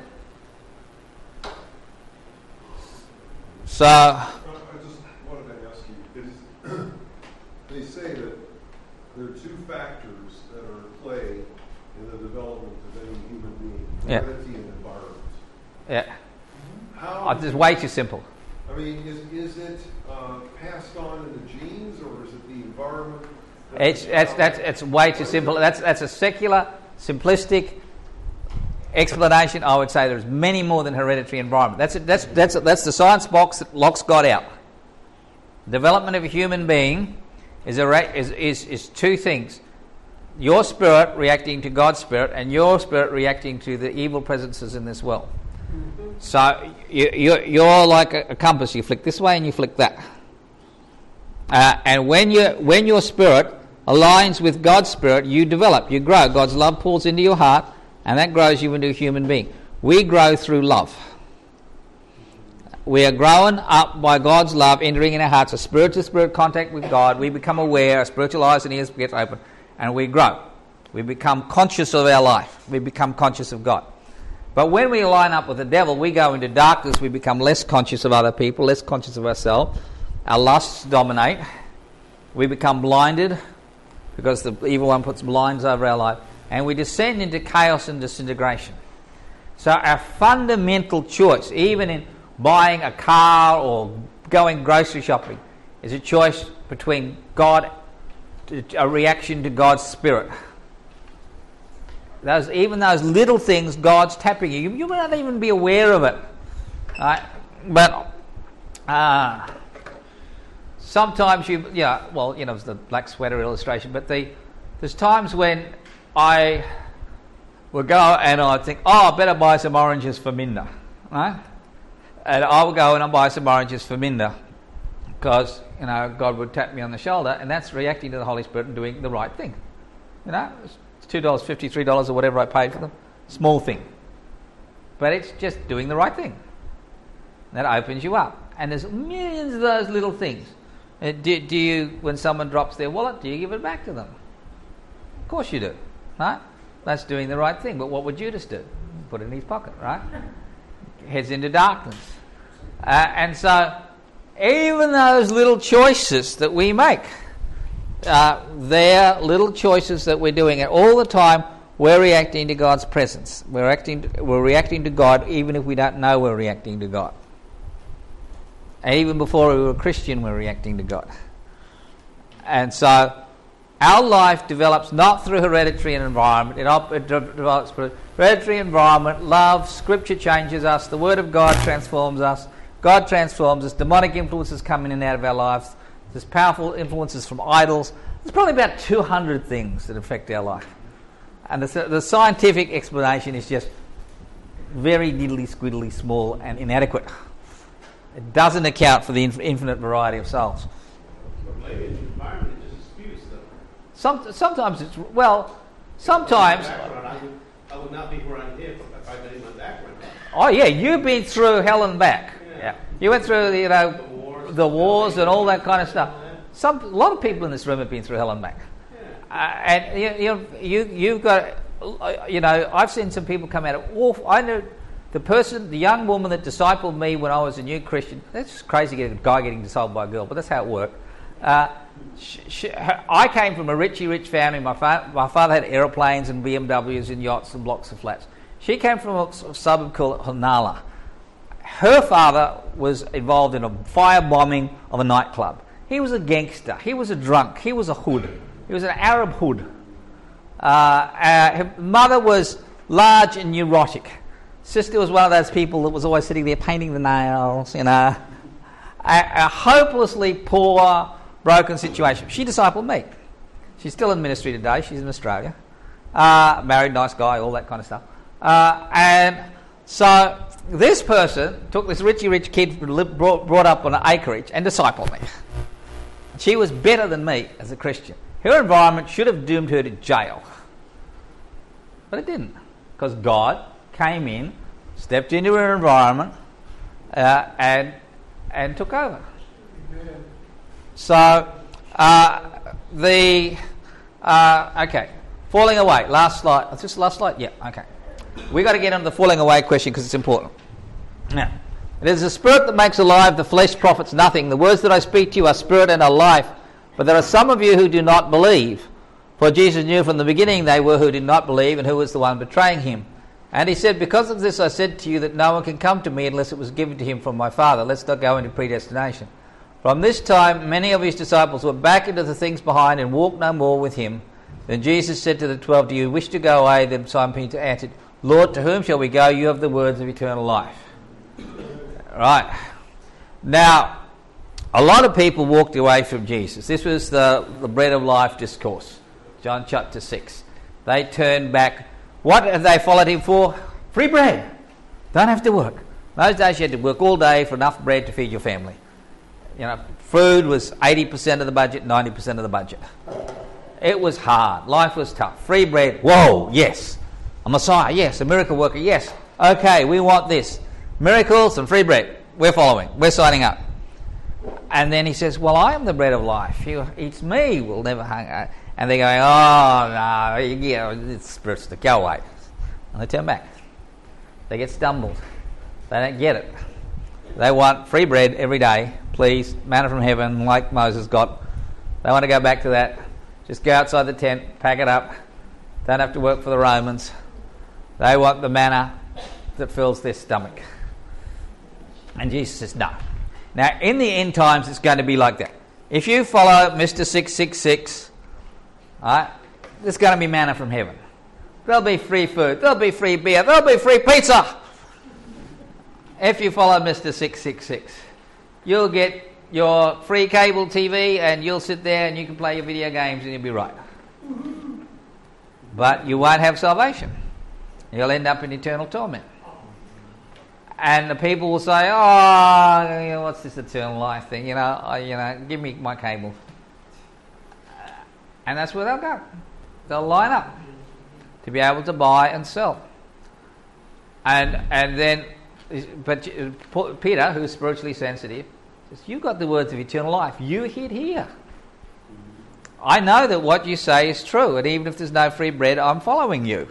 So I just wanted to ask you, they say that there are two factors that are at play in the development of any human being: heredity and environment. Yeah. How? This is way too simple. I mean, is it passed on in the genes, or is it the environment? It's way too simple. That's a secular, simplistic explanation. I would say there's many more than hereditary environment. That's the science box that Locke's got out. Development of a human being is two things: your spirit reacting to God's spirit, and your spirit reacting to the evil presences in this world. So you're like a compass. You flick this way and you flick that. And when your spirit aligns with God's spirit, you develop, you grow. God's love pours into your heart, and that grows you into a human being. We grow through love. We are grown up by God's love entering in our hearts, a spirit-to-spirit contact with God. We become aware, our spiritual eyes and ears get open, and we grow. We become conscious of our life. We become conscious of God. But when we line up with the devil, we go into darkness. We become less conscious of other people, less conscious of ourselves. Our lusts dominate. We become blinded because the evil one puts blinds over our life. And we descend into chaos and disintegration. So our fundamental choice, even in buying a car or going grocery shopping, is a choice between God, a reaction to God's Spirit. Even those little things, God's tapping you. You may not even be aware of it. Right? But sometimes it's the black sweater illustration, but there's times when I will go and I think, I better buy some oranges for Minda. Right? And I will go and I'll buy some oranges for Minda because, God would tap me on the shoulder, and that's reacting to the Holy Spirit and doing the right thing. It's $2.50, $3 or whatever I paid for them. Small thing. But it's just doing the right thing. That opens you up. And there's millions of those little things. Do you, when someone drops their wallet, do you give it back to them? Of course you do. Right? That's doing the right thing. But what would Judas do? Put it in his pocket, right? Heads into darkness. And so, even those little choices that we make, they're little choices that we're doing, and all the time we're reacting to God's presence. We're reacting to God even if we don't know we're reacting to God. And even before we were a Christian, we're reacting to God. And so our life develops not through hereditary environment. It develops through hereditary environment, love, Scripture changes us, the Word of God transforms us, God transforms us, demonic influences come in and out of our lives. There's powerful influences from idols. There's probably about 200 things that affect our life. And the scientific explanation is just very diddly squiddly small and inadequate. It doesn't account for the infinite variety of souls. But maybe it's environment, it just disputes them. Sometimes sometimes... I would not be where I'm here if I didn't my background. Oh yeah, you've been through hell and back. Yeah. You went through the wars and all that kind of stuff. A lot of people in this room have been through hell and back. And you've got, I've seen some people come out of awful. I know the young woman that discipled me when I was a new Christian. That's just crazy, a guy getting discipled by a girl, but that's how it worked. I came from a rich family. My father had aeroplanes and BMWs and yachts and blocks of flats. She came from a suburb called Honala. Her father was involved in a firebombing of a nightclub. He was a gangster. He was a drunk. He was a hood. He was an Arab hood. Her mother was large and neurotic. Sister was one of those people that was always sitting there painting the nails, A hopelessly poor, broken situation. She discipled me. She's still in ministry today. She's in Australia. Married, nice guy, all that kind of stuff. And so this person took this rich kid brought up on an acreage and discipled me. She was better than me as a Christian. Her environment should have doomed her to jail. But it didn't. Because God came in, stepped into her environment, and took over. So, falling away. Last slide. Is this the last slide? Yeah, okay. We've got to get on the falling away question because it's important. Now, it is the Spirit that makes alive, the flesh profits nothing. The words that I speak to you are spirit and are life. But there are some of you who do not believe. For Jesus knew from the beginning they were who did not believe and who was the one betraying him. And he said, because of this I said to you that no one can come to me unless it was given to him from my Father. Let's not go into predestination. From this time many of his disciples went back into the things behind and walked no more with him. Then Jesus said to the 12, do you wish to go away? Then Simon Peter answered, Lord, to whom shall we go? You have the words of eternal life. Right. Now, a lot of people walked away from Jesus. This was the bread of life discourse. John chapter 6. They turned back. What have they followed him for? Free bread. Don't have to work. Those days you had to work all day for enough bread to feed your family. Food was 80% of the budget, 90% of the budget. It was hard. Life was tough. Free bread. Whoa, yes. A Messiah, yes. A miracle worker, yes. Okay, we want this. Miracles and free bread. We're following. We're signing up. And then he says, well, I am the bread of life. Who eats me will never hunger. And they're going, oh, no, it's spiritual. Go away. And they turn back. They get stumbled. They don't get it. They want free bread every day. Please, manna from heaven, like Moses got. They want to go back to that. Just go outside the tent, pack it up. Don't have to work for the Romans. They want the manna that fills their stomach. And Jesus says, no. Now, in the end times, it's going to be like that. If you follow Mr. 666, right, there's going to be manna from heaven. There'll be free food. There'll be free beer. There'll be free pizza. If you follow Mr. 666, you'll get your free cable TV and you'll sit there and you can play your video games and you'll be right. But you won't have salvation. You'll end up in eternal torment. And the people will say, "Oh, what's this eternal life thing? Give me my cable." And that's where they'll go. They'll line up to be able to buy and sell. And then, but Peter, who's spiritually sensitive, says, "You've got the words of eternal life. You hid here. I know that what you say is true, and even if there's no free bread, I'm following you."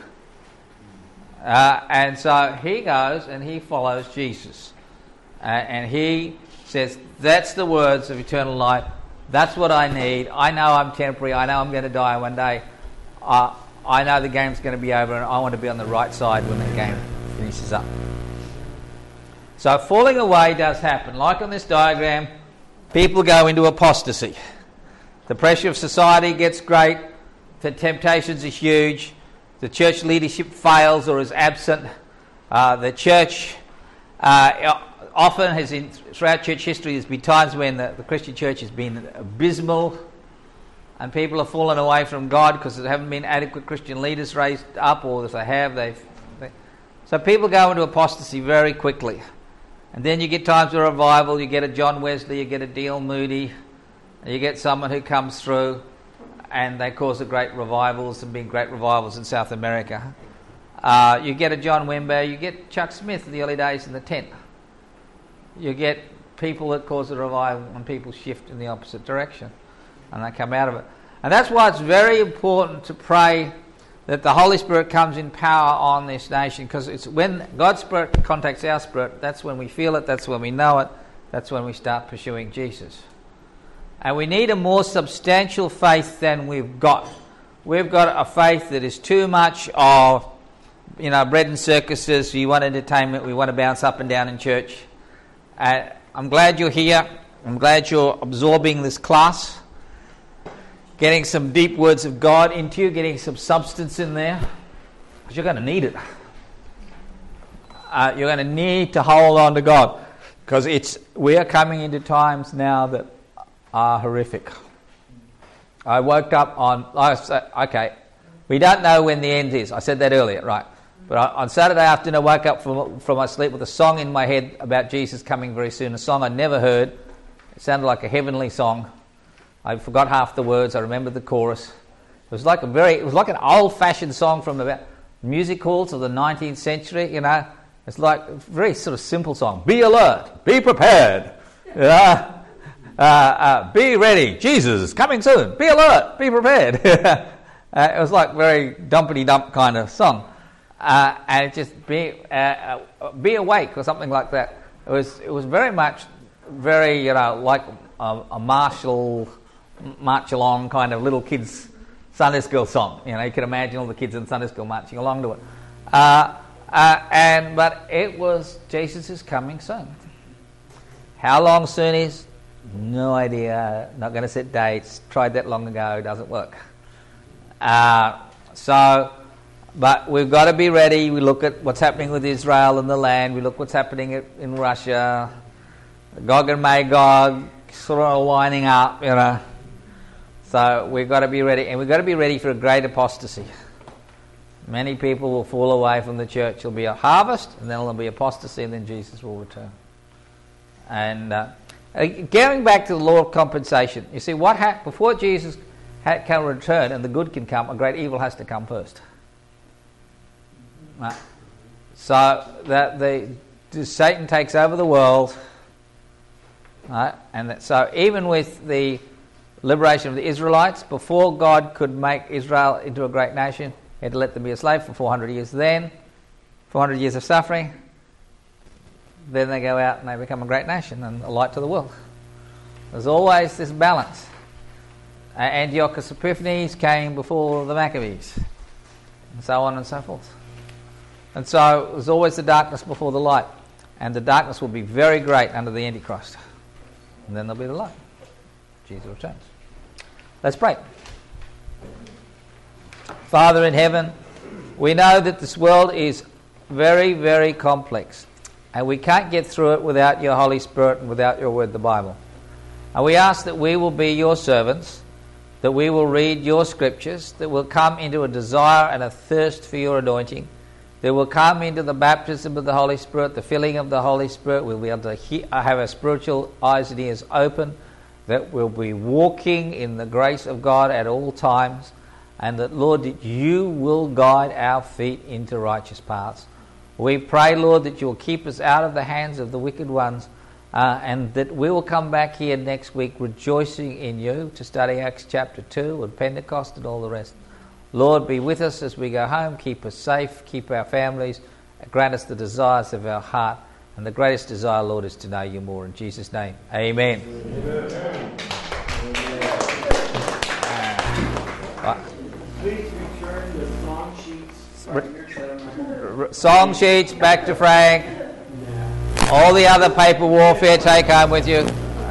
And so he goes and he follows Jesus. And he says, "That's the words of eternal life. That's what I need. I know I'm temporary. I know I'm going to die one day. I know the game's going to be over, and I want to be on the right side when the game finishes up." So falling away does happen. Like on this diagram, people go into apostasy. The pressure of society gets great. The temptations are huge. The church leadership fails or is absent. The church often has, throughout church history, there's been times when the Christian church has been abysmal and people have fallen away from God because there haven't been adequate Christian leaders raised up, or if they have, so people go into apostasy very quickly. And then you get times of revival. You get a John Wesley, you get a D.L. Moody, you get someone who comes through and they cause a great revivals. There have been great revivals in South America. You get a John Wimber, you get Chuck Smith in the early days in the tent. You get people that cause a revival and people shift in the opposite direction and they come out of it. And that's why it's very important to pray that the Holy Spirit comes in power on this nation, because it's when God's Spirit contacts our spirit, that's when we feel it, that's when we know it, that's when we start pursuing Jesus. And we need a more substantial faith than we've got. We've got a faith that is too much of, bread and circuses. We want entertainment. We want to bounce up and down in church. I'm glad you're here. I'm glad you're absorbing this class, getting some deep words of God into you, getting some substance in there, because you're going to need it. You're going to need to hold on to God, because we are coming into times now that are horrific. I woke up we don't know when the end is. I said that earlier, right? But on Saturday afternoon I woke up from my sleep with a song in my head about Jesus coming very soon, a song I'd never heard. It sounded like a heavenly song. I forgot half the words. I remembered the chorus. It was like an old-fashioned song from the music halls of the 19th century, It's like a very sort of simple song. Be alert, be prepared. Be ready, Jesus is coming soon. Be alert, be prepared. It was like very dumpity-dump kind of song. And just be awake or something like that. It was very much, like a march along kind of little kids' Sunday school song. You can imagine all the kids in Sunday school marching along to it. But it was, Jesus is coming soon. How long soon is? No idea. Not going to set dates. Tried that long ago. Doesn't work. But we've got to be ready. We look at what's happening with Israel and the land. We look what's happening in Russia. Gog and Magog sort of lining up, So we've got to be ready. And we've got to be ready for a great apostasy. Many people will fall away from the church. There'll be a harvest, and then there'll be apostasy, and then Jesus will return. And going back to the law of compensation, you see, before Jesus can return and the good can come, a great evil has to come first. Right. So that Satan takes over the world, right? And so even with the liberation of the Israelites, before God could make Israel into a great nation, he had to let them be a slave for 400 years. Then, 400 years of suffering. Then they go out and they become a great nation and a light to the world. There's always this balance. Antiochus Epiphanes came before the Maccabees, and so on and so forth. And so there's always the darkness before the light, and the darkness will be very great under the Antichrist, and then there'll be the light. Jesus returns. Let's pray. Father in heaven, we know that this world is very, very complex, and we can't get through it without your Holy Spirit and without your word, the Bible. And we ask that we will be your servants, that we will read your scriptures, that we'll come into a desire and a thirst for your anointing, that we'll come into the baptism of the Holy Spirit, the filling of the Holy Spirit. We'll be able to have our spiritual eyes and ears open, that we'll be walking in the grace of God at all times, and that, Lord, that you will guide our feet into righteous paths. We pray, Lord, that you'll keep us out of the hands of the wicked ones, and that we will come back here next week rejoicing in you to study Acts chapter 2 and Pentecost and all the rest. Lord, be with us as we go home. Keep us safe. Keep our families. Grant us the desires of our heart. And the greatest desire, Lord, is to know you more. In Jesus' name, amen. Please return the song sheets. Song sheets back to Frank. All the other paper warfare take home with you.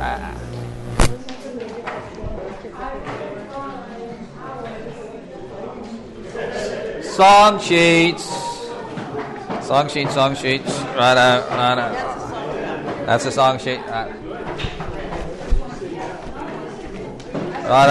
Song sheets. Righto. That's a song sheet. Right.